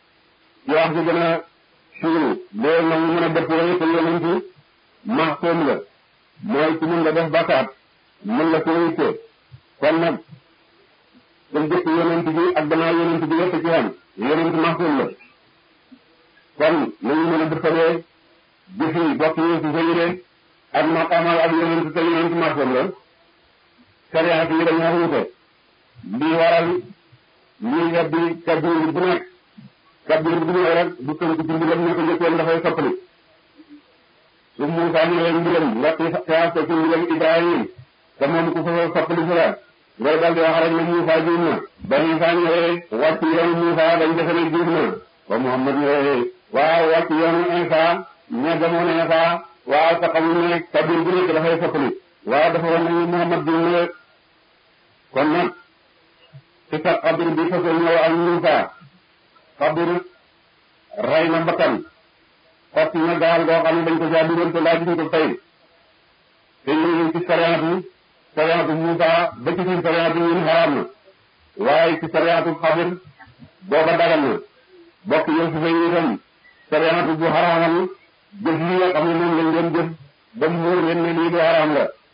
ci wax ji gën a suuru loolu nag ñu mën a dëpp rek te Yonent maxsoom la mooy ci mën nga def bàkkaat mën la ko yitte kon nag dañ jëpp Yonent bi ak gannaaw Yonent bi yëpp ci xam Yonent maxsoom la kon nañu mën a dëppalee jëf yi bokk yi ci sa yére ak maqaamal ak Yonent te Yonent maxsoom la sariyaat yi dañoo wuute lii waral lii nga di kabir bu nekk kabir bu ñëw rek du tënk ci mbiram ñu ko jëkkoon dafay soppali su Muusaa ñëwee mbiram nga teewaat ko ci mbiram Ibrahim te moom ku fa soppali si la ngay dal di wax rek ne Muusaa juum na ba Muusaa ñëwee wàcc yoonu Muusaa dañ defe ne juum na ba Muhammad ñëwee waaw wàcc yoonu Isaa ña demoon Isaa waaw te xamul ne kabir bu nekk dafay soppali waaw dafa wax ne Muhammad juum na kon nag ci sa xabir bi fasoo ñëw ak Muusaa xabir rey na bakkan xotti na gaal goo xam ne dañ ko caa dugal te laajuñ ko fay te ñu ci sariyaatu sariyaatu Muusaa ba ci suñ sariyaatu ñun xaraam na waaye ci sariyaatu xabir booba dagal na bokk Yuusufa yi itam sariyaatu bu xaraamal jëf yi nga xam ne moom lañ doon jëf ba mu wóor leen ne lii du xaraam la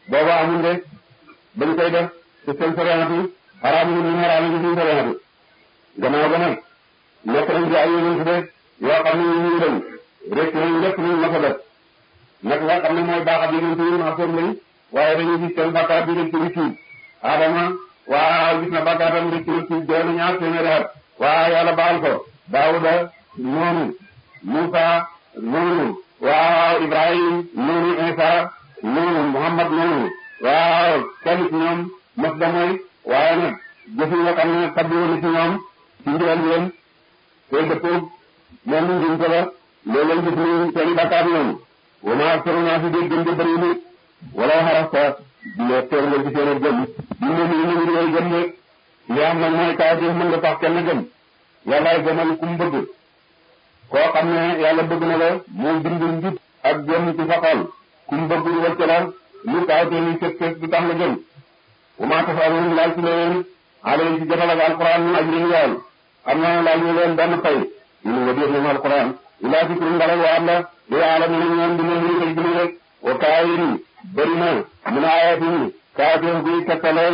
booba amul de bañ koy def te seen sorianatu xaraam yi ñu xaraam yi suñu sorianatu gannaaw ba nag nekk nañ ci ay yonent de yoo xam ne ñu ñu dem rek nañ lépp luñ mës a def nag nga xam ne mooy baaxat yonent yi maasoom lañ waaye dañuy gis seen bàkkaar bi rek ci ci Adama waaw gis na bàkkaatam rek ci ci doon ñaar téeméeri at waaw yàlla baal ko Daawuda noonu Musa noonu waaw Ibrahim noonu Isa noonu Muhammad noonu waaw kenn ci ñoom mos da mooy waaye nag jëf yi nga xam ne tabbi woon ci ñoom ci ndigal leen te dëppoo moom ñu ngi ko la loolu lañ gis ni seen i bàkkaar ñoom wama aktarunaa fi dégg gën di bëri nit wala xarasta dina teer nga ci seen a gëm di ne ni ñu ngay gëm ne li am nag mooy kaw jëf mën nga tax kenn gëm yàllaay gëmal ku mu bëgg koo xam ne yàlla bëgg na la moo bind njub ak jëm ci sa xol ku mu bëgg wacc la lu kaw te ni sëg sëg du tax nga gëm wama tafaluun laaj ci leen aleen ci jotal ak alquran mun ajrin yool xam na laaj ñu leen benn fay ñu nga def ñu alquran ilaa fikru ndaral wa alla li alamin ñoom dina ñu koy dina rek wa kaayin bëri na mun a ayatin kaateen guy tegtaleel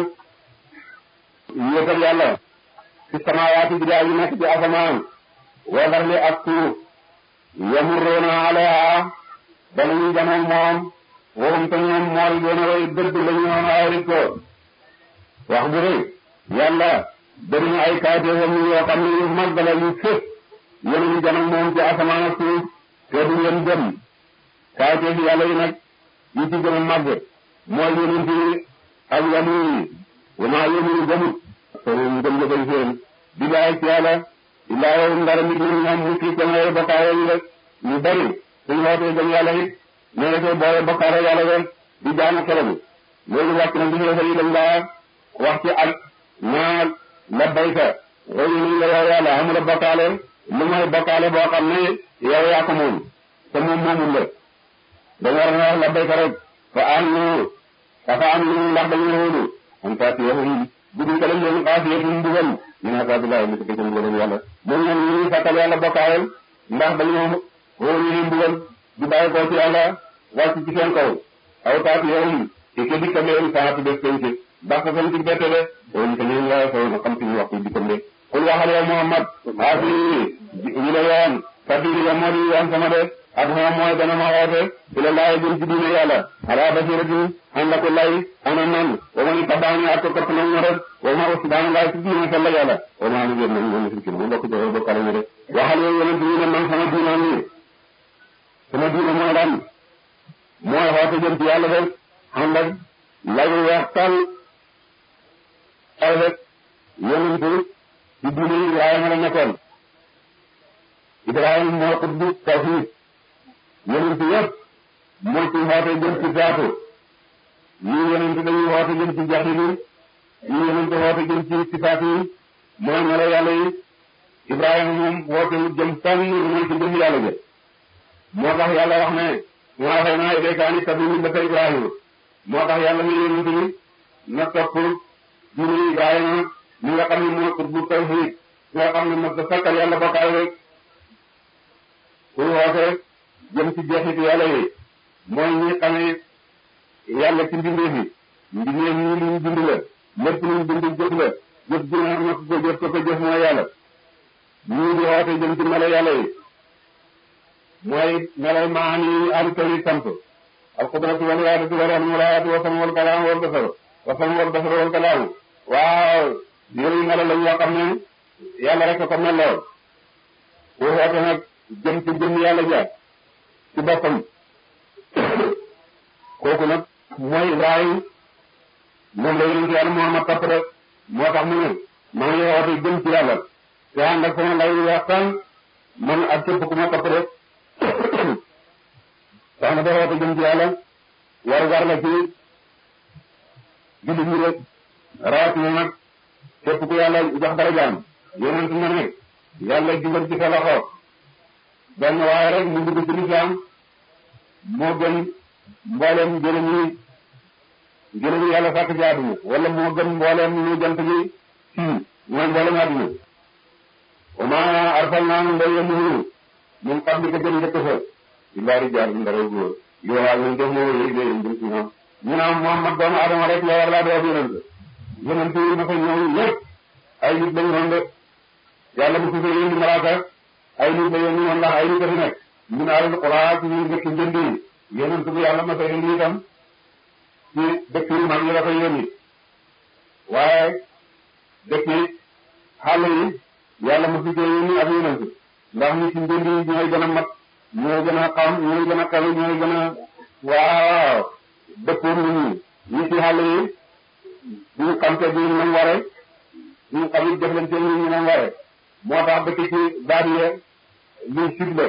yéetal yàlla ci samaawaati bi daa yu nekk ci asamaan wa darli ak suuf yamurroona alayha danañu jamono moom waxum te ñoom mool doona way dëdd la ñu woon ay ko wax bu rëy yàlla bëri na ay kaateefam yoo xam ne yu mag la yu fës yéen jamono moom ci asamaan ak suuf te du leen dem kaateef yàlla yi nag yi ci gën a màgg mooy yonent yi ak wàllu yi wa maa yuminu gëmut soo gëm nga koy seen billaay ci yàlla illaa yow ndara nit ñi ñoom musrik mooy bokkaale yi rek ñu bari suñu wootee gëm yàlla it nee na koy boole bokkaale yàlla rek di jaamu xelam loolu wàcc na bi xeefa yi dañ laa wax ci ak ñaar labbayka royu nañ la yow yàlla amula bokkaale lu mooy bokkaale boo xam ne yow yaa ko moom te moom moomul la dañu war a wax labbayka rek fa am nu dafa am lu ndax dañu wóolu am taatiyahum budul ka lañ leen xaasiyatun mbugal min asaabillahi li ko jëm leen yàlla moom ñoom ñu ngi fàttal yàlla bokkaayal ndax dañoo wóolu ñu mbugal di bàyyi ko ci yàlla wàcc ci seen kaw aw taatiyahum te ke dikkal leen saatu def seen ci ndax ko seen ci bette de wóolu ko leen laa saw na xam ci ñu wax ci dikkal de kul waxal yow Muhammad xaasi ñu la yoon sabili ya moo di yoon sama de ak moom mooy dana ma woote ila laay jëm ci diine yàlla ala basiratin ànd ak lay ana man wa man tabaani ak topp na mu rek wa ma aussi daana laay ci diine sell yàlla wa ma ni gën nañ ñu ci mu bokk joxe bokkale ñu de waxal yow yonent yi ne man sama diine ni sama diine mooy lan mooy woote jëm ci yàlla rek ànd ak lay weex tal ay rek yonent ci diine Ibrahima la nekkoon Ibrahima moo tuddu tawhid yonent yëpp mooy ci woote jëm ci zaatu ñii yonent dañuy woote jëm ci jaxili ñii yonent woote jëm ci sifaat yi mooy melo yàlla yi Ibrahima moom woote jëm fenn mooy ci jëm yàlla jë moo tax yàlla wax ne maa xëy naa ilayka an ittabi millata Ibrahima moo tax yàlla ne yonent bi na topp diine Ibrahima mi nga xam ne moo tuddu tawhid nga xam ne mos a sakkal yàlla bokkaay rek pour woote jëm ci jeexit yàlla yi mooy ñi xamee yàlla ci mbindeef yi mbindeef yi luñ bind la lépp luñ bind jëf la jëf ji nga xam ne ko jëf ko ko jëf mooy yàlla ñii di woote jëm ci melo yàlla yi mooy melo maani am tari sant al qudratu wal iradatu wal ilmu wal hayatu wa sam wal kalam wal basar wa sam wal basar wal kalam waaw yooyu melo la yoo xam ne yàlla rek ko melloo ku woote nag jëm ci jëm yàlla ja ci boppam kooku nag mooy Ibrahima moom la yonent yàlla Muhammad topp rek moo tax mu ne maa ngi woote jëm ci yàlla te ànd ak sama lay waxtaan man ak képp ku ma topp rek tax na ba woote jëm ci yàlla war war la ci jullit ñi rek rawatina nag képp ku yàlla jox dara jaam yonent na ne yàlla jubal ci sa loxo benn waaye rek mu dugg ci lislaam moo gën mbooleem gëlëm yi gëlëm yi yàlla sàkk ci àdduna wala moo gën mbooleem lu jant bi fii mooy mbooleem àdduna wa maa arsalnaa min qablika min qablika jëm njëkk fa illaa rijaalun ndara góor yoo xam ne def moo yëg leen jëm ci ñoom ñu naan Muhammad doomu Adama rek la war laa doo yonent yonent yi dafa ñëw ñëpp ay nit lañu doon de yàlla bu tuddee yéen di malaaka ay nit la yéen ñu woon ndax ay nit a fi nekk ñu naan alquran ci ñuy dëkk njënd yi yonent bu yàlla ma sa indi itam ci dëkk yu mag yi la koy yónni waaye dëkk yi xale yi yàlla ma tuddee yéen ak yonent ndax ñi ci njënd yi ñooy gën a mat ñooy gën a xam ñooy gën a kawe ñooy gën a waaw dëkkoon nit ñi ñi ci xale yi ñu xam te duñu nam ware ñu xam it jëflante ñu ñu nam ware moo tax dëkk ci baadiye luy sud la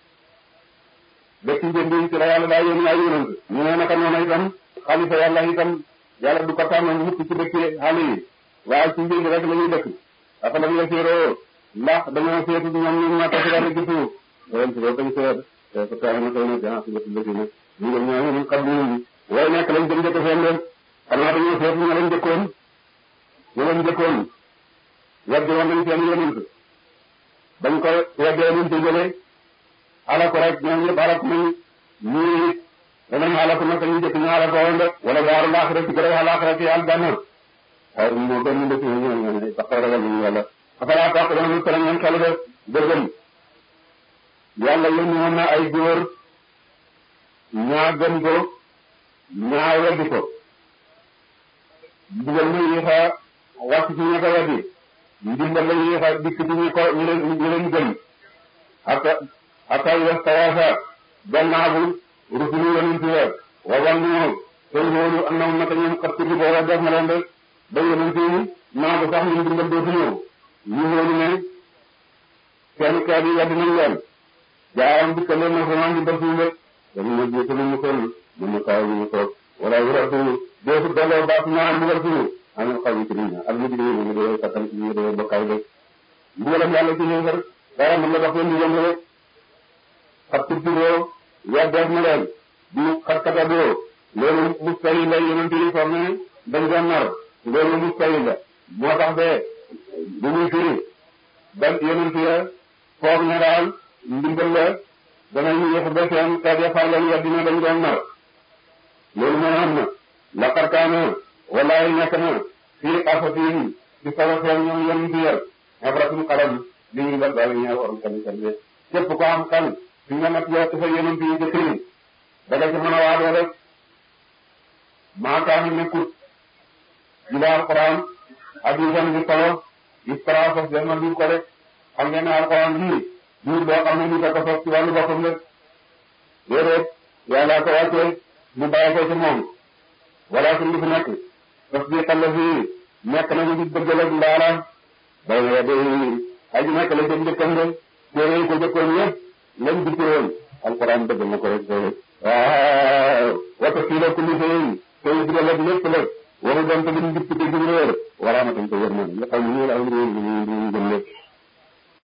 dëkk njënd yi ci la yàlla daa yónni ay yonent ñu ne naka noonu itam xalifa yàlla itam yàlla du ko tànn mukk ci dëkk xale yi waaye ci njënd rek la ñuy dëkk dafa la ñu séeroo ndax dañoo seetu ñoom ñu ñàkk ci dara gisu ren si loolu dañ seet ko tax na koy na jan si bëtt bëtt na ñu ngi ñoo ñu xam ñu way nekk lañ jëm jëkk seen leen xanaa dañoo seet ñu leen jëkkoon ñu leen jëkkoon weddi woon nañ seen yonent bañ ko weddee luñ ci jëlee alako rek ñoom ñëpp alako nañ ñii danañ alako nag ñu jëkk ñu alako woon de wala waaru laaxira ci gërëm alaaxira ci aljanna xay moo gën ñu def ñu ñoo ñoo taxaw ragal ñu yàlla afalaa taqilun tala ngeen xelu de dëggam yàlla yónni woon na ay góor ñaa gëm ko ñaa weddi ko ndigal na yéex a wàcc ci ña ko weddi ndimbal la yéex a dikk ci ñu ko ñu leen ñu leen gëm ata ata yastawaasa gannaabul rusulu yonent ya wa wannu seen wóolu annahum naka ñoom xat kuti booba def na leen de ba yonent yi naa ko sax ñun ndimbal dootu ñëw ñu wóolu ne seen kër yi weddi nañ leen jaayam bi ka leen na vraiment ñu def suñu rek dañu ne jiitu ñu kon mën na kaw ñu toog wala wuratu deefu delloo baatu ñaa am mbugal suñu amul xaw yi ci nit ñi ak ñu digg ñu dee kattan ñu dee bokkaay de mbugalam yàlla ci ñëw dara mën la dox leen di yëngu rek xat turturoo weddeef na leen di xat kataboo loolu mustahil la yonent yi foog ne dañ doon nar loolu mustahil la moo tax de bu muy firi ba yonent ya foog ne daal ndimbal la danañu yëf ba seen xeet ya far leen weddi ne dañ doon nar loolu moo am na laqad kaana wallaahi nekk na fii qasasihim ci solo seen ñoom yonent ya ibratun xalam li ñu def daal ñaar waram kan kan de képp ko am kan fi nga nag yokk sa yonent yi jëkk ni da nga ci mën a waadoo rek maakaani nekkut ji la alquran ak yu san bi solo istara sos den na ko rek xam ngeen ne alquran lii duur boo xam ne ni ko ko sos ci wàllu boppam rek déedéet yàlla ko wàccee mu bàyyi ko ci moom wala suñ li fi nekk tos bi xalla fii nekk nañu di dëggal ak ndaala bay na de aji nekk la jëm njëkkam de téere yi ko jëkkoon ñëpp lañ dikkoon alquran dëggal na ko rek waaw wata fii la kulli seen tey bi la lépp la waru doon te lim dikk te jëm réer waraamatam te yër man nga xam ne ñu la am réer ñu ñu jëm lépp